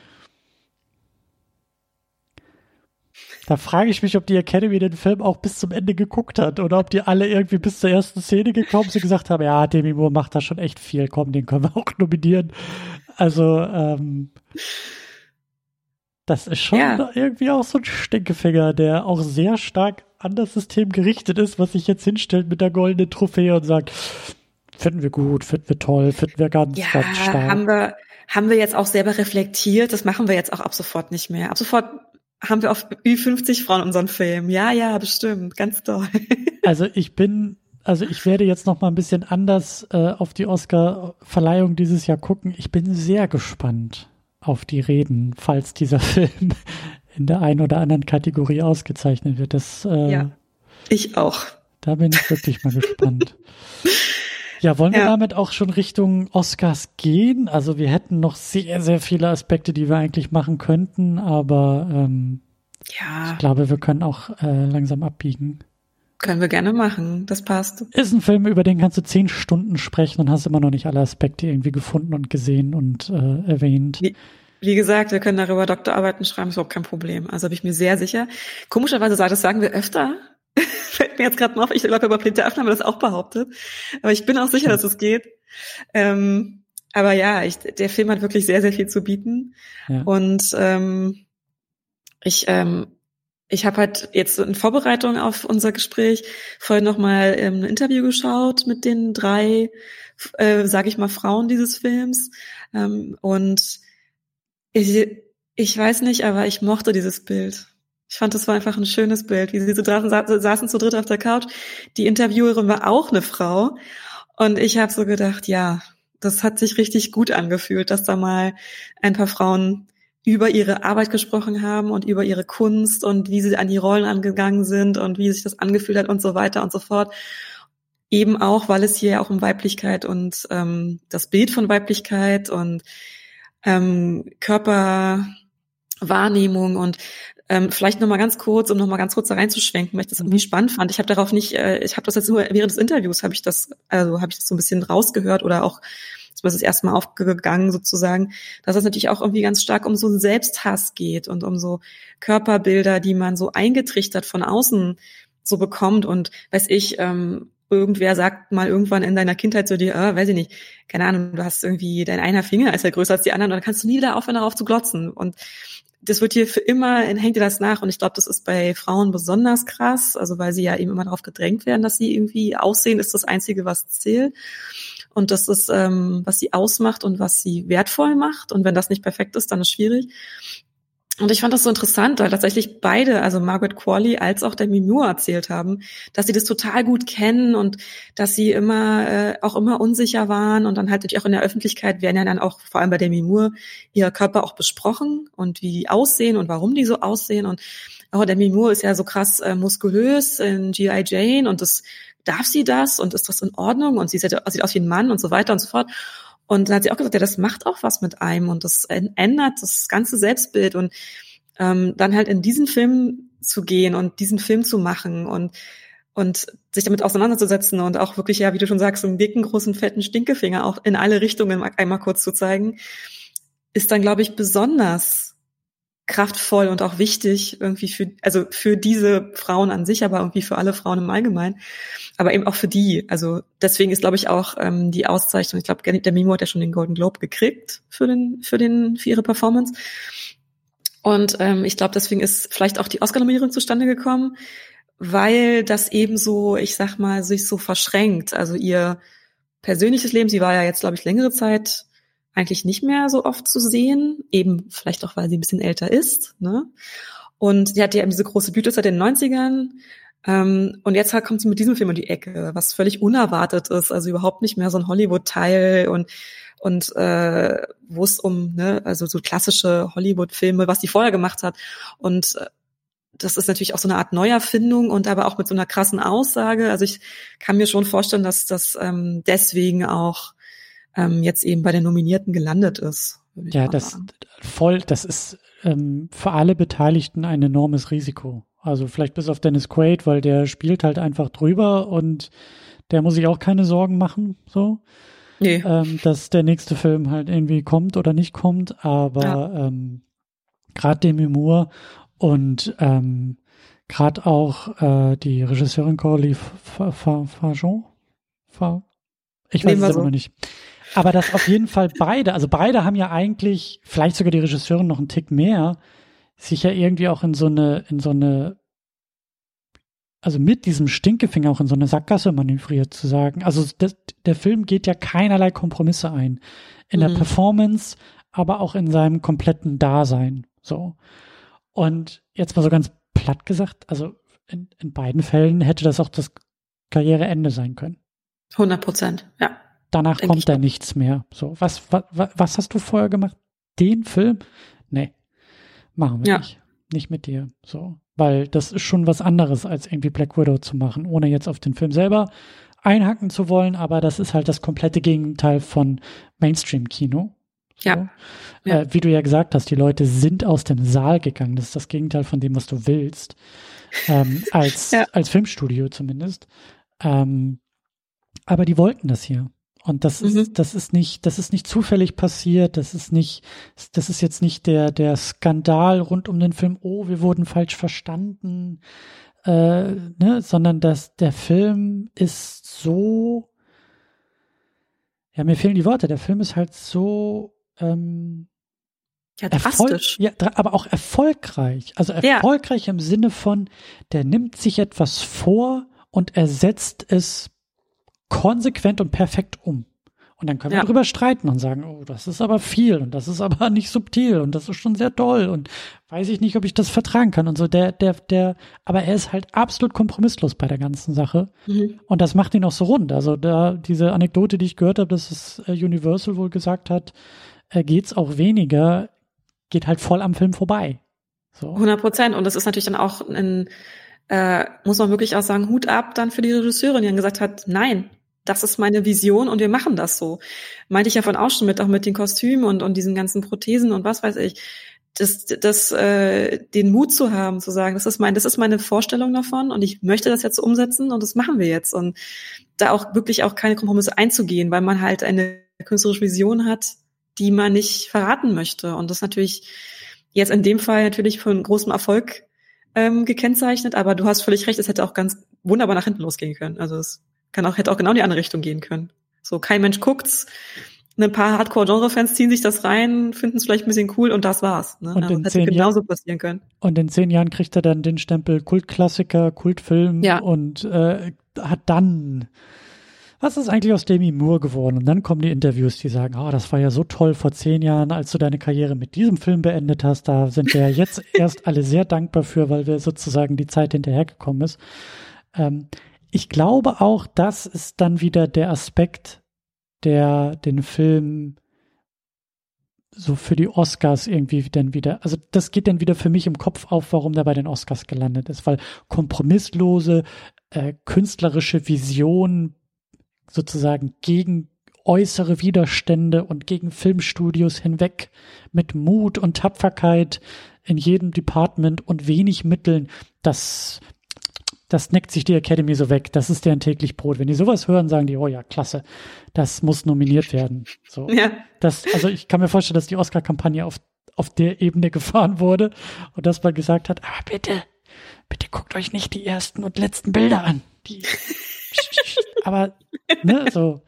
Da frage ich mich, ob die Academy den Film auch bis zum Ende geguckt hat oder ob die alle irgendwie bis zur ersten Szene gekommen sind und gesagt haben, ja, Demi Moore macht da schon echt viel, komm, den können wir auch nominieren. Also, ähm, das ist schon ja. irgendwie auch so ein Stinkefinger, der auch sehr stark an das System gerichtet ist, was sich jetzt hinstellt mit der goldenen Trophäe und sagt, finden wir gut, finden wir toll, finden wir ganz, ja, ganz stark. Haben wir, haben wir jetzt auch selber reflektiert, das machen wir jetzt auch ab sofort nicht mehr. Ab sofort haben wir auf Ü fünfzig Frauen unseren Film. Ja, ja, bestimmt. Ganz toll. Also ich bin, also ich werde jetzt noch mal ein bisschen anders äh, auf die Oscar-Verleihung dieses Jahr gucken. Ich bin sehr gespannt auf die Reden, falls dieser Film in der einen oder anderen Kategorie ausgezeichnet wird. Das, äh, ja, ich auch. Da bin ich wirklich mal gespannt. Ja, wollen wir Ja. damit auch schon Richtung Oscars gehen? Also wir hätten noch sehr, sehr viele Aspekte, die wir eigentlich machen könnten, aber ähm, Ja, ich glaube, wir können auch äh, langsam abbiegen. können wir gerne machen. Das passt. Ist ein Film, über den kannst du zehn Stunden sprechen und hast immer noch nicht alle Aspekte irgendwie gefunden und gesehen und äh, erwähnt. Wie, wie gesagt, wir können darüber Doktorarbeiten schreiben, ist überhaupt kein Problem. Also bin ich mir sehr sicher. Komischerweise sagt, das sagen wir öfter. Fällt mir jetzt gerade mal auf. Ich glaube, über Planet der Affen haben wir das auch behauptet. Aber ich bin auch sicher, dass es geht. Ähm, aber ja, ich, der Film hat wirklich sehr, sehr viel zu bieten. Ja. Und ähm, ich ähm, ich habe halt jetzt in Vorbereitung auf unser Gespräch vorhin nochmal ähm, ein Interview geschaut mit den drei, äh, sage ich mal, Frauen dieses Films. Ähm, und ich, ich weiß nicht, aber ich mochte dieses Bild. Ich fand, das war einfach ein schönes Bild, wie sie so saßen, saßen zu dritt auf der Couch. Die Interviewerin war auch eine Frau. Und ich habe so gedacht, ja, das hat sich richtig gut angefühlt, dass da mal ein paar Frauen über ihre Arbeit gesprochen haben und über ihre Kunst und wie sie an die Rollen angegangen sind und wie sich das angefühlt hat und so weiter und so fort. Eben auch, weil es hier ja auch um Weiblichkeit und ähm, das Bild von Weiblichkeit und ähm, Körperwahrnehmung und ähm, vielleicht nochmal ganz kurz, um nochmal ganz kurz da reinzuschwenken, weil ich das irgendwie spannend fand. Ich habe darauf nicht, äh, ich habe das jetzt nur während des Interviews habe ich das, also habe ich das so ein bisschen rausgehört oder auch das ist erstmal aufgegangen sozusagen, dass es natürlich auch irgendwie ganz stark um so einen Selbsthass geht und um so Körperbilder, die man so eingetrichtert von außen so bekommt und weiß ich, ähm, irgendwer sagt mal irgendwann in deiner Kindheit zu dir, äh, weiß ich nicht, keine Ahnung, du hast irgendwie, dein einer Finger ist ja größer als die anderen und dann kannst du nie wieder aufhören, darauf zu glotzen und das wird dir für immer, hängt dir das nach und ich glaube, das ist bei Frauen besonders krass, also weil sie ja eben immer darauf gedrängt werden, dass sie irgendwie aussehen, ist das Einzige, was zählt. Und das ist, ähm, was sie ausmacht und was sie wertvoll macht. Und wenn das nicht perfekt ist, dann ist es schwierig. Und ich fand das so interessant, weil tatsächlich beide, also Margaret Qualley als auch Demi Moore erzählt haben, dass sie das total gut kennen und dass sie immer äh, auch immer unsicher waren. Und dann halt natürlich auch in der Öffentlichkeit werden ja dann auch, vor allem bei Demi Moore, ihr Körper auch besprochen und wie die aussehen und warum die so aussehen. Und oh, Demi Moore ist ja so krass äh, muskulös in G I. Jane und das darf sie das und ist das in Ordnung und sie sieht, sieht aus wie ein Mann und so weiter und so fort. Und dann hat sie auch gesagt, ja, das macht auch was mit einem und das ändert das ganze Selbstbild und ähm, dann halt in diesen Film zu gehen und diesen Film zu machen und und sich damit auseinanderzusetzen und auch wirklich, ja, wie du schon sagst, so einen dicken, großen, fetten Stinkefinger auch in alle Richtungen einmal kurz zu zeigen, ist dann, glaube ich, besonders kraftvoll und auch wichtig irgendwie für, also für diese Frauen an sich, aber irgendwie für alle Frauen im Allgemeinen, aber eben auch für die. Also deswegen ist, glaube ich, auch ähm, die Auszeichnung, ich glaube, Demi Moore hat ja schon den Golden Globe gekriegt für den, für den, für ihre Performance. Und ähm, ich glaube, deswegen ist vielleicht auch die Oscar-Nominierung zustande gekommen, weil das eben so, ich sag mal, sich so verschränkt. Also ihr persönliches Leben, sie war ja jetzt, glaube ich, längere Zeit eigentlich nicht mehr so oft zu sehen, eben vielleicht auch, weil sie ein bisschen älter ist, ne? Und sie hatte ja eben diese große Blütezeit in den neunzigern, ähm, und jetzt kommt sie mit diesem Film um die Ecke, was völlig unerwartet ist, also überhaupt nicht mehr so ein Hollywood-Teil und und äh, wo es um, ne, also so klassische Hollywood-Filme, was sie vorher gemacht hat und äh, das ist natürlich auch so eine Art Neuerfindung und aber auch mit so einer krassen Aussage, also ich kann mir schon vorstellen, dass das ähm, deswegen auch ähm, jetzt eben bei den Nominierten gelandet ist. Ja, das sagen. voll, das ist ähm, für alle Beteiligten ein enormes Risiko. Also vielleicht bis auf Dennis Quaid, weil der spielt halt einfach drüber und der muss sich auch keine Sorgen machen, so. Nee. Ähm, dass der nächste Film halt irgendwie kommt oder nicht kommt, aber ja. ähm, gerade Demi Moore und ähm, gerade auch äh, die Regisseurin Coralie Fajon, ich weiß es immer noch nicht. Aber dass auf jeden Fall beide, also beide haben ja eigentlich, vielleicht sogar die Regisseurin noch einen Tick mehr, sich ja irgendwie auch in so eine, in so eine, also mit diesem Stinkefinger auch in so eine Sackgasse manövriert, zu sagen. Also das, der Film geht ja keinerlei Kompromisse ein. In mhm. der Performance, aber auch in seinem kompletten Dasein. So. Und jetzt mal so ganz platt gesagt, also in, in beiden Fällen hätte das auch das Karriereende sein können. hundert Prozent, ja. Danach Denk kommt da nichts mehr. So, was, was, was hast du vorher gemacht? Den Film? Nee, machen wir ja. nicht. Nicht mit dir. So, weil das ist schon was anderes, als irgendwie Black Widow zu machen, ohne jetzt auf den Film selber einhaken zu wollen, aber das ist halt das komplette Gegenteil von Mainstream-Kino. So. Ja. ja. Äh, wie du ja gesagt hast, die Leute sind aus dem Saal gegangen. Das ist das Gegenteil von dem, was du willst. Ähm, als, ja. als Filmstudio zumindest. Ähm, aber die wollten das hier. Und das ist, mhm. das ist nicht, das ist nicht zufällig passiert. Das ist nicht, das ist jetzt nicht der, der Skandal rund um den Film. Oh, wir wurden falsch verstanden, äh, ne, sondern dass der Film ist so, ja, mir fehlen die Worte. Der Film ist halt so, ähm, ja, drastisch. Erfolg, ja, aber auch erfolgreich. Also erfolgreich ja. im Sinne von, der nimmt sich etwas vor und er setzt es konsequent und perfekt um. Und dann können wir ja. drüber streiten und sagen, oh, das ist aber viel und das ist aber nicht subtil und das ist schon sehr doll und weiß ich nicht, ob ich das vertragen kann und so. Der, der, der, aber er ist halt absolut kompromisslos bei der ganzen Sache. Mhm. Und das macht ihn auch so rund. Also da, diese Anekdote, die ich gehört habe, dass es Universal wohl gesagt hat, äh, geht's auch weniger, geht halt voll am Film vorbei. So. hundert Prozent. Und das ist natürlich dann auch ein, äh, muss man wirklich auch sagen, Hut ab dann für die Regisseurin, die dann gesagt hat, nein, das ist meine Vision und wir machen das so. Meinte ich ja von auch schon mit, auch mit den Kostümen und, und diesen ganzen Prothesen und was weiß ich. Das, das, äh, den Mut zu haben, zu sagen, das ist mein, das ist meine Vorstellung davon und ich möchte das jetzt umsetzen und das machen wir jetzt. Und da auch wirklich auch keine Kompromisse einzugehen, weil man halt eine künstlerische Vision hat, die man nicht verraten möchte. Und das natürlich jetzt in dem Fall natürlich von großem Erfolg ähm, gekennzeichnet, aber du hast völlig recht, es hätte auch ganz wunderbar nach hinten losgehen können. Also es kann auch, hätte auch genau in die andere Richtung gehen können. So, kein Mensch guckt's, ein paar Hardcore-Genre-Fans ziehen sich das rein, finden es vielleicht ein bisschen cool und das war's. Ne? Und also, in hätte zehn genauso Jahren, passieren können. Und in zehn Jahren kriegt er dann den Stempel Kultklassiker, Kultfilm ja. und äh, hat dann, was ist eigentlich aus Demi Moore geworden? Und dann kommen die Interviews, die sagen, oh, das war ja so toll vor zehn Jahren, als du deine Karriere mit diesem Film beendet hast. Da sind wir ja jetzt erst alle sehr dankbar für, weil wir sozusagen die Zeit hinterhergekommen ist. Ähm, ich glaube auch, das ist dann wieder der Aspekt, der den Film so für die Oscars irgendwie dann wieder, also das geht dann wieder für mich im Kopf auf, warum der bei den Oscars gelandet ist, weil kompromisslose, äh, künstlerische Vision sozusagen gegen äußere Widerstände und gegen Filmstudios hinweg mit Mut und Tapferkeit in jedem Department und wenig Mitteln, das das neckt sich die Academy so weg. Das ist deren täglich Brot. Wenn die sowas hören, sagen die, oh ja, klasse, das muss nominiert werden. So. Ja. Das, also ich kann mir vorstellen, dass die Oscar-Kampagne auf, auf der Ebene gefahren wurde und dass man gesagt hat, aber bitte, bitte guckt euch nicht die ersten und letzten Bilder an. Die, aber, ne, so.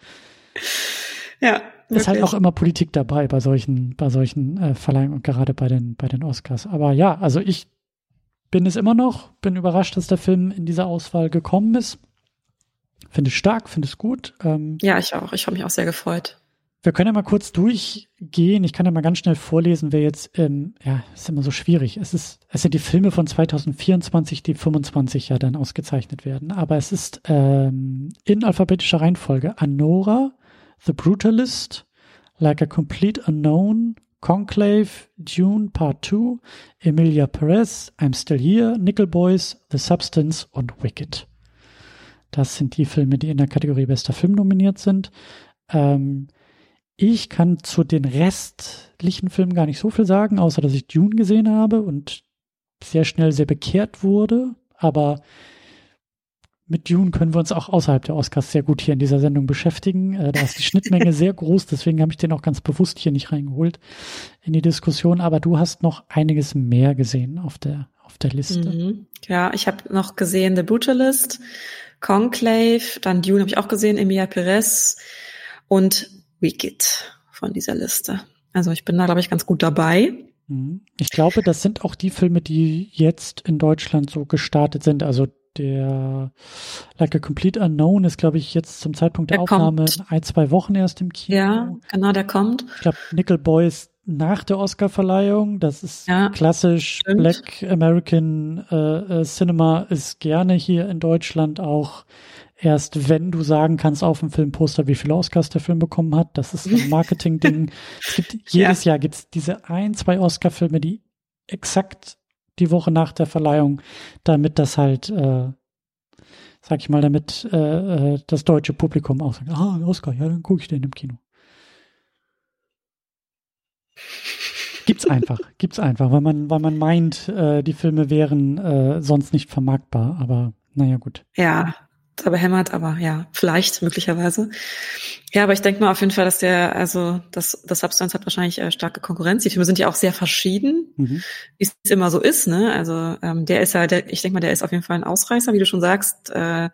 Ja. Ist halt auch immer Politik dabei bei solchen, bei solchen äh, Verleihungen und gerade bei den, bei den Oscars. Aber ja, also ich bin es immer noch, bin überrascht, dass der Film in dieser Auswahl gekommen ist. Finde es stark, finde es gut. Ähm, ja, ich auch. Ich habe mich auch sehr gefreut. Wir können ja mal kurz durchgehen. Ich kann ja mal ganz schnell vorlesen, wer jetzt, ähm, ja, ist immer so schwierig. Es ist, es sind die Filme von zwanzig vierundzwanzig, die fünfundzwanzig ja dann ausgezeichnet werden. Aber es ist ähm, in alphabetischer Reihenfolge Anora, The Brutalist, Like a Complete Unknown, Conclave, Dune Part zwei, Emilia Perez, I'm Still Here, Nickel Boys, The Substance und Wicked. Das sind die Filme, die in der Kategorie Bester Film nominiert sind. Ähm, ich kann zu den restlichen Filmen gar nicht so viel sagen, außer dass ich Dune gesehen habe und sehr schnell sehr bekehrt wurde. Aber mit Dune können wir uns auch außerhalb der Oscars sehr gut hier in dieser Sendung beschäftigen. Äh, da ist die Schnittmenge sehr groß, deswegen habe ich den auch ganz bewusst hier nicht reingeholt in die Diskussion. Aber du hast noch einiges mehr gesehen auf der, auf der Liste. Mhm. Ja, ich habe noch gesehen The Brutalist, Conclave, dann Dune habe ich auch gesehen, Emilia Perez und Wicked von dieser Liste. Also ich bin da, glaube ich, ganz gut dabei. Ich glaube, das sind auch die Filme, die jetzt in Deutschland so gestartet sind. Also der Like a Complete Unknown ist, glaube ich, jetzt zum Zeitpunkt der, der Aufnahme kommt. ein, zwei Wochen erst im Kino. Ja, genau, der kommt. Ich glaube, Nickel Boys nach der Oscarverleihung. Das ist ja, klassisch stimmt. Black American äh, Cinema ist gerne hier in Deutschland auch erst, wenn du sagen kannst auf dem Filmposter, wie viele Oscars der Film bekommen hat. Das ist ein Marketing-Ding. Es gibt, jedes ja. Jahr gibt es diese ein, zwei Oscar-Filme, die exakt die Woche nach der Verleihung, damit das halt, äh, sag ich mal, damit äh, das deutsche Publikum auch sagt, ah, Oscar, ja, dann gucke ich den im Kino. Gibt's einfach, gibt's einfach, weil man, weil man meint, äh, die Filme wären äh, sonst nicht vermarktbar, aber naja, gut. Ja, da behämmert, aber ja, vielleicht, möglicherweise. Ja, aber ich denke mal auf jeden Fall, dass der, also das, das Substance hat wahrscheinlich äh, starke Konkurrenz. Die Filme sind ja auch sehr verschieden, Mhm. wie es immer so ist, ne? Also ähm, der ist ja, der, ich denke mal, der ist auf jeden Fall ein Ausreißer, wie du schon sagst. Äh,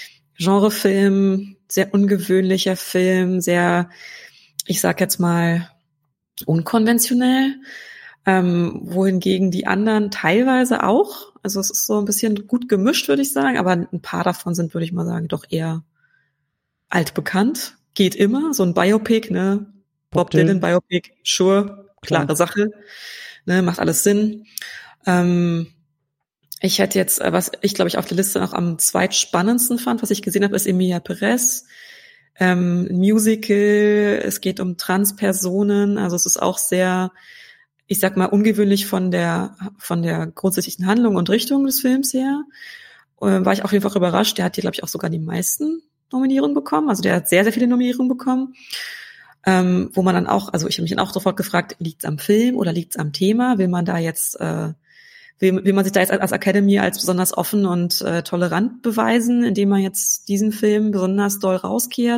Genrefilm, sehr ungewöhnlicher Film, sehr, ich sag jetzt mal, unkonventionell, ähm, wohingegen die anderen teilweise auch, also es ist so ein bisschen gut gemischt, würde ich sagen, aber ein paar davon sind, würde ich mal sagen, doch eher altbekannt. Geht immer, so ein Biopic, ne? Bob, Bob Dylan, Dylan Biopic, sure, klare Klar. Sache, ne? Macht alles Sinn. Ähm, ich hätte jetzt, was ich glaube ich auf der Liste noch am zweitspannendsten fand, was ich gesehen habe, ist Emilia Perez. Ähm, Musical, es geht um Transpersonen, also es ist auch sehr, ich sag mal, ungewöhnlich von der von der grundsätzlichen Handlung und Richtung des Films her. Äh, war ich auf jeden Fall überrascht, der hat hier, glaube ich, auch sogar die meisten Nominierungen bekommen, also der hat sehr, sehr viele Nominierungen bekommen, ähm, wo man dann auch, also ich habe mich dann auch sofort gefragt, liegt's am Film oder liegt's am Thema, will man da jetzt äh, Will, will man sich da jetzt als Academy als besonders offen und äh, tolerant beweisen, indem man jetzt diesen Film besonders doll rauskehrt?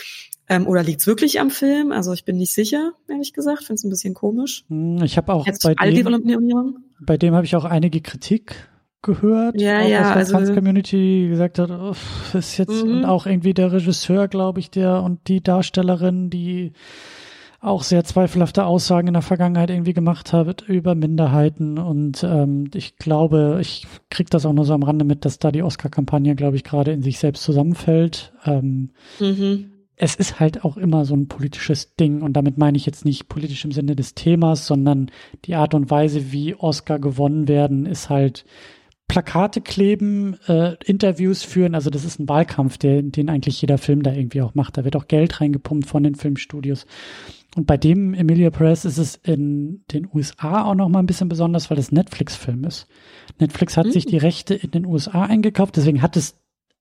Ähm, oder liegt's wirklich am Film? Also ich bin nicht sicher, ehrlich gesagt. Finde es ein bisschen komisch. Ich habe auch jetzt bei dem, bei dem habe ich auch einige Kritik gehört, ja, auch ja, aus der also, Trans-Community, die gesagt hat, oh, ist jetzt mhm. und auch irgendwie der Regisseur, glaube ich, der und die Darstellerin, die auch sehr zweifelhafte Aussagen in der Vergangenheit irgendwie gemacht hat über Minderheiten und ähm, ich glaube, ich kriege das auch nur so am Rande mit, dass da die Oscar-Kampagne, glaube ich, gerade in sich selbst zusammenfällt. Ähm, mhm. Es ist halt auch immer so ein politisches Ding und damit meine ich jetzt nicht politisch im Sinne des Themas, sondern die Art und Weise, wie Oscar gewonnen werden, ist halt Plakate kleben, äh, Interviews führen, also das ist ein Wahlkampf, der, den eigentlich jeder Film da irgendwie auch macht. Da wird auch Geld reingepumpt von den Filmstudios. Und bei dem Emilia Perez ist es in den U S A auch noch mal ein bisschen besonders, weil das Netflix-Film ist. Netflix hat mhm. sich die Rechte in den U S A eingekauft, deswegen hat es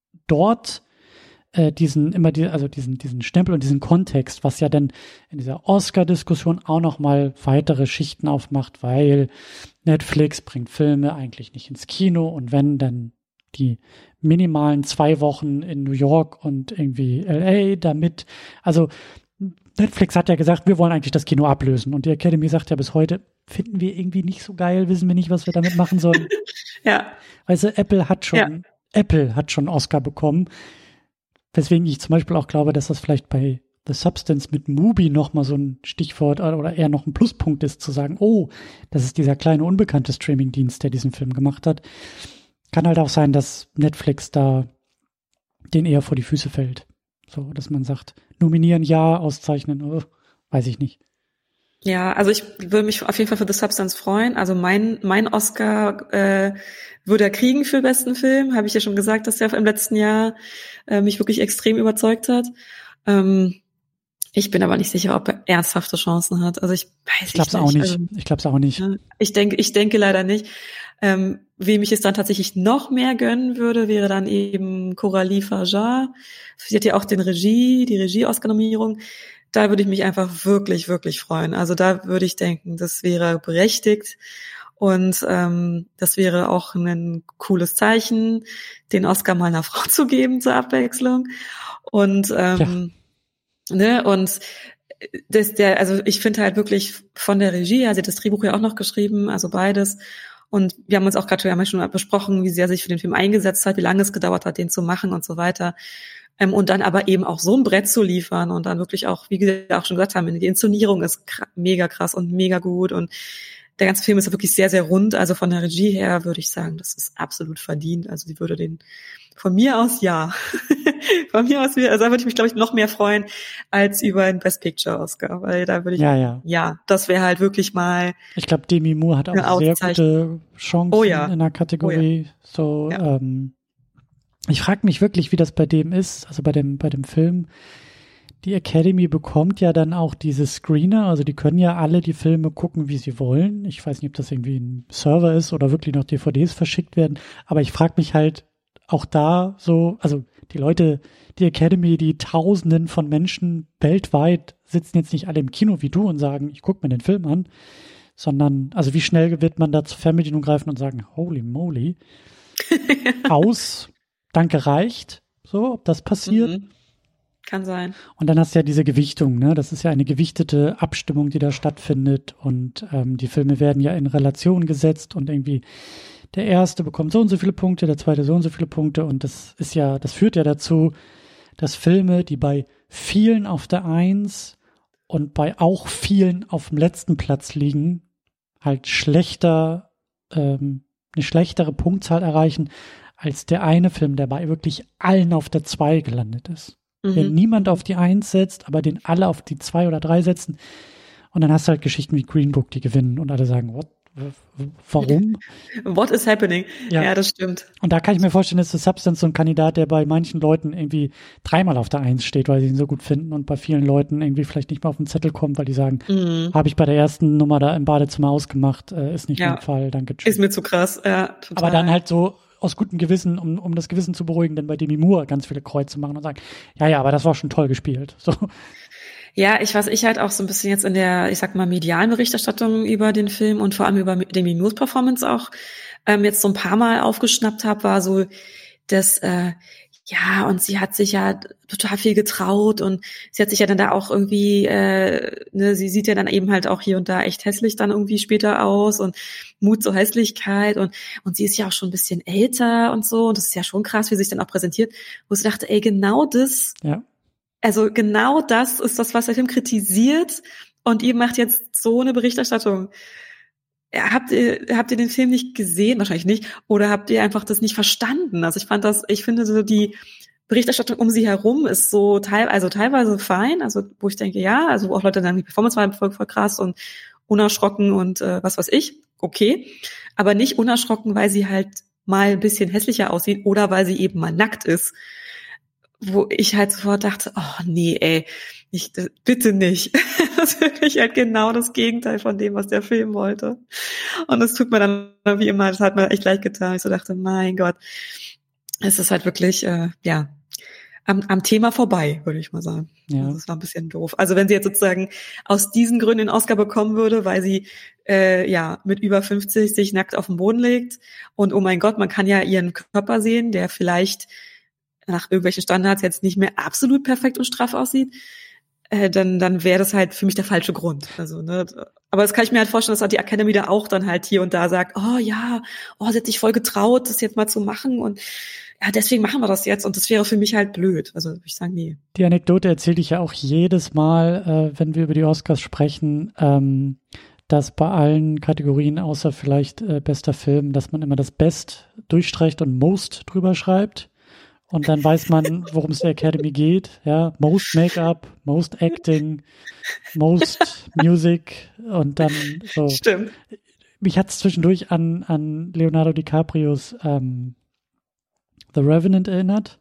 dort äh, diesen immer die, also diesen diesen Stempel und diesen Kontext, was ja dann in dieser Oscar-Diskussion auch noch mal weitere Schichten aufmacht, weil Netflix bringt Filme eigentlich nicht ins Kino und wenn, dann die minimalen zwei Wochen in New York und irgendwie L A damit, also Netflix hat ja gesagt, wir wollen eigentlich das Kino ablösen und die Academy sagt ja bis heute, finden wir irgendwie nicht so geil, wissen wir nicht, was wir damit machen sollen. Ja. Weißt du, Apple hat schon, ja. Apple hat schon Oscar bekommen, weswegen ich zum Beispiel auch glaube, dass das vielleicht bei The Substance mit Mubi noch mal so ein Stichwort oder eher noch ein Pluspunkt ist, zu sagen, oh, das ist dieser kleine unbekannte Streamingdienst, der diesen Film gemacht hat. Kann halt auch sein, dass Netflix da den eher vor die Füße fällt. So, dass man sagt, nominieren ja, auszeichnen, oh, weiß ich nicht. Ja, also ich würde mich auf jeden Fall für The Substance freuen. Also mein mein Oscar äh, würde er kriegen für besten Film. Habe ich ja schon gesagt, dass er im letzten Jahr äh, mich wirklich extrem überzeugt hat. Ähm, ich bin aber nicht sicher, ob er ernsthafte Chancen hat. Also ich weiß ich glaub's nicht. Auch nicht. Also, ich glaube es auch nicht. Ich denke, ich denke leider nicht. Ähm, wem ich es dann tatsächlich noch mehr gönnen würde, wäre dann eben Coralie Fajar. Sie hat ja auch den Regie, die Regie-Oscar-Nominierung. Da würde ich mich einfach wirklich, wirklich freuen. Also da würde ich denken, das wäre berechtigt und ähm, das wäre auch ein cooles Zeichen, den Oscar mal einer Frau zu geben zur Abwechslung. Und ähm, ja. ne und das der, also ich finde halt wirklich von der Regie, also sie hat das Drehbuch ja auch noch geschrieben, also beides. Und wir haben uns auch gerade schon besprochen, wie sehr sich für den Film eingesetzt hat, wie lange es gedauert hat, den zu machen und so weiter. Ähm, und dann aber eben auch so ein Brett zu liefern und dann wirklich auch, wie wir auch schon gesagt haben, die Inszenierung ist kr- mega krass und mega gut und der ganze Film ist wirklich sehr, sehr rund. Also von der Regie her würde ich sagen, das ist absolut verdient. Also sie würde den, von mir aus ja. Von mir aus, also da würde ich mich, glaube ich, noch mehr freuen als über einen Best Picture Oscar, weil da würde ich, ja, ja, ja, das wäre halt wirklich mal. Ich glaube, Demi Moore hat auch sehr gute Chancen oh, ja. in der Kategorie. Oh, ja. So, ja. ähm, ich frage mich wirklich, wie das bei dem ist, also bei dem, bei dem Film. Die Academy bekommt ja dann auch diese Screener, also die können ja alle die Filme gucken, wie sie wollen. Ich weiß nicht, ob das irgendwie ein Server ist oder wirklich noch D V Ds verschickt werden, aber ich frage mich halt, auch da so, also die Leute, die Academy, die Tausenden von Menschen weltweit sitzen jetzt nicht alle im Kino wie du und sagen, ich gucke mir den Film an, sondern, also wie schnell wird man da zur Fernbedienung greifen und sagen, holy moly, aus, danke, reicht, so, ob das passiert. Mhm. Kann sein. Und dann hast du ja diese Gewichtung, ne? Das ist ja eine gewichtete Abstimmung, die da stattfindet und ähm, die Filme werden ja in Relation gesetzt und irgendwie der erste bekommt so und so viele Punkte, der zweite so und so viele Punkte und das ist ja, das führt ja dazu, dass Filme, die bei vielen auf der Eins und bei auch vielen auf dem letzten Platz liegen, halt schlechter, ähm, eine schlechtere Punktzahl erreichen als der eine Film, der bei wirklich allen auf der Zwei gelandet ist. Mhm. Wenn niemand auf die Eins setzt, aber den alle auf die Zwei oder Drei setzen und dann hast du halt Geschichten wie Green Book, die gewinnen und alle sagen, what? Warum? What is happening? Ja. ja, das stimmt. Und da kann ich mir vorstellen, ist The Substance so ein Kandidat, der bei manchen Leuten irgendwie dreimal auf der Eins steht, weil sie ihn so gut finden und bei vielen Leuten irgendwie vielleicht nicht mal auf den Zettel kommt, weil die sagen, mhm. habe ich bei der ersten Nummer da im Badezimmer ausgemacht, äh, ist nicht ja. mein Fall, danke, tschüss. Ist mir zu krass, ja, total. Aber dann halt so aus gutem Gewissen, um, um das Gewissen zu beruhigen, denn bei Demi Moore ganz viele Kreuze machen und sagen, ja, ja, aber das war schon toll gespielt. So. Ja, ich was ich halt auch so ein bisschen jetzt in der, ich sag mal, medialen Berichterstattung über den Film und vor allem über Demi Moores Performance auch ähm, jetzt so ein paar Mal aufgeschnappt habe, war so, dass äh, ja, und sie hat sich ja total viel getraut und sie hat sich ja dann da auch irgendwie, äh, ne, sie sieht ja dann eben halt auch hier und da echt hässlich dann irgendwie später aus und Mut zur Hässlichkeit und und sie ist ja auch schon ein bisschen älter und so und das ist ja schon krass, wie sie sich dann auch präsentiert, wo sie dachte, ey, genau das ja. Also genau das ist das, was der Film kritisiert und ihr macht jetzt so eine Berichterstattung. Habt ihr, habt ihr den Film nicht gesehen? Wahrscheinlich nicht. Oder habt ihr einfach das nicht verstanden? Also ich fand das, ich finde so die Berichterstattung um sie herum ist so teil, also teilweise fein, also wo ich denke, ja, also wo auch Leute sagen, die Performance war voll, voll krass und unerschrocken und äh, was weiß ich, okay. Aber nicht unerschrocken, weil sie halt mal ein bisschen hässlicher aussieht oder weil sie eben mal nackt ist. Wo ich halt sofort dachte, oh nee, ey, ich, bitte nicht. Das ist wirklich halt genau das Gegenteil von dem, was der Film wollte. Und das tut mir dann wie immer, das hat mir echt leid getan. Ich so dachte, mein Gott, es ist halt wirklich, äh, ja, am, am Thema vorbei, würde ich mal sagen. Ja. Das war ein bisschen doof. Also wenn sie jetzt sozusagen aus diesen Gründen den Oscar bekommen würde, weil sie äh, ja mit über fünfzig sich nackt auf den Boden legt und oh mein Gott, man kann ja ihren Körper sehen, der vielleicht nach irgendwelchen Standards jetzt nicht mehr absolut perfekt und straff aussieht, äh, dann dann wäre das halt für mich der falsche Grund. Also, ne, aber das kann ich mir halt vorstellen, dass halt die Academy da auch dann halt hier und da sagt, oh ja, oh, sie hat sich voll getraut, das jetzt mal zu machen und ja, deswegen machen wir das jetzt und das wäre für mich halt blöd. Also ich sage nee. Die Anekdote erzähle ich ja auch jedes Mal, äh, wenn wir über die Oscars sprechen, ähm, dass bei allen Kategorien, außer vielleicht äh, bester Film, dass man immer das Best durchstreicht und Most drüber schreibt. Und dann weiß man, worum es der Academy geht. Ja, Most Make-up, Most Acting, Most Music und dann so. Stimmt. Mich hat es zwischendurch an, an Leonardo DiCaprios ähm, The Revenant erinnert.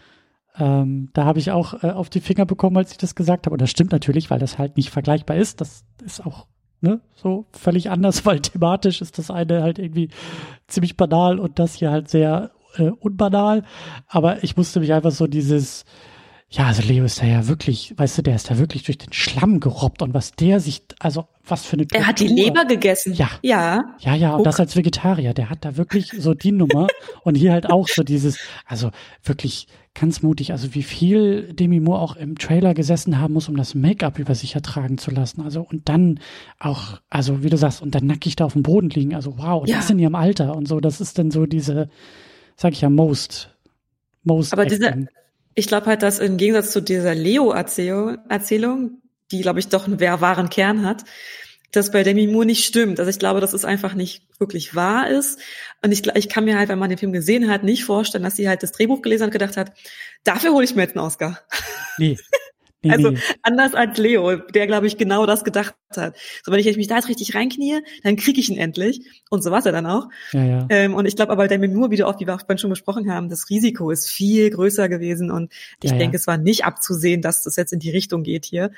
Ähm, da habe ich auch äh, auf die Finger bekommen, als ich das gesagt habe. Und das stimmt natürlich, weil das halt nicht vergleichbar ist. Das ist auch ne, so völlig anders, weil thematisch ist das eine halt irgendwie ziemlich banal und das hier halt sehr Äh, unbanal, aber ich musste mich einfach so dieses, ja, also Leo ist da ja wirklich, weißt du, der ist da wirklich durch den Schlamm gerobbt und was der sich, also was für eine Tortur. Er hat die Leber gegessen. Ja. Ja. Ja, ja, und Guck. das als Vegetarier, der hat da wirklich so die Nummer und hier halt auch so dieses, also wirklich ganz mutig, also wie viel Demi Moore auch im Trailer gesessen haben muss, um das Make-up über sich ertragen zu lassen, also und dann auch, also wie du sagst, und dann nackig da auf dem Boden liegen, also wow, und Ja. das in ihrem Alter und so, das ist dann so diese, sag ich ja, most, most Aber acting. diese, ich glaube halt, dass im Gegensatz zu dieser Leo-Erzählung, Erzählung, die, glaube ich, doch einen wahren Kern hat, das bei Demi Moore nicht stimmt. Also ich glaube, dass es einfach nicht wirklich wahr ist. Und ich, ich kann mir halt, wenn man den Film gesehen hat, nicht vorstellen, dass sie halt das Drehbuch gelesen hat und gedacht hat, dafür hole ich mir jetzt einen Oscar. Nee. Nee, Also nee. anders als Leo, der, glaube ich, genau das gedacht hat. So, wenn ich mich da jetzt richtig reinknie, dann kriege ich ihn endlich. Und so war es ja dann auch. Ja, ja. Ähm, und ich glaube aber, Demi Moore, wie du auch, wie wir auch vorhin schon besprochen haben, das Risiko ist viel größer gewesen. Und ich Ja, denke, ja. es war nicht abzusehen, dass das jetzt in die Richtung geht hier.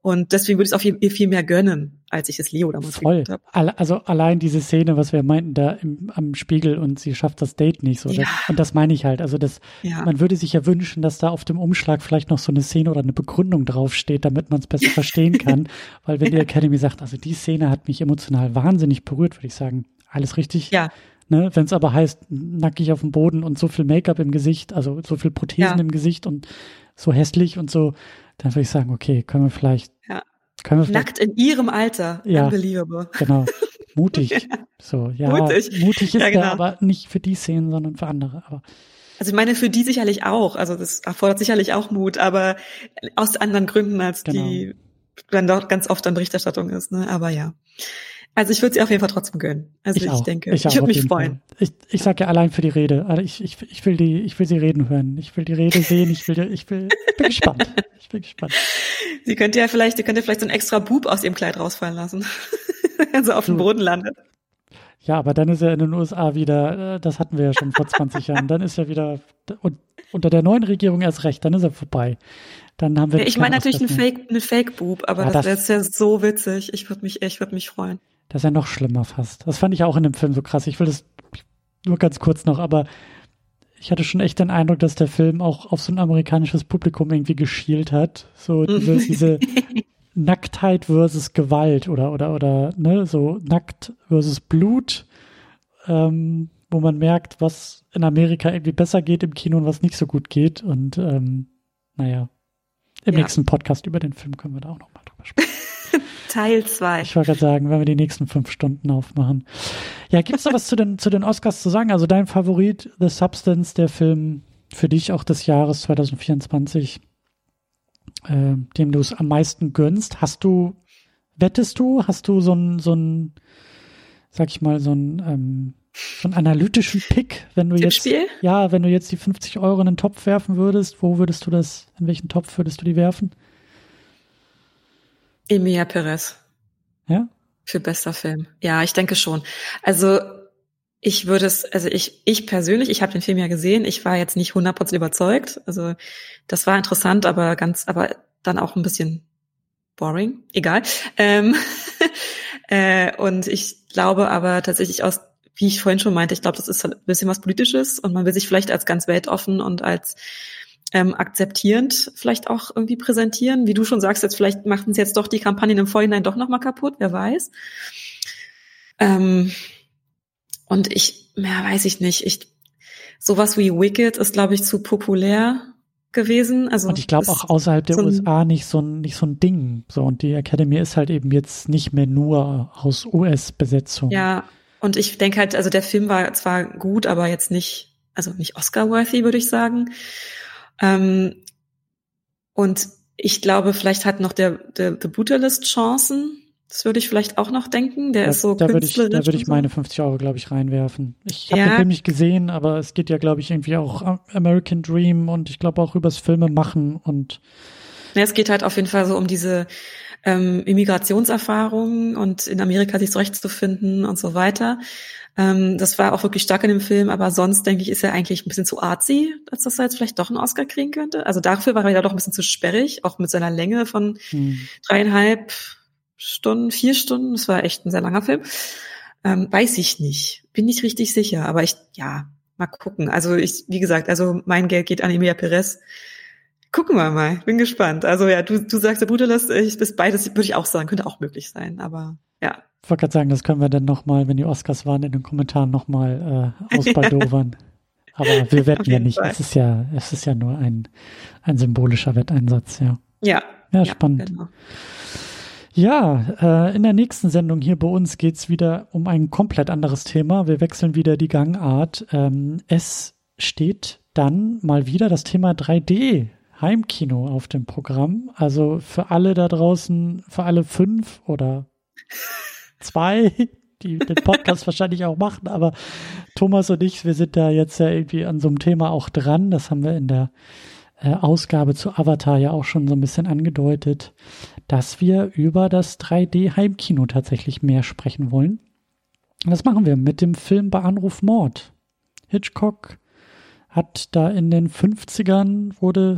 Und deswegen würde ich es auch viel, viel mehr gönnen, als ich es Leo damals Voll. Habe. Also allein diese Szene, was wir meinten, da im, am Spiegel und sie schafft das Date nicht so. Ja. Das, und das meine ich halt. Also das, ja. man würde sich ja wünschen, dass da auf dem Umschlag vielleicht noch so eine Szene oder eine Begründung draufsteht, damit man es besser verstehen kann. Weil wenn die Academy sagt, also die Szene hat mich emotional wahnsinnig berührt, würde ich sagen, alles richtig. Ja. Ne? Wenn es aber heißt, nackig auf dem Boden und so viel Make-up im Gesicht, also so viel Prothesen ja. im Gesicht und so hässlich und so, dann würde ich sagen, okay, können wir vielleicht, ja. können wir vielleicht nackt in ihrem Alter, ja, unbelievable. Genau, mutig. ja. So, ja, mutig, mutig ist ja, genau. der, aber nicht für die Szenen, sondern für andere. Aber also ich meine, für die sicherlich auch. Also das erfordert sicherlich auch Mut, aber aus anderen Gründen, als genau. die dann doch ganz oft an Berichterstattung ist. Ne? Aber ja. Also ich würde sie auf jeden Fall trotzdem gönnen. Also ich, ich auch. denke, ich, ich würde mich freuen. Fall. Ich, ich sage ja allein für die Rede. Also ich, ich, ich will die, ich will sie reden hören. Ich will die Rede sehen. Ich will, ich will, ich bin gespannt. Ich bin gespannt. Sie könnte ja vielleicht, sie könnte vielleicht so ein extra Bub aus ihrem Kleid rausfallen lassen, wenn sie auf dem Boden landet. Ja, aber dann ist er in den U S A wieder, das hatten wir ja schon vor zwanzig Jahren, dann ist er wieder, und unter der neuen Regierung erst recht, dann ist er vorbei. Dann haben wir ja, ich meine natürlich eine Fake, eine Fake-Boob, aber ja, das, das wäre jetzt ja so witzig. Ich würde mich, ich würde mich freuen. Das ist ja noch schlimmer fast. Das fand ich auch in dem Film so krass. Ich will das nur ganz kurz noch, aber ich hatte schon echt den Eindruck, dass der Film auch auf so ein amerikanisches Publikum irgendwie geschielt hat. So diese, diese Nacktheit versus Gewalt oder, oder, oder, ne, so nackt versus Blut, ähm, wo man merkt, was in Amerika irgendwie besser geht im Kino und was nicht so gut geht. Und, ähm, naja, im ja. nächsten Podcast über den Film können wir da auch noch mal drüber sprechen. Teil zwei. Ich wollte gerade sagen, wenn wir die nächsten fünf Stunden aufmachen. Ja, gibt es da was zu den, zu den Oscars zu sagen? Also dein Favorit, The Substance, der Film für dich auch des Jahres zwanzig vierundzwanzig, äh, dem du es am meisten gönnst. Hast du, wettest du, hast du so ein, so ein, sag ich mal, so ein, ähm, so einen analytischen Pick, wenn du jetzt, ja, wenn du jetzt die fünfzig Euro in den Topf werfen würdest, wo würdest du das, in welchen Topf würdest du die werfen? Emilia Perez. Ja? Für bester Film. Ja, ich denke schon. Also ich würde es, also ich ich persönlich, ich habe den Film ja gesehen, ich war jetzt nicht hundert Prozent überzeugt. Also das war interessant, aber ganz, aber dann auch ein bisschen boring. Egal. Ähm, äh, und ich glaube aber tatsächlich aus, wie ich vorhin schon meinte, ich glaube, das ist ein bisschen was Politisches und man will sich vielleicht als ganz weltoffen und als Ähm, akzeptierend vielleicht auch irgendwie präsentieren. Wie du schon sagst, jetzt vielleicht machten sie jetzt doch die Kampagnen im Vorhinein doch nochmal kaputt, wer weiß. Ähm, und ich, ja, weiß ich nicht, ich, sowas wie Wicked ist, glaube ich, zu populär gewesen. Also und ich glaube auch außerhalb der so U S A nicht so ein, nicht so ein Ding. So, und die Academy ist halt eben jetzt nicht mehr nur aus U S-Besetzung. Ja, und ich denke halt, also der Film war zwar gut, aber jetzt nicht, also nicht Oscar-worthy, würde ich sagen. Ähm, und ich glaube, vielleicht hat noch der, der, der Brutalist Chancen. Das würde ich vielleicht auch noch denken. Der ja, ist so da würde ich, da würde ich so. meine fünfzig Euro, glaube ich, reinwerfen. Ich habe ja. den Film nicht gesehen, aber es geht ja, glaube ich, irgendwie auch American Dream und ich glaube auch übers Filme machen und. Ja, es geht halt auf jeden Fall so um diese ähm, Immigrationserfahrungen und in Amerika sich zurechtzufinden und so weiter. Ähm, das war auch wirklich stark in dem Film, aber sonst, denke ich, ist er eigentlich ein bisschen zu artsy, als dass er jetzt vielleicht doch einen Oscar kriegen könnte. Also dafür war er ja doch ein bisschen zu sperrig, auch mit seiner Länge von hm. dreieinhalb Stunden, vier Stunden. Das war echt ein sehr langer Film. Ähm, weiß ich nicht. Bin nicht richtig sicher, aber ich, ja, mal gucken. Also ich, wie gesagt, also mein Geld geht an Emilia Perez. Gucken wir mal, bin gespannt. Also ja, du, du sagst, der Brutalist, ich, das beides würde ich auch sagen, könnte auch möglich sein, aber ja. Ich wollte gerade sagen, das können wir dann nochmal, wenn die Oscars waren, in den Kommentaren nochmal äh, ausbaldowern. Aber wir wetten ja nicht. Fall. Es ist ja, es ist ja nur ein, ein symbolischer Wetteinsatz, ja. Ja. Ja, spannend. Ja, genau. Ja, äh, in der nächsten Sendung hier bei uns geht's wieder um ein komplett anderes Thema. Wir wechseln wieder die Gangart. Ähm, es steht dann mal wieder das Thema drei D Heimkino auf dem Programm. Also für alle da draußen, für alle fünf oder zwei, die den Podcast wahrscheinlich auch machen, aber Thomas und ich, wir sind da jetzt ja irgendwie an so einem Thema auch dran. Das haben wir in der äh, Ausgabe zu Avatar ja auch schon so ein bisschen angedeutet, dass wir über das drei D Heimkino tatsächlich mehr sprechen wollen. Und das machen wir mit dem Film Bei Anruf Mord. Hitchcock hat da in den fünfzigern wurde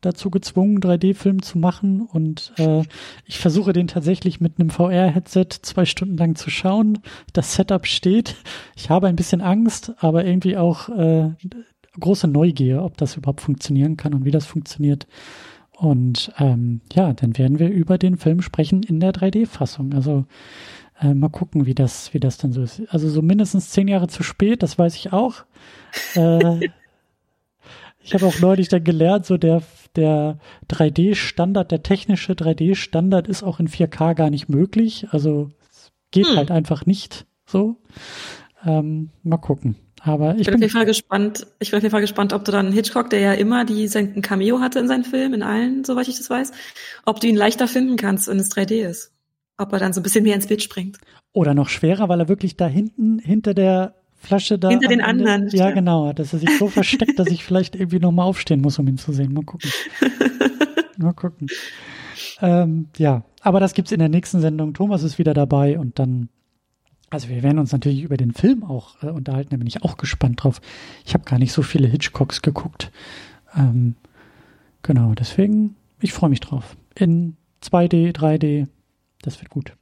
dazu gezwungen, drei D-Film zu machen und äh, ich versuche den tatsächlich mit einem V R-Headset zwei Stunden lang zu schauen. Das Setup steht. Ich habe ein bisschen Angst, aber irgendwie auch äh, große Neugier, ob das überhaupt funktionieren kann und wie das funktioniert. Und ähm, ja, dann werden wir über den Film sprechen in der drei D-Fassung. Also äh, mal gucken, wie das, wie das dann so ist. Also so mindestens zehn Jahre zu spät, das weiß ich auch. Äh, ich habe auch neulich dann gelernt, so der, der drei D-Standard, der technische drei D-Standard ist auch in vier K gar nicht möglich. Also es geht hm. halt einfach nicht so. Ähm, mal gucken. Aber ich, ich bin, bin auf jeden Fall gespannt. Ich bin auf jeden Fall gespannt, ob du dann Hitchcock, der ja immer die sein Cameo hatte in seinen Filmen, in allen, soweit ich das weiß, ob du ihn leichter finden kannst, wenn es drei D ist. Ob er dann so ein bisschen mehr ins Bild springt. Oder noch schwerer, weil er wirklich da hinten, hinter der Flasche da. Hinter den Ende, anderen. Ja, genau. Dass er sich so versteckt, dass ich vielleicht irgendwie nochmal aufstehen muss, um ihn zu sehen. Mal gucken. Mal gucken. Ähm, ja, aber das gibt's in der nächsten Sendung. Thomas ist wieder dabei und dann. Also wir werden uns natürlich über den Film auch äh, unterhalten, da bin ich auch gespannt drauf. Ich habe gar nicht so viele Hitchcocks geguckt. Ähm, genau, deswegen, ich freue mich drauf. In zwei D, drei D, das wird gut.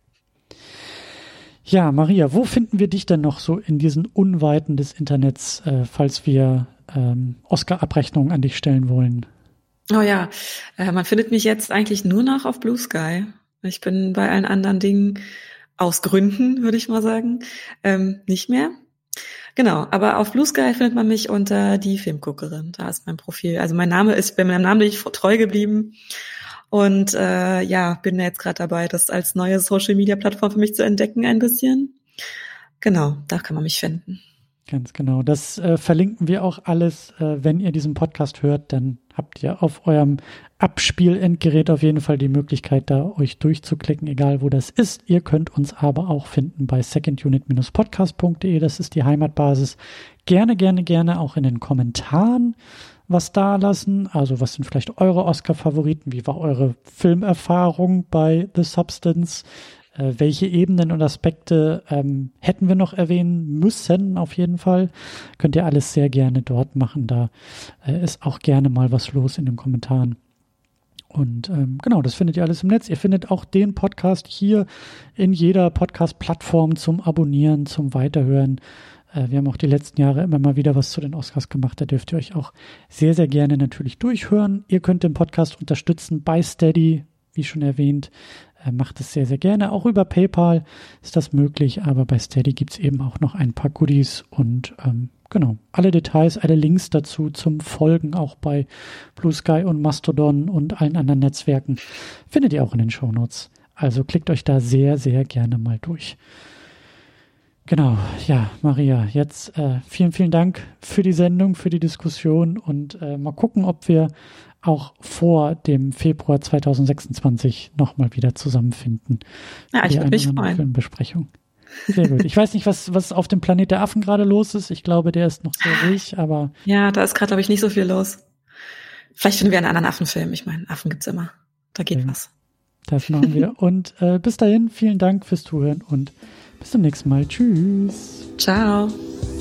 Ja, Maria, wo finden wir dich denn noch so in diesen Unweiten des Internets, äh, falls wir ähm, Oscar-Abrechnungen an dich stellen wollen? Oh ja, äh, man findet mich jetzt eigentlich nur noch auf Blue Sky. Ich bin bei allen anderen Dingen aus Gründen, würde ich mal sagen, ähm, nicht mehr. Genau, aber auf Blue Sky findet man mich unter die Filmguckerin. Da ist mein Profil. Also mein Name ist, bei meinem Namen bin ich treu geblieben. Und äh, ja, bin jetzt gerade dabei, das als neue Social-Media-Plattform für mich zu entdecken ein bisschen. Genau, da kann man mich finden. Ganz genau. Das äh, verlinken wir auch alles. Äh, wenn ihr diesen Podcast hört, dann habt ihr auf eurem Abspielendgerät auf jeden Fall die Möglichkeit, da euch durchzuklicken, egal wo das ist. Ihr könnt uns aber auch finden bei secondunit Bindestrich podcast punkt de. Das ist die Heimatbasis. Gerne, gerne, gerne auch in den Kommentaren was da lassen. Also was sind vielleicht eure Oscar-Favoriten? Wie war eure Filmerfahrung bei The Substance? Äh, welche Ebenen und Aspekte ähm, hätten wir noch erwähnen müssen, auf jeden Fall. Könnt ihr alles sehr gerne dort machen. Da äh, ist auch gerne mal was los in den Kommentaren. Und ähm, genau, das findet ihr alles im Netz. Ihr findet auch den Podcast hier in jeder Podcast-Plattform zum Abonnieren, zum Weiterhören. Äh, wir haben auch die letzten Jahre immer mal wieder was zu den Oscars gemacht. Da dürft ihr euch auch sehr, sehr gerne natürlich durchhören. Ihr könnt den Podcast unterstützen bei Steady, wie schon erwähnt. Macht es sehr, sehr gerne. Auch über PayPal ist das möglich, aber bei Steady gibt es eben auch noch ein paar Goodies und ähm, genau, alle Details, alle Links dazu zum Folgen auch bei Blue Sky und Mastodon und allen anderen Netzwerken findet ihr auch in den Shownotes. Also klickt euch da sehr, sehr gerne mal durch. Genau, ja, Maria, jetzt äh, vielen, vielen Dank für die Sendung, für die Diskussion und äh, mal gucken, ob wir auch vor dem Februar zwanzig sechsundzwanzig nochmal wieder zusammenfinden. Ja, ich würde mich freuen. Filmbesprechung. Sehr gut. Ich weiß nicht, was, was auf dem Planet der Affen gerade los ist. Ich glaube, der ist noch sehr ruhig, aber. Ja, da ist gerade, glaube ich, nicht so viel los. Vielleicht finden wir einen anderen Affenfilm. Ich meine, Affen gibt's immer. Da geht ja, was. Das machen wir. Und äh, bis dahin, vielen Dank fürs Zuhören und bis zum nächsten Mal. Tschüss. Ciao.